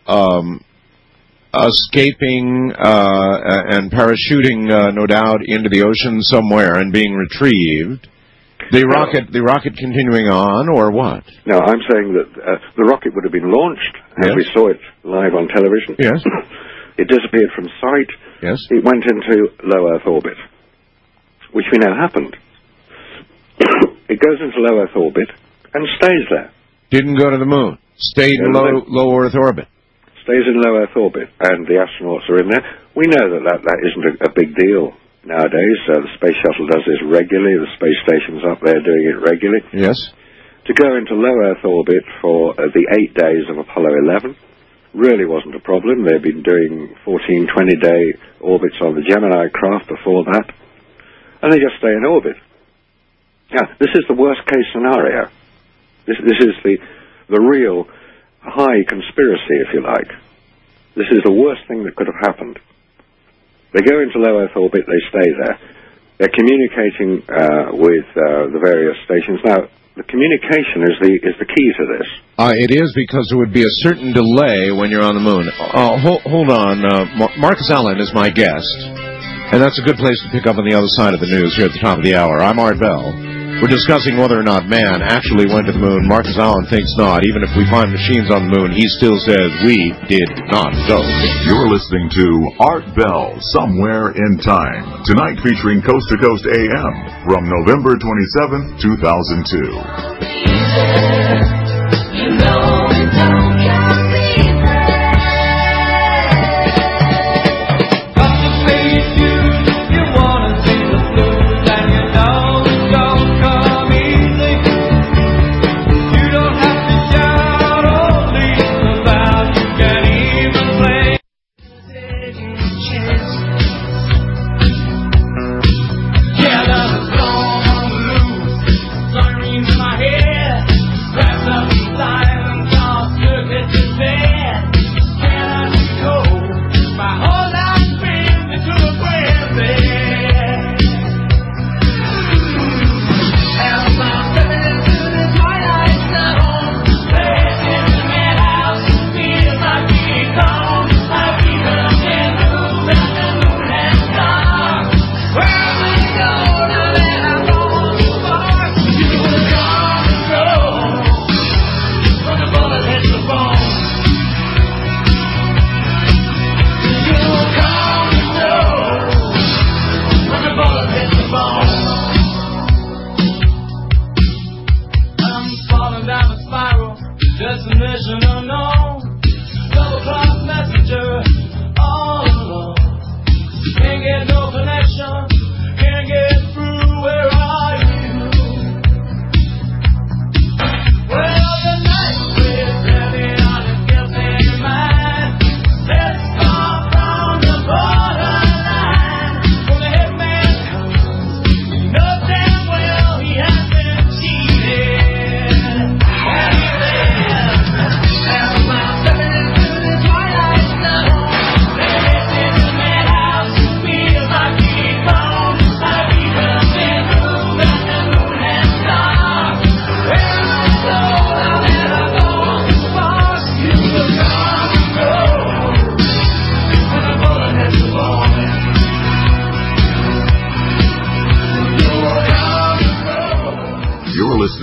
escaping and parachuting, no doubt, into the ocean somewhere and being retrieved? The rocket continuing on, or what? No, I'm saying that the rocket would have been launched, as we saw it live on television. Yes. It disappeared from sight. Yes. It went into low Earth orbit, which we know happened. It goes into low Earth orbit and stays there. Didn't go to the moon. Stayed in low Earth orbit. Stays in low Earth orbit, and the astronauts are in there. We know that isn't a big deal nowadays. The Space Shuttle does this regularly. The space station's up there doing it regularly. Yes. To go into low Earth orbit for the 8 days of Apollo 11 really wasn't a problem. They've been doing 14, 20-day orbits on the Gemini craft before that, and they just stay in orbit. Now, this is the worst-case scenario. This is the real high conspiracy, if you like. This is the worst thing that could have happened. They go into low Earth orbit, they stay there. They're communicating with the various stations. Now, the communication is the key to this. It is, because there would be a certain delay when you're on the moon. Hold on. Marcus Allen is my guest, and that's a good place to pick up on the other side of the news here at the top of the hour. I'm Art Bell. We're discussing whether or not man actually went to the moon. Marcus Allen thinks not. Even if we find machines on the moon, he still says we did not go. You're listening to Art Bell, Somewhere in Time. Tonight featuring Coast to Coast AM from November 27th, 2002. You know it don't count me there. Got to pay your dues if you want to see the blues, and you know it don't come easy. You don't have to shout or leave about, you can even play. Yeah, that's all on the loose. Sorry in my head. Grab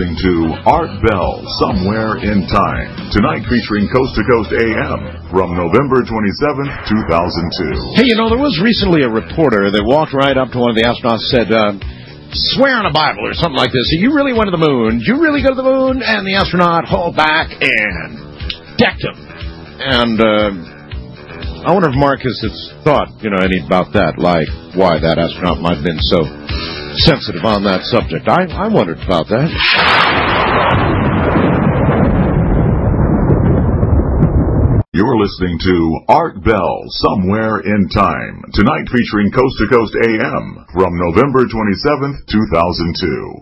listening to Art Bell, Somewhere in Time. Tonight featuring Coast to Coast AM from November 27th, 2002. Hey, there was recently a reporter that walked right up to one of the astronauts and said, swear on a Bible or something like this. You really went to the moon? Did you really go to the moon? And the astronaut hauled back and decked him. And I wonder if Marcus has thought, any about that, like why that astronaut might have been so sensitive on that subject. I wondered about that. You're listening to Art Bell, Somewhere in Time. Tonight featuring Coast to Coast AM from November 27th, 2002.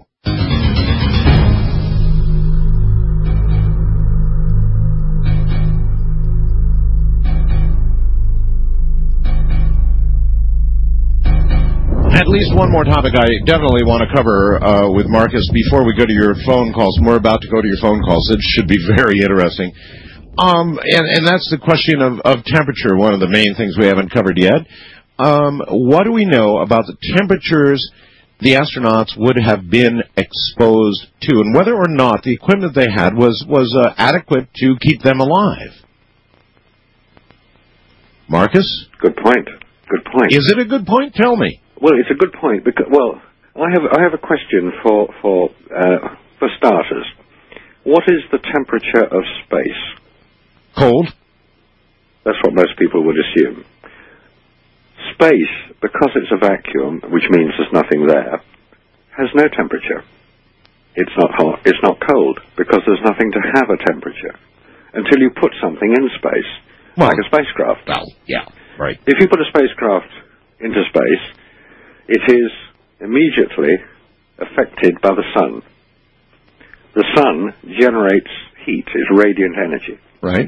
At least one more topic I definitely want to cover with Marcus before we go to your phone calls. We're about to go to your phone calls. It should be very interesting. And that's the question of temperature, one of the main things we haven't covered yet. What do we know about the temperatures the astronauts would have been exposed to, and whether or not the equipment they had was adequate to keep them alive? Marcus? Good point. Good point. Is it a good point? Tell me. Well, it's a good point because, I have a question for starters. What is the temperature of space? Cold. That's what most people would assume. Space, because it's a vacuum, which means there's nothing there, has no temperature. It's not hot, it's not cold, because there's nothing to have a temperature until you put something in space, like a spacecraft. Well, yeah, right. If you put a spacecraft into space, it is immediately affected by the sun. The sun generates heat, is radiant energy. Right.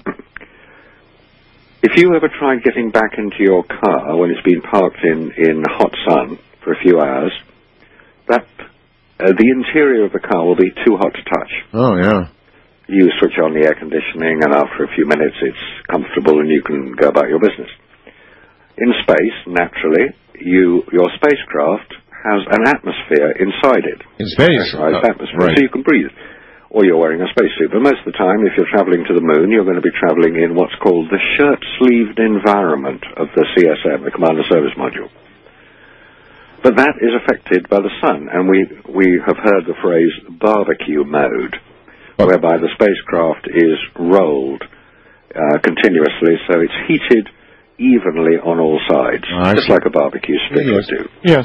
If you ever tried getting back into your car when it's been parked in hot sun for a few hours, the interior of the car will be too hot to touch. Oh, yeah. You switch on the air conditioning, and after a few minutes it's comfortable and you can go about your business. In space, naturally, your spacecraft has an atmosphere inside it. In space? Atmosphere, right. So you can breathe. Or you're wearing a spacesuit. But most of the time, if you're traveling to the moon, you're going to be traveling in what's called the shirt-sleeved environment of the CSM, the Commander Service Module. But that is affected by the sun, and we have heard the phrase barbecue mode, whereby the spacecraft is rolled continuously, so it's heated evenly on all sides, just like a barbecue spit would do. Yes.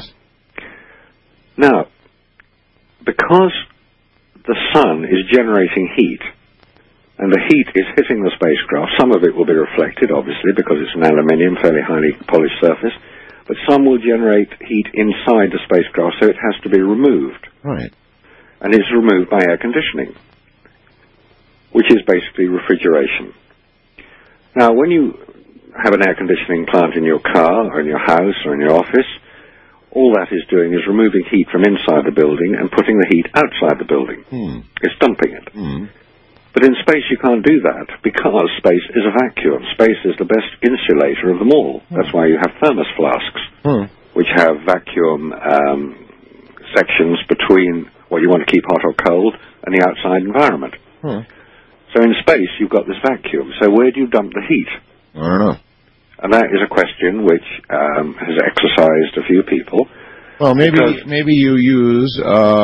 Now, because the sun is generating heat, and the heat is hitting the spacecraft, some of it will be reflected, obviously, because it's an aluminium, fairly highly polished surface, but some will generate heat inside the spacecraft, so it has to be removed. Right. And it's removed by air conditioning, which is basically refrigeration. Now, when you have an air conditioning plant in your car or in your house or in your office, all that is doing is removing heat from inside the building and putting the heat outside the building. It's dumping it. But in space you can't do that because space is a vacuum. Space is the best insulator of them all. That's why you have thermos flasks, which have vacuum sections between what you want to keep hot or cold and the outside environment. So in space you've got this vacuum. So where do you dump the heat? I don't know. And that is a question which has exercised a few people. Well, maybe you use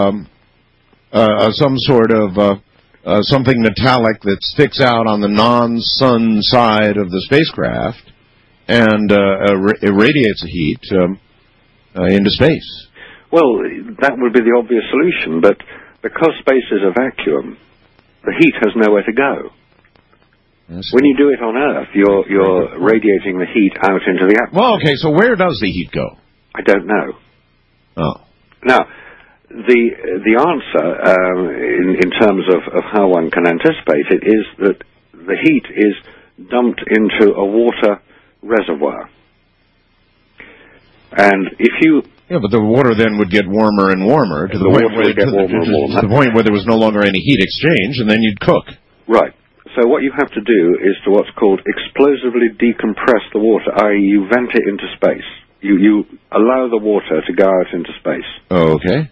some sort of something metallic that sticks out on the non-sun side of the spacecraft and irradiates the heat into space. Well, that would be the obvious solution, but because space is a vacuum, the heat has nowhere to go. When you do it on Earth, you're radiating the heat out into the atmosphere. Well, okay, so where does the heat go? I don't know. Oh. Now, the answer, in terms of how one can anticipate it, is that the heat is dumped into a water reservoir. And if you... Yeah, but the water then would get warmer and warmer to the point where there was no longer any heat exchange, and then you'd cook. Right. So what you have to do is to what's called explosively decompress the water, i.e. you vent it into space. You allow the water to go out into space. Oh, okay.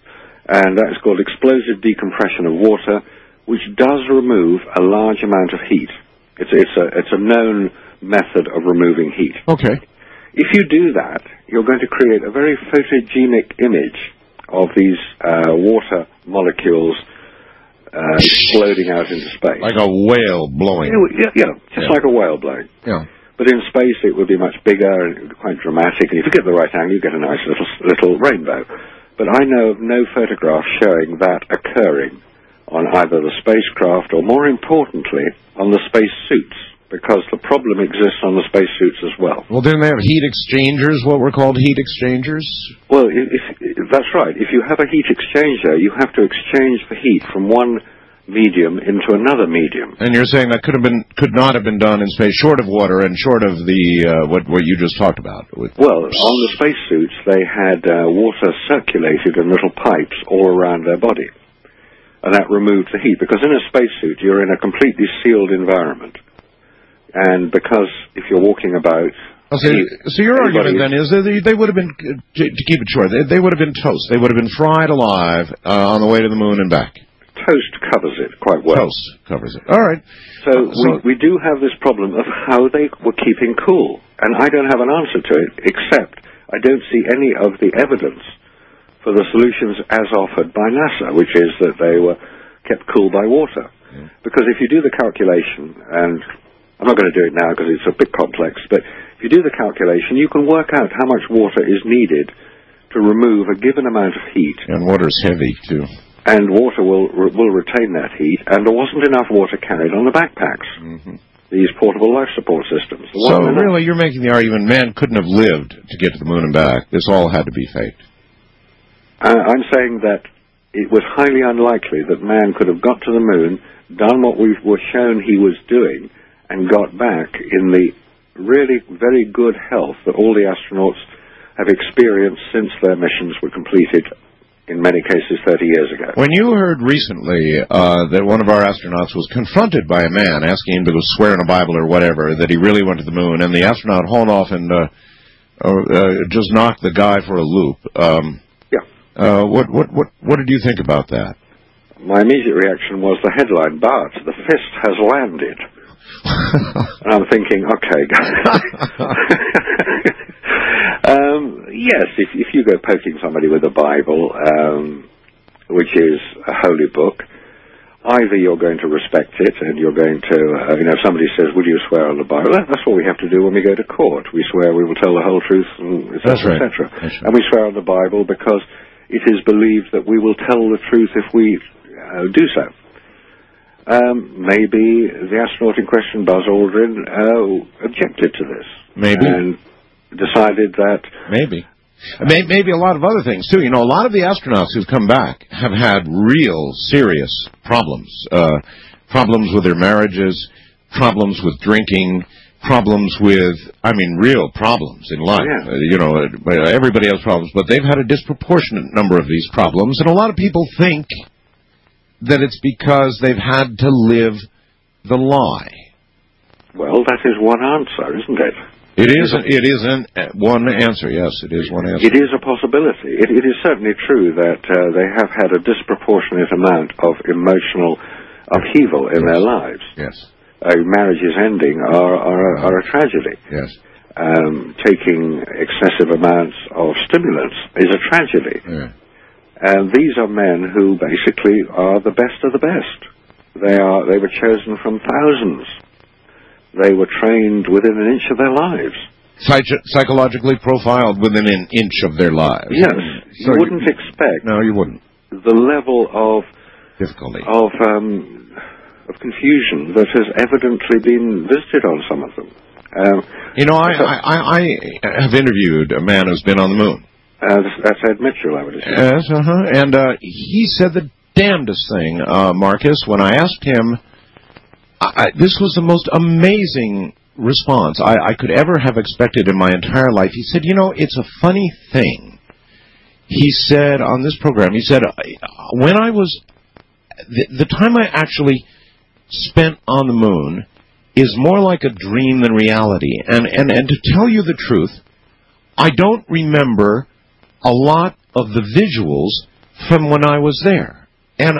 and that's called explosive decompression of water, which does remove a large amount of heat. It's a known method of removing heat. Okay. If you do that, you're going to create a very photogenic image of these water molecules exploding out into space. Like a whale blowing. Just like a whale blowing. Yeah. But in space it would be much bigger and quite dramatic, and if you get the right angle, you get a nice little rainbow. But I know of no photograph showing that occurring on either the spacecraft or, more importantly, on the space suits, because the problem exists on the space suits as well. Well, didn't they have heat exchangers, what were called heat exchangers? Well, that's right. If you have a heat exchanger, you have to exchange the heat from one medium into another medium. And you're saying that could not have been done in space, short of water and short of the what you just talked about. Well, on the spacesuits, they had water circulated in little pipes all around their body, and that removed the heat. Because in a spacesuit, you're in a completely sealed environment, and because if you're walking about. So your argument then is that they would have been, to keep it short, they would have been toast. They would have been fried alive on the way to the moon and back. Toast covers it quite well. Toast covers it. All right. So we do have this problem of how they were keeping cool. And I don't have an answer to it, except I don't see any of the evidence for the solutions as offered by NASA, which is that they were kept cool by water. Yeah. Because if you do the calculation, and I'm not going to do it now because it's a bit complex, but if you do the calculation, you can work out how much water is needed to remove a given amount of heat. And water's heavy, too. And water will retain that heat, and there wasn't enough water carried on the backpacks, these portable life support systems. So really, you're making the argument man couldn't have lived to get to the moon and back. This all had to be faked. I'm saying that it was highly unlikely that man could have got to the moon, done what we were shown he was doing, and got back in the really very good health that all the astronauts have experienced since their missions were completed, in many cases 30 years ago. When you heard recently that one of our astronauts was confronted by a man asking him to swear in a Bible or whatever that he really went to the moon, and the astronaut hauled off and just knocked the guy for a loop. What did you think about that? My immediate reaction was the headline, "Bart, the fist has landed." And I'm thinking, okay, yes, if you go poking somebody with a Bible, which is a holy book, either you're going to respect it and you're going to, if somebody says, "Will you swear on the Bible?" That's what we have to do when we go to court. We swear we will tell the whole truth, and et cetera, et cetera. And we swear on the Bible because it is believed that we will tell the truth if we do so. Maybe the astronaut in question, Buzz Aldrin, objected to this. Maybe. And decided that... Maybe a lot of other things, too. You know, a lot of the astronauts who've come back have had real serious problems. Problems with their marriages, problems with drinking, problems with, real problems in life. Yeah. Everybody has problems, but they've had a disproportionate number of these problems, and a lot of people think that it's because they've had to live the lie. Well, that is one answer, isn't it? It is one answer, yes, it is one answer. It is a possibility. It is certainly true that they have had a disproportionate amount of emotional upheaval in their lives. Yes. Marriages ending are a tragedy. Yes. Taking excessive amounts of stimulants is a tragedy. Yeah. And these are men who basically are the best of the best. They were chosen from thousands. They were trained within an inch of their lives. Psychologically profiled within an inch of their lives. Yes. So you wouldn't expect... No, you wouldn't. The level of... difficulty. Of confusion that has evidently been visited on some of them. I have interviewed a man who's been on the moon. That's Ed Mitchell, I would assume. Yes, and he said the damnedest thing, Marcus, when I asked him... this was the most amazing response I could ever have expected in my entire life. He said, it's a funny thing. He said on this program, when I was... The time I actually spent on the moon is more like a dream than reality. And to tell you the truth, I don't remember a lot of the visuals from when I was there. And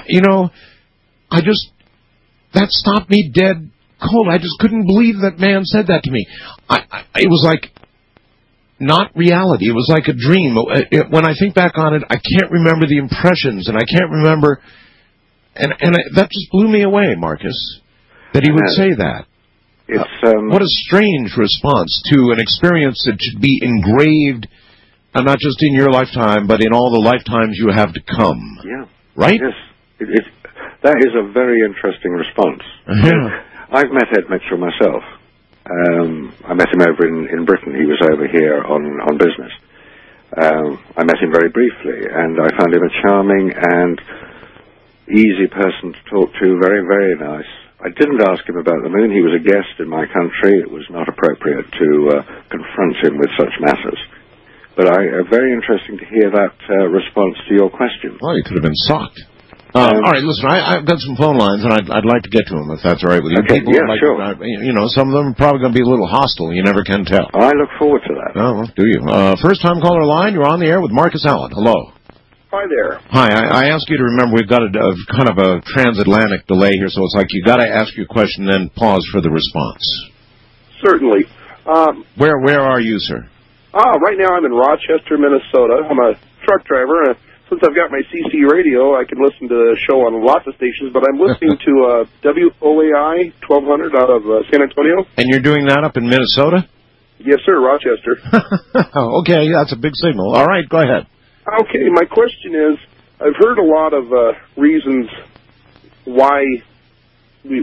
that stopped me dead cold. I just couldn't believe that man said that to me. It was like not reality. It was like a dream. When I think back on it, I can't remember the impressions, and I can't remember. And that just blew me away, Marcus, that he would say that. What a strange response to an experience that should be engraved, not just in your lifetime, but in all the lifetimes you have to come. Yeah. Right? Yes. That is a very interesting response. Yeah. I've met Ed Mitchell myself. I met him over in Britain. He was over here on business. I met him very briefly, and I found him a charming and easy person to talk to, very, very nice. I didn't ask him about the moon. He was a guest in my country. It was not appropriate to confront him with such matters. But very interesting to hear that response to your question. Well, you could have been socked. All right, listen, I've got some phone lines, and I'd like to get to them, if that's all right with you. Okay, People sure. Some of them are probably going to be a little hostile. You never can tell. I look forward to that. Oh, well, do you? First-time caller line, you're on the air with Marcus Allen. Hello. Hi there. Hi, I ask you to remember we've got a kind of a transatlantic delay here, so it's like you got to ask your question, then pause for the response. Certainly. Where are you, sir? Right now I'm in Rochester, Minnesota. I'm a truck driver, and since I've got my CC radio, I can listen to the show on lots of stations, but I'm listening to WOAI 1200 out of San Antonio. And you're doing that up in Minnesota? Yes, sir, Rochester. Okay, that's a big signal. All right, go ahead. Okay, my question is, I've heard a lot of reasons why we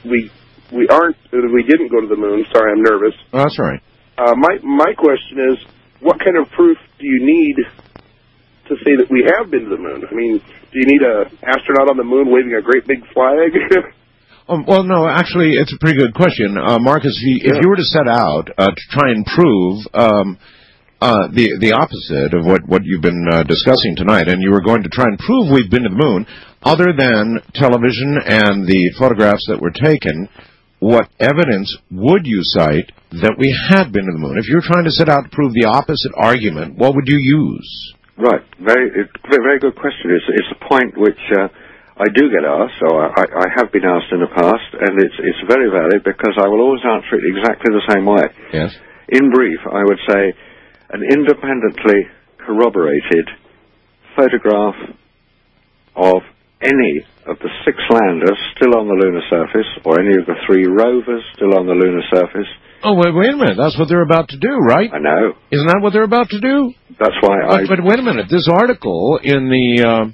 didn't go to the moon. Sorry, I'm nervous. Oh, that's all right. My question is, what kind of proof do you need to say that we have been to the moon? I mean, do you need an astronaut on the moon waving a great big flag? Well, no, actually, it's a pretty good question. Marcus, if you were to set out to try and prove the opposite of what you've been discussing tonight, and you were going to try and prove we've been to the moon, other than television and the photographs that were taken, what evidence would you cite that we had been to the moon? If you're trying to set out to prove the opposite argument, what would you use? Right. Very good question. It's a point which I do get asked, so I have been asked in the past, and it's very valid because I will always answer it exactly the same way. Yes. In brief, I would say an independently corroborated photograph of any of the 6 landers still on the lunar surface, or any of the 3 rovers still on the lunar surface. Oh, wait a minute. That's what they're about to do, right? I know. Isn't that what they're about to do? That's why But wait a minute. This article in the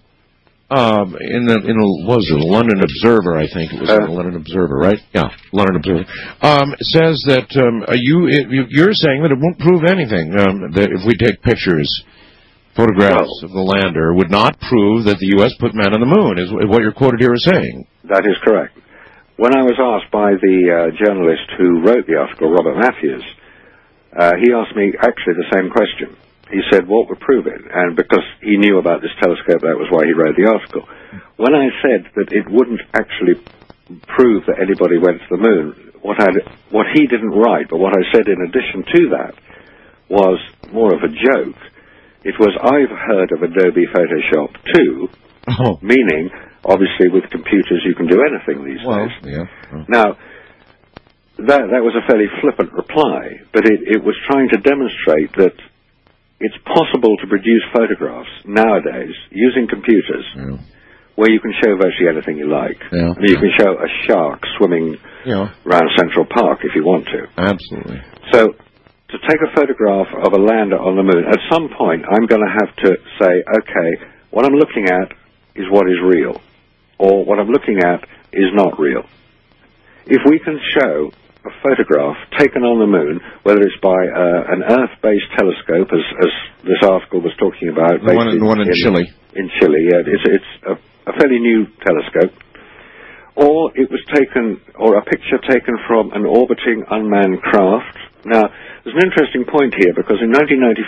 what was it, London Observer, I think it was the London Observer, right? Yeah, London Observer. Says that you're saying that it won't prove anything. That if we take pictures, photographs of the lander, would not prove that the U.S. put man on the moon, is what you're quoted here as saying. That is correct. When I was asked by the journalist who wrote the article, Robert Matthews, he asked me actually the same question. He said, what would prove it? And because he knew about this telescope, that was why he wrote the article. When I said that it wouldn't actually prove that anybody went to the moon, what he didn't write, but what I said in addition to that, was more of a joke. It was, I've heard of Adobe Photoshop too, meaning, obviously with computers you can do anything these days. Yeah. Now, that was a fairly flippant reply, but it was trying to demonstrate that it's possible to produce photographs nowadays using computers where you can show virtually anything you like. Yeah. I mean, you can show a shark swimming around Central Park if you want to. Absolutely. So, to take a photograph of a lander on the moon, at some point I'm going to have to say, okay, what I'm looking at is what is real, or what I'm looking at is not real. If we can show a photograph taken on the moon, whether it's by an Earth-based telescope, as this article was talking about. The one in Chile. In Chile, yeah. It's a fairly new telescope. Or it was taken, or a picture taken from an orbiting unmanned craft. Now, there's an interesting point here, because in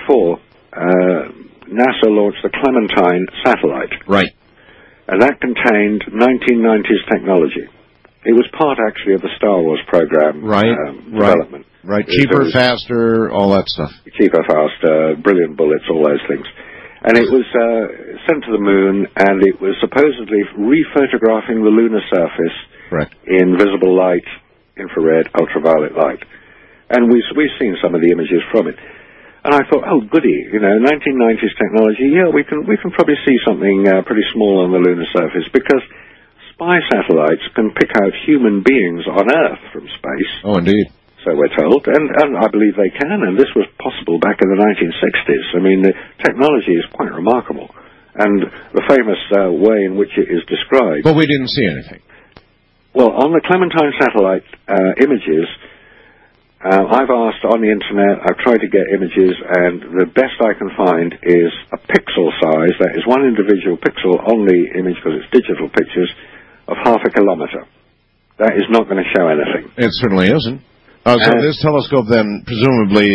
1994, NASA launched the Clementine satellite. Right. And that contained 1990s technology. It was part, actually, of the Star Wars program development. Right. Cheaper, faster, all that stuff. Cheaper, faster, brilliant bullets, all those things. And it was sent to the moon, and it was supposedly rephotographing the lunar surface in visible light, infrared, ultraviolet light. And we've seen some of the images from it. And I thought, oh, goody, 1990s technology, yeah, we can probably see something pretty small on the lunar surface, because spy satellites can pick out human beings on Earth from space. Oh, indeed. So we're told, and I believe they can, and this was possible back in the 1960s. I mean, the technology is quite remarkable, and the famous way in which it is described. But we didn't see anything. Well, on the Clementine satellite images, I've asked on the internet, I've tried to get images, and the best I can find is a pixel size, that is one individual pixel on the image, because it's digital pictures, of half a kilometer. That is not going to show anything. It certainly isn't. So this telescope then, presumably,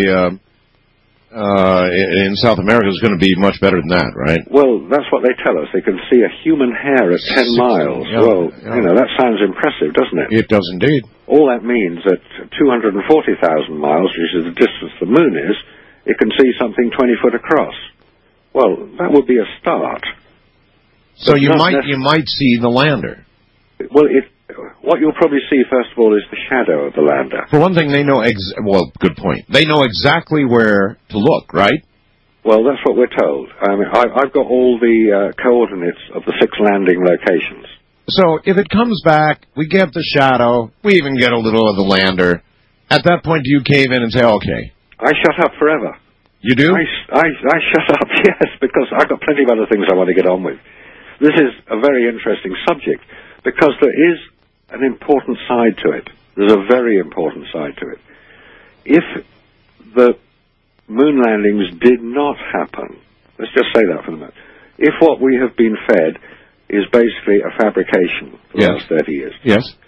in South America is going to be much better than that, right? Well, that's what they tell us. They can see a human hair at 10 miles. Yeah, well, that sounds impressive, doesn't it? It does indeed. All that means that 240,000 miles, which is the distance the moon is, it can see something 20 foot across. Well, that would be a start. So you might see the lander. Well, what you'll probably see, first of all, is the shadow of the lander. For one thing, they know good point. They know exactly where to look, right? Well, that's what we're told. I mean, I've got all the coordinates of the 6 landing locations. So if it comes back, we get the shadow, we even get a little of the lander. At that point, do you cave in and say, okay? I shut up forever. You do? I shut up, yes, because I've got plenty of other things I want to get on with. This is a very interesting subject, because there is an important side to it. There's a very important side to it. If the moon landings did not happen, let's just say that for a minute, if what we have been fed is basically a fabrication for the last 30 years,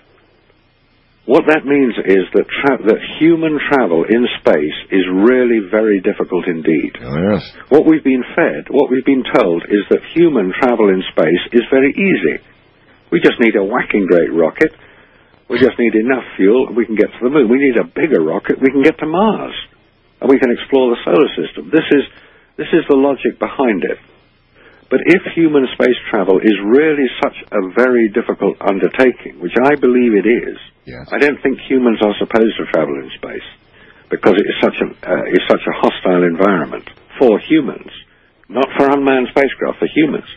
what that means is that human travel in space is really very difficult indeed. What we've been fed, what we've been told, is that human travel in space is very easy. We just need a whacking great rocket. We just need enough fuel, and we can get to the moon. We need a bigger rocket. We can get to Mars, and we can explore the solar system. This is the logic behind it. But if human space travel is really such a very difficult undertaking, which I believe it is, I don't think humans are supposed to travel in space, because it is such a hostile environment for humans, not for unmanned spacecraft, for humans.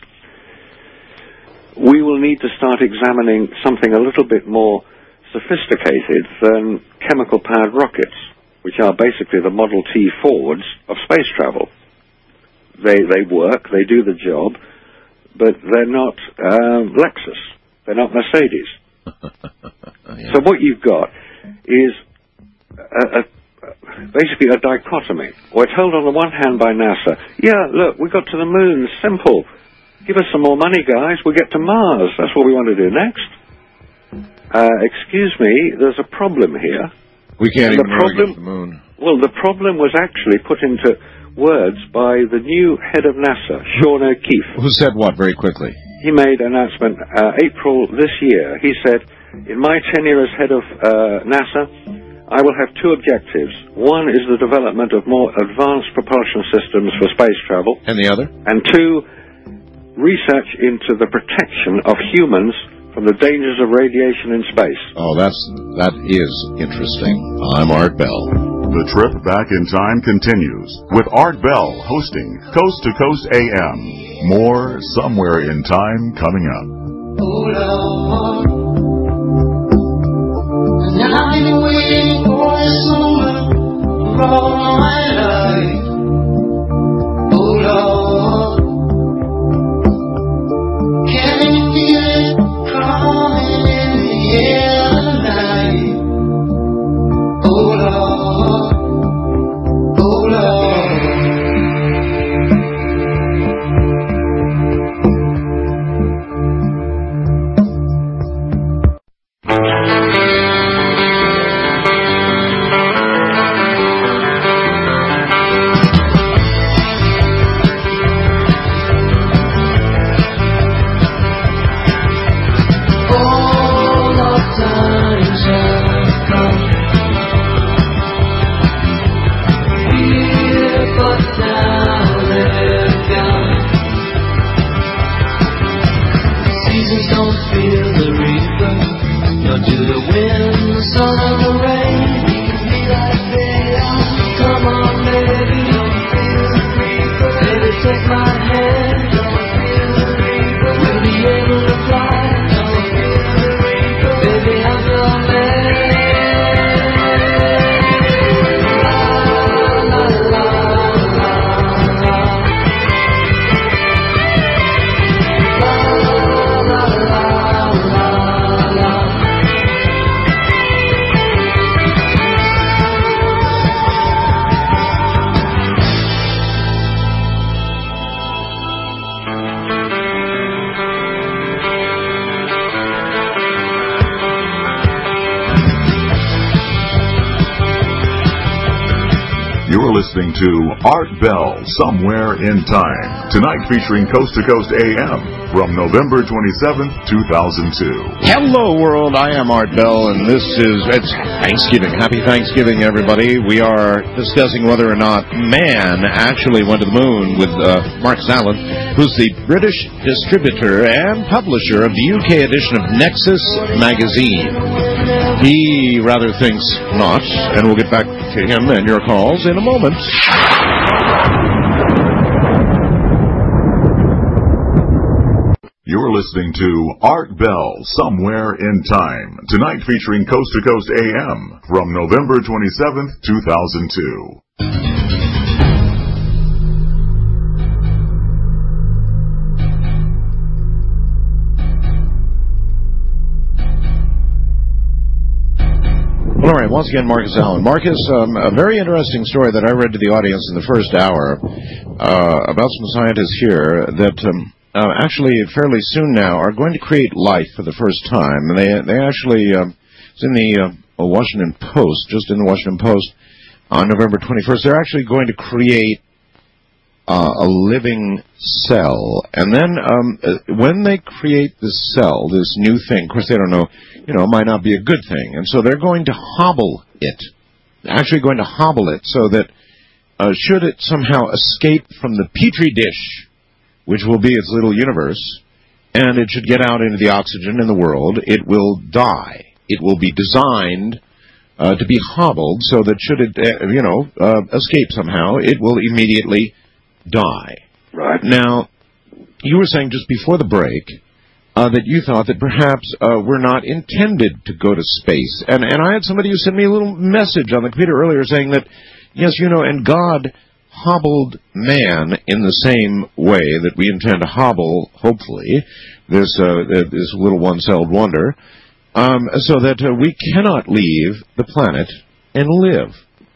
We will need to start examining something a little bit more sophisticated than chemical-powered rockets, which are basically the Model T Fords of space travel. They work, they do the job, but they're not Lexus. They're not Mercedes. So what you've got is basically a dichotomy. We're told on the one hand by NASA, look, we got to the moon, simple. Give us some more money, guys. We'll get to Mars. That's what we want to do next. Excuse me, there's a problem here. We can't even get to the moon. Well, the problem was actually put into words by the new head of NASA, Sean O'Keefe. Who said what, very quickly? He made an announcement April this year. He said, in my tenure as head of NASA, I will have 2 objectives. One is the development of more advanced propulsion systems for space travel. And the other? And 2, research into the protection of humans from the dangers of radiation in space. Oh, that is interesting. I'm Art Bell. The trip back in time continues with Art Bell hosting Coast to Coast AM. More Somewhere in Time coming up. Oh, Lord. And I've been waiting for this moment for all my life. Oh, Lord. Can you feel it coming in the air tonight? Oh, Lord. Oh, Lord. You're listening to Art Bell, Somewhere in Time. Tonight featuring Coast to Coast AM from November 27th, 2002. Hello, world. I am Art Bell, and it's Thanksgiving. Happy Thanksgiving, everybody. We are discussing whether or not man actually went to the moon with Marcus Allen, who's the British distributor and publisher of the UK edition of Nexus magazine. He rather thinks not, and we'll get back to him and your calls in a moment. You're listening to Art Bell, Somewhere in Time. Tonight featuring Coast to Coast AM from November 27th, 2002. All right, once again, Marcus Allen. Marcus, a very interesting story that I read to the audience in the first hour about some scientists here that actually fairly soon now are going to create life for the first time. And they actually, it's in the Washington Post, just in the Washington Post, on November 21st, they're actually going to create a living cell. And then when they create this cell, this new thing, of course they don't know, it might not be a good thing. And so they're going to hobble it. Actually going to hobble it so that should it somehow escape from the petri dish, which will be its little universe, and it should get out into the oxygen in the world, it will die. It will be designed to be hobbled so that should it, escape somehow, it will immediately die. Right. Now, you were saying just before the break that you thought that perhaps we're not intended to go to space. And I had somebody who sent me a little message on the computer earlier saying that, yes, and God hobbled man in the same way that we intend to hobble, hopefully, this little one-celled wonder, so that we cannot leave the planet and live.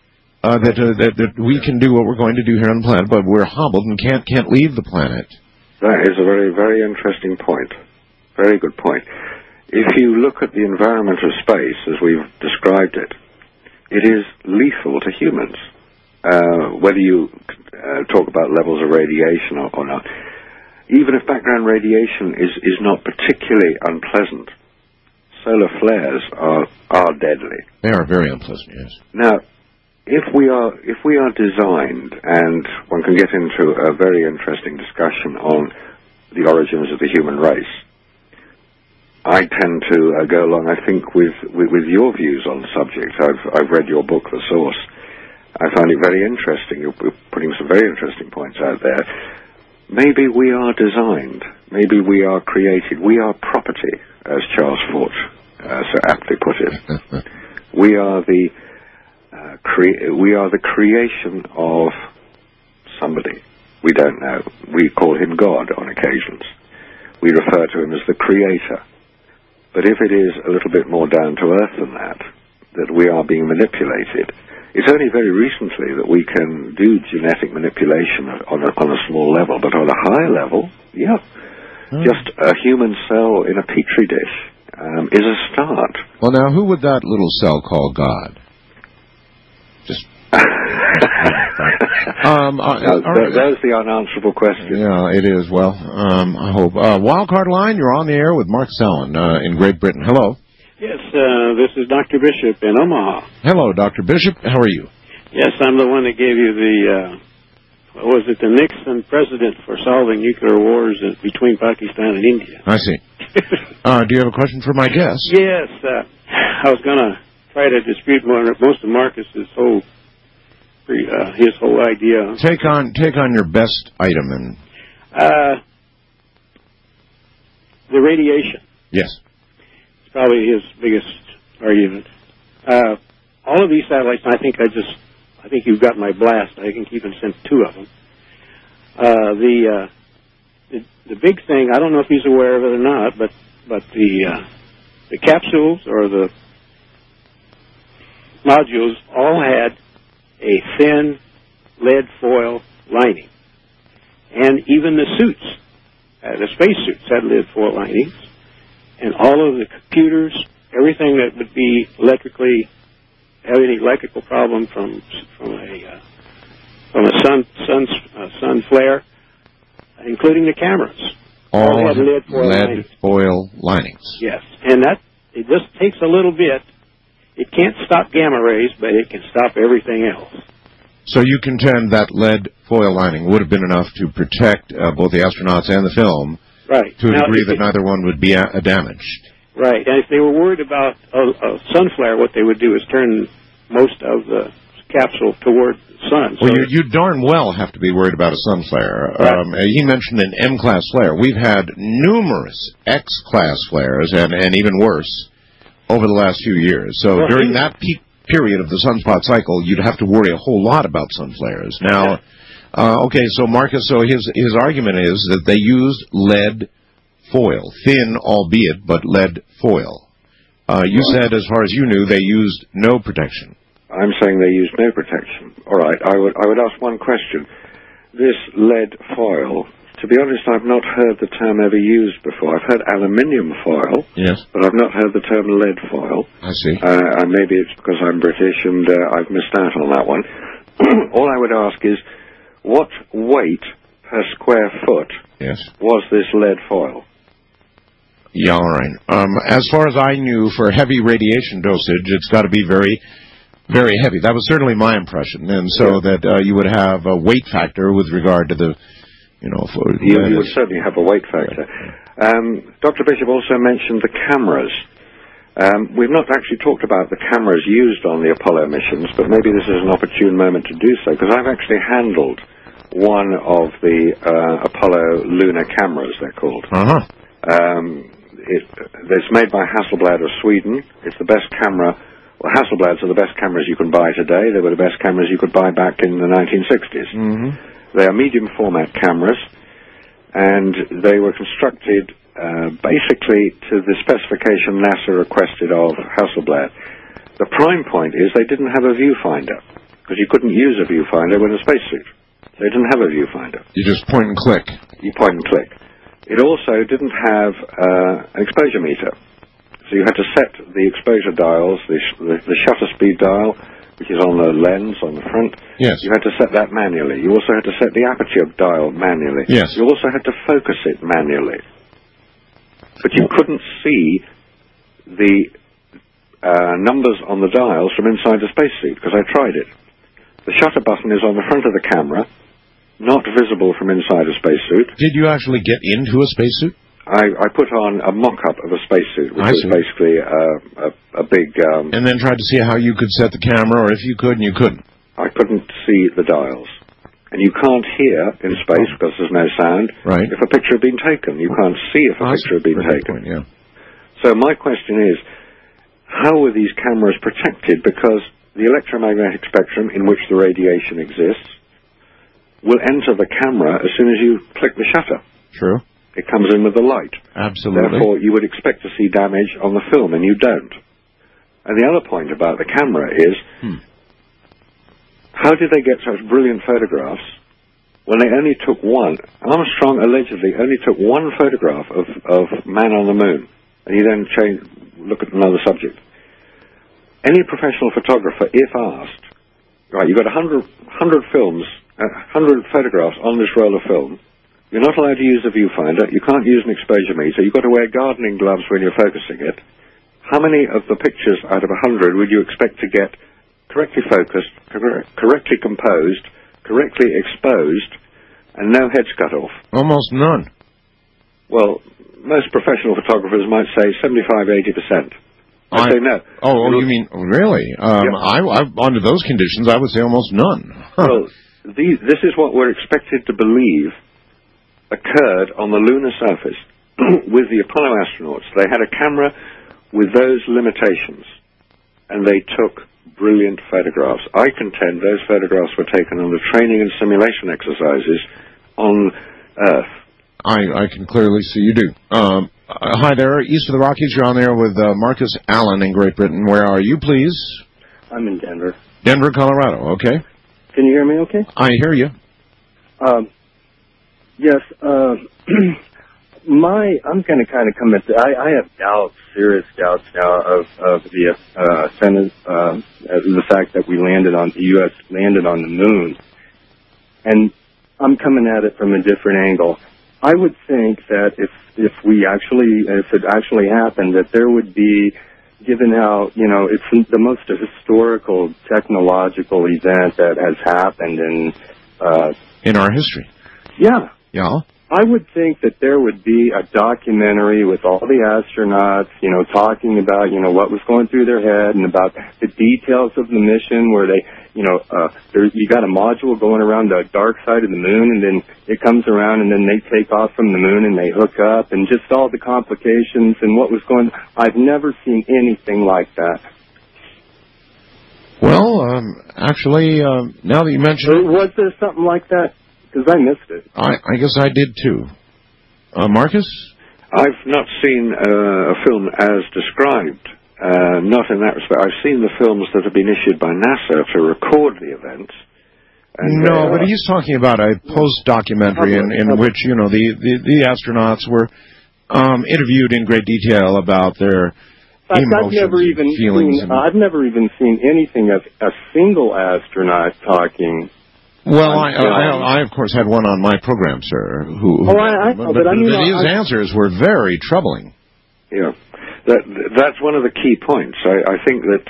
That we can do what we're going to do here on the planet, but we're hobbled and can't leave the planet. That is a very, very interesting point. Very good point. If you look at the environment of space, as we've described it, it is lethal to humans. Whether you talk about levels of radiation or not, even if background radiation is not particularly unpleasant, solar flares are deadly. They are very unpleasant, yes. Now, if we are designed, and one can get into a very interesting discussion on the origins of the human race, I tend to go along, I think, with your views on the subject. I've read your book, The Source. I find it very interesting. You're putting some very interesting points out there. Maybe we are designed. Maybe we are created. We are property, as Charles Fort so aptly put it. We are the creation of somebody. We don't know. We call him God on occasions. We refer to him as the creator. But if it is a little bit more down to earth than that we are being manipulated, it's only very recently that we can do genetic manipulation on a small level, but on a higher level, just a human cell in a petri dish is a start. Well, now, who would that little cell call God? Just... There's the unanswerable question. Yeah, it is. Well, I hope. Wildcard line, you're on the air with Marcus Allen in Great Britain. Hello. Yes, this is Dr. Bishop in Omaha. Hello, Dr. Bishop. How are you? Yes, I'm the one that gave you the, the Nixon president for solving nuclear wars between Pakistan and India. I see. Do you have a question for my guest? Yes. I was going to try to dispute most of Marcus's whole idea. Take on your best item and the radiation. Yes. It's probably his biggest argument. All of these satellites, I think you've got my blast. I can even send 2 of them. The big thing, I don't know if he's aware of it or not, but the capsules or the modules all had a thin lead foil lining. And even the suits, the space suits had lead foil linings. And all of the computers, everything that would be have any electrical problem from a from a sun flare, including the cameras. All had lead foil linings. Yes, and it just takes a little bit. It can't stop gamma rays, but it can stop everything else. So you contend that lead foil lining would have been enough to protect both the astronauts and the film, right? To a degree that neither one would be damaged. Right, and if they were worried about a sun flare, what they would do is turn most of the capsule toward the sun. Well, you darn well have to be worried about a sun flare. Right. He mentioned an M-class flare. We've had numerous X-class flares, and even worse, over the last few years. So during that peak period of the sunspot cycle, you'd have to worry a whole lot about sun flares. Now, okay, so Marcus, his argument is that they used lead foil, thin albeit, but lead foil. You said, as far as you knew, they used no protection. I'm saying they used no protection. All right, I would ask one question. This lead foil, to be honest, I've not heard the term ever used before. I've heard aluminium foil, yes, but I've not heard the term lead foil. I see. Maybe it's because I'm British and I've missed out on that one. All I would ask is, what weight per square foot was this lead foil? Yeah, all right. As far as I knew, for heavy radiation dosage, it's got to be very, very heavy. That was certainly my impression, and so that you would have a weight factor with regard to the, you would certainly have a weight factor. Dr. Bishop also mentioned the cameras. We've not actually talked about the cameras used on the Apollo missions, but maybe this is an opportune moment to do so, because I've actually handled one of the Apollo lunar cameras, they're called. It's made by Hasselblad of Sweden. It's the best camera. Well, Hasselblads are the best cameras you can buy today. They were the best cameras you could buy back in the 1960s. They are medium format cameras, and they were constructed basically to the specification NASA requested of Hasselblad. The prime point is they didn't have a viewfinder, because you couldn't use a viewfinder with a spacesuit. They didn't have a viewfinder. You just point and click. You point and click. It also didn't have an exposure meter. So you had to set the exposure dials, the shutter speed dial, which is on the lens on the front. Yes. You had to set that manually. You also had to set the aperture dial manually. Yes. You also had to focus it manually. But you couldn't see the numbers on the dials from inside the spacesuit, because I tried it. The shutter button is on the front of the camera, not visible from inside a spacesuit. Did you actually get into a spacesuit? I put on a mock-up of a spacesuit, which was basically a big... and then tried to see how you could set the camera, or if you could and you couldn't. I couldn't see the dials. And you can't hear in space, because there's no sound, if a picture had been taken. You can't see if a picture had been taken. So my question is, how were these cameras protected? Because the electromagnetic spectrum in which the radiation exists will enter the camera as soon as you click the shutter. True. It comes in with the light. Absolutely. Therefore, you would expect to see damage on the film, and you don't. And the other point about the camera is, how did they get such brilliant photographs when they only took one? Armstrong allegedly only took one photograph of man on the moon, and he then look at another subject. Any professional photographer, if asked, right, you've got 100 films, 100 photographs on this roll of film. You're not allowed to use a viewfinder. You can't use an exposure meter. You've got to wear gardening gloves when you're focusing it. How many of the pictures out of 100 would you expect to get correctly focused, correctly composed, correctly exposed, and no heads cut off? Almost none. Well, most professional photographers might say 75-80%. I say no. Oh, you mean, really? Under those conditions, I would say almost none. Well, this is what we're expected to believe occurred on the lunar surface with the Apollo astronauts. They had a camera with those limitations, and they took brilliant photographs. I contend those photographs were taken under training and simulation exercises on Earth. I can clearly see you do. Hi there, east of the Rockies. You're on there with Marcus Allen in Great Britain. Where are you, please? I'm in Denver. Denver, Colorado. Okay. Can you hear me okay? I hear you. Yes. I'm going to kind of come into... I have doubts, serious doubts now of the Senate, the fact that the U.S. landed on the moon. And I'm coming at it from a different angle. I would think that if it actually happened, that there would be, given how, it's the most historical technological event that has happened in our history. Yeah. Yeah. I would think that there would be a documentary with all the astronauts, talking about, what was going through their head and about the details of the mission where they, you got a module going around the dark side of the moon, and then it comes around and then they take off from the moon and they hook up, and just all the complications and what was going on. I've never seen anything like that. Well, actually, now that you mention it... Was there something like that? Because I missed it. I guess I did, too. Marcus? I've not seen a film as described. Not in that respect. I've seen the films that have been issued by NASA to record the events. No, but he's talking about a post-documentary in which, the astronauts were interviewed in great detail about their emotions, feelings. I've never even seen anything of a single astronaut talking. Well, I of course had one on my program, sir. His answers were very troubling. Yeah, that's one of the key points. I think that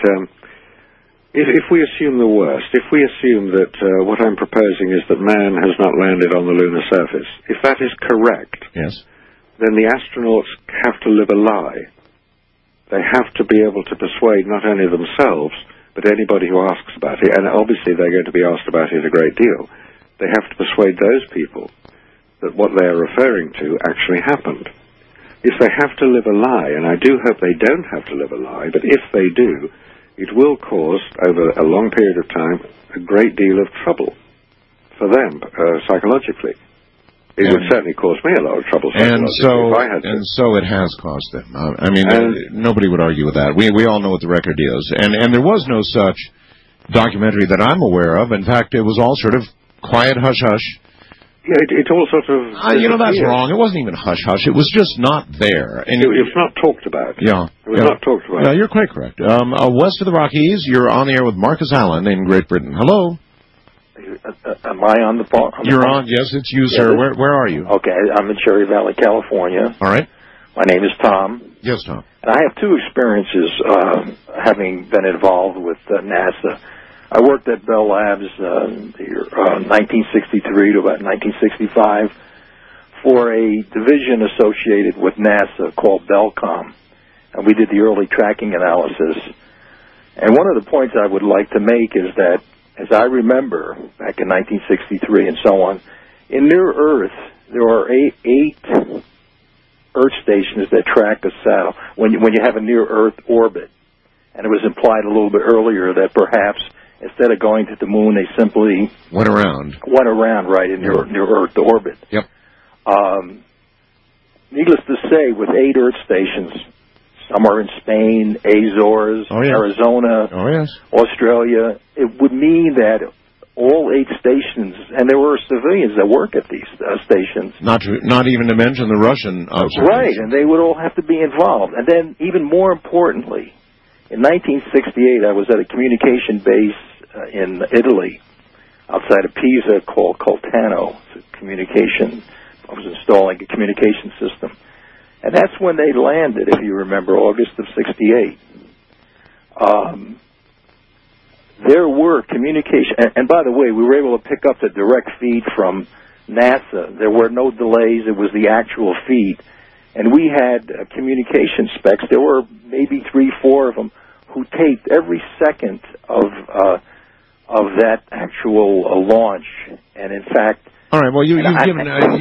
if we assume the worst, if we assume that what I'm proposing is that man has not landed on the lunar surface, if that is correct, yes, then the astronauts have to live a lie. They have to be able to persuade not only themselves, but anybody who asks about it, and obviously they're going to be asked about it a great deal, they have to persuade those people that what they are referring to actually happened. If they have to live a lie, and I do hope they don't have to live a lie, but if they do, it will cause, over a long period of time, a great deal of trouble for them, psychologically. It would certainly cause me a lot of trouble psychologically if I had to. And so it has caused them. Nobody would argue with that. We all know what the record is. And there was no such documentary that I'm aware of. In fact, it was all sort of quiet hush-hush. Yeah, it all sort of... that's wrong. It wasn't even hush-hush. It was just not there. And it was not talked about. Yeah. It was not talked about. Yeah, you're quite correct. West of the Rockies, you're on the air with Marcus Allen in Great Britain. Hello. Am I on the phone? You're on. Yes, it's you, sir. Where are you? Okay, I'm in Cherry Valley, California. All right. My name is Tom. Yes, Tom. And I have two experiences having been involved with NASA. I worked at Bell Labs the year 1963 to about 1965 for a division associated with NASA called Bellcom. And we did the early tracking analysis. And one of the points I would like to make is that, as I remember, back in 1963 and so on, in near Earth, there are eight Earth stations that track a satellite when you have a near Earth orbit. And it was implied a little bit earlier that perhaps instead of going to the moon, they simply went around right in near Earth orbit. Yep. Needless to say, with 8 Earth stations, some are in Spain, Azores, Arizona, Australia. It would mean that all 8 stations, and there were civilians that work at these stations. Not even to mention the Russian observations. Right, and they would all have to be involved. And then, even more importantly, in 1968, I was at a communication base in Italy, outside of Pisa, called Coltano. It's a communication. I was installing a communication system. And that's when they landed, if you remember, August of 68. There were communication, and by the way, we were able to pick up the direct feed from NASA. There were no delays. It was the actual feed. And we had communication specs. There were maybe 3-4 of them who taped every second of that actual launch. And in fact, all right. Well, you've given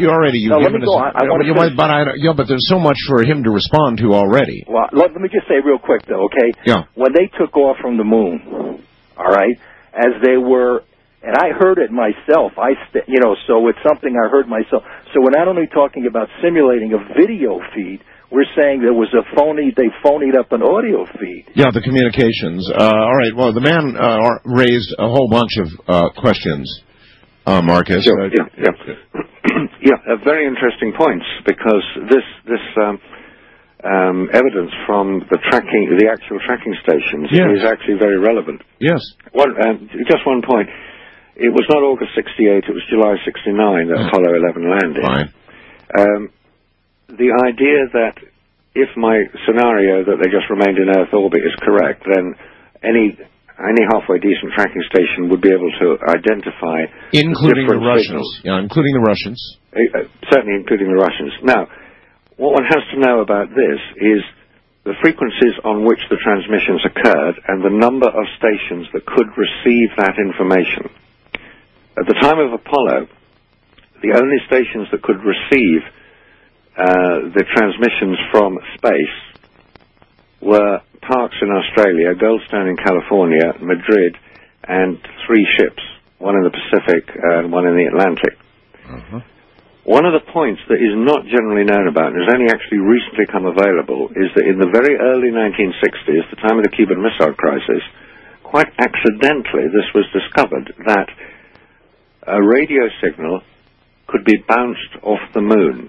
us. But there's so much for him to respond to already. Well, let me just say real quick, though. Okay. Yeah. When they took off from the moon, all right, as they were, and I heard it myself. So it's something I heard myself. So we're not only talking about simulating a video feed. We're saying there was they phonied up an audio feed. Yeah, the communications. All right. Well, the man raised a whole bunch of questions. Marcus. Very interesting points, because this evidence from the actual tracking stations is actually very relevant. Yes. Just one point. It was not August 68, it was July 69 that Apollo 11 landed. Fine. The idea that if my scenario that they just remained in Earth orbit is correct, then any halfway decent tracking station would be able to identify including the Russians. Signals. Yeah, including the Russians. Certainly including the Russians. Now, what one has to know about this is the frequencies on which the transmissions occurred and the number of stations that could receive that information. At the time of Apollo, the only stations that could receive the transmissions from space were Parkes in Australia, Goldstone in California, Madrid, and 3 ships, one in the Pacific and one in the Atlantic. Uh-huh. One of the points that is not generally known about, and has only actually recently come available, is that in the very early 1960s, the time of the Cuban Missile Crisis, quite accidentally this was discovered that a radio signal could be bounced off the moon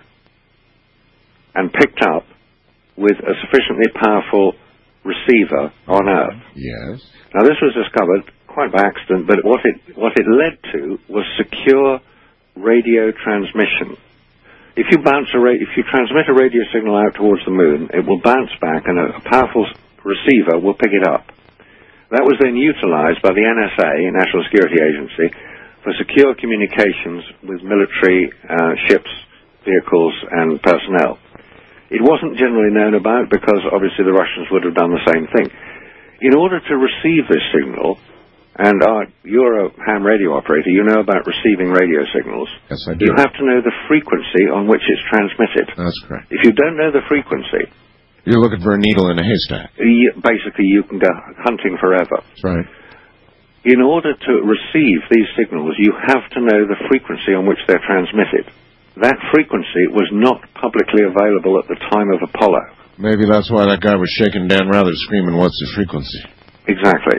and picked up with a sufficiently powerful receiver on Earth. Yes. Now this was discovered quite by accident, but what it led to was secure radio transmission. If you transmit a radio signal out towards the moon, it will bounce back and a powerful receiver will pick it up. That was then utilized by the NSA, National Security Agency, for secure communications with military ships, vehicles, and personnel. It wasn't generally known about because obviously the Russians would have done the same thing. In order to receive this signal, and you're a ham radio operator, you know about receiving radio signals. Yes, I do. You have to know the frequency on which it's transmitted. That's correct. If you don't know the frequency, you're looking for a needle in a haystack. Basically, you can go hunting forever. That's right. In order to receive these signals, you have to know the frequency on which they're transmitted. That frequency was not publicly available at the time of Apollo. Maybe that's why that guy was shaking Dan Rather, screaming, "What's the frequency?" Exactly.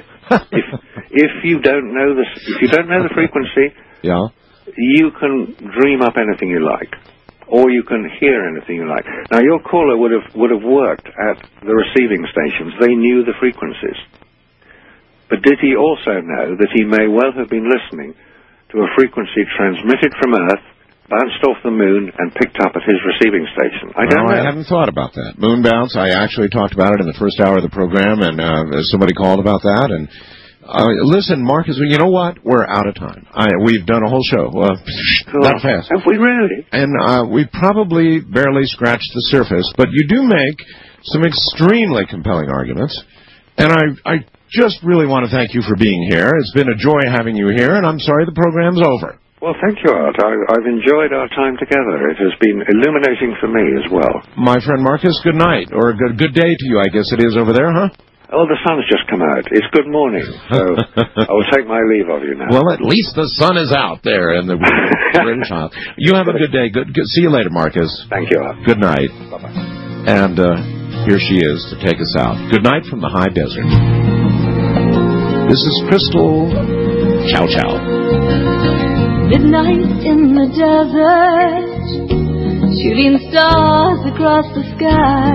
if you don't know the frequency, yeah, you can dream up anything you like, or you can hear anything you like. Now, your caller would have worked at the receiving stations. They knew the frequencies, but did he also know that he may well have been listening to a frequency transmitted from Earth, bounced off the moon, and picked up at his receiving station? I don't know. I haven't thought about that. Moon bounce, I actually talked about it in the first hour of the program, and somebody called about that. And listen, Marcus, you know what? We're out of time. We've done a whole show. That fast. Have we really? And we probably barely scratched the surface, but you do make some extremely compelling arguments. And I just really want to thank you for being here. It's been a joy having you here, and I'm sorry the program's over. Well, thank you, Art. I've enjoyed our time together. It has been illuminating for me as well. My friend Marcus, good night, or good day to you, I guess it is over there, huh? Oh, the sun's just come out. It's good morning, so I will take my leave of you now. Well, at least the sun is out there in the British Isles. You have a good day. Good. See you later, Marcus. Thank you, Art. Good night. Bye-bye. And here she is to take us out. Good night from the high desert. This is Crystal. Ciao, ciao. Midnight in the desert, shooting stars across the sky.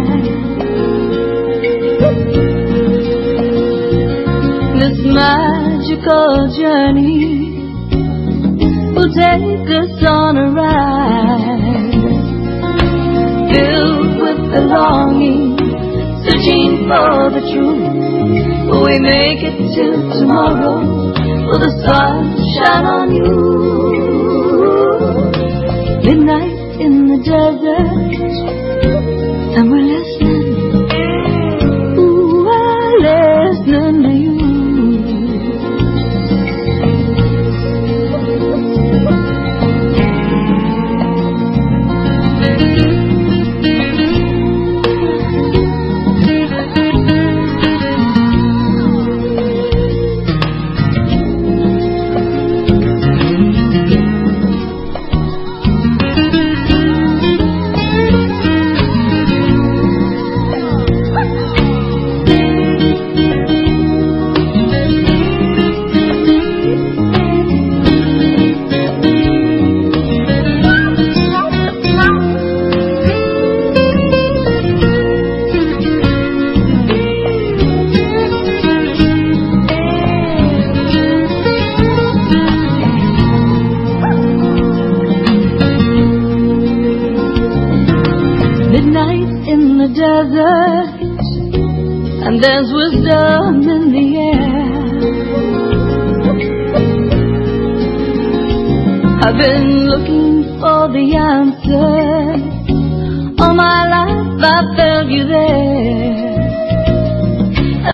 This magical journey will take us on a ride, filled with the longing, searching for the truth. Will we make it to tomorrow? Will the sun shine on you? Midnight in the desert, and we're listening. Ooh, we're listening to you. there's wisdom in the air. I've been looking for the answer. All my life I felt you there.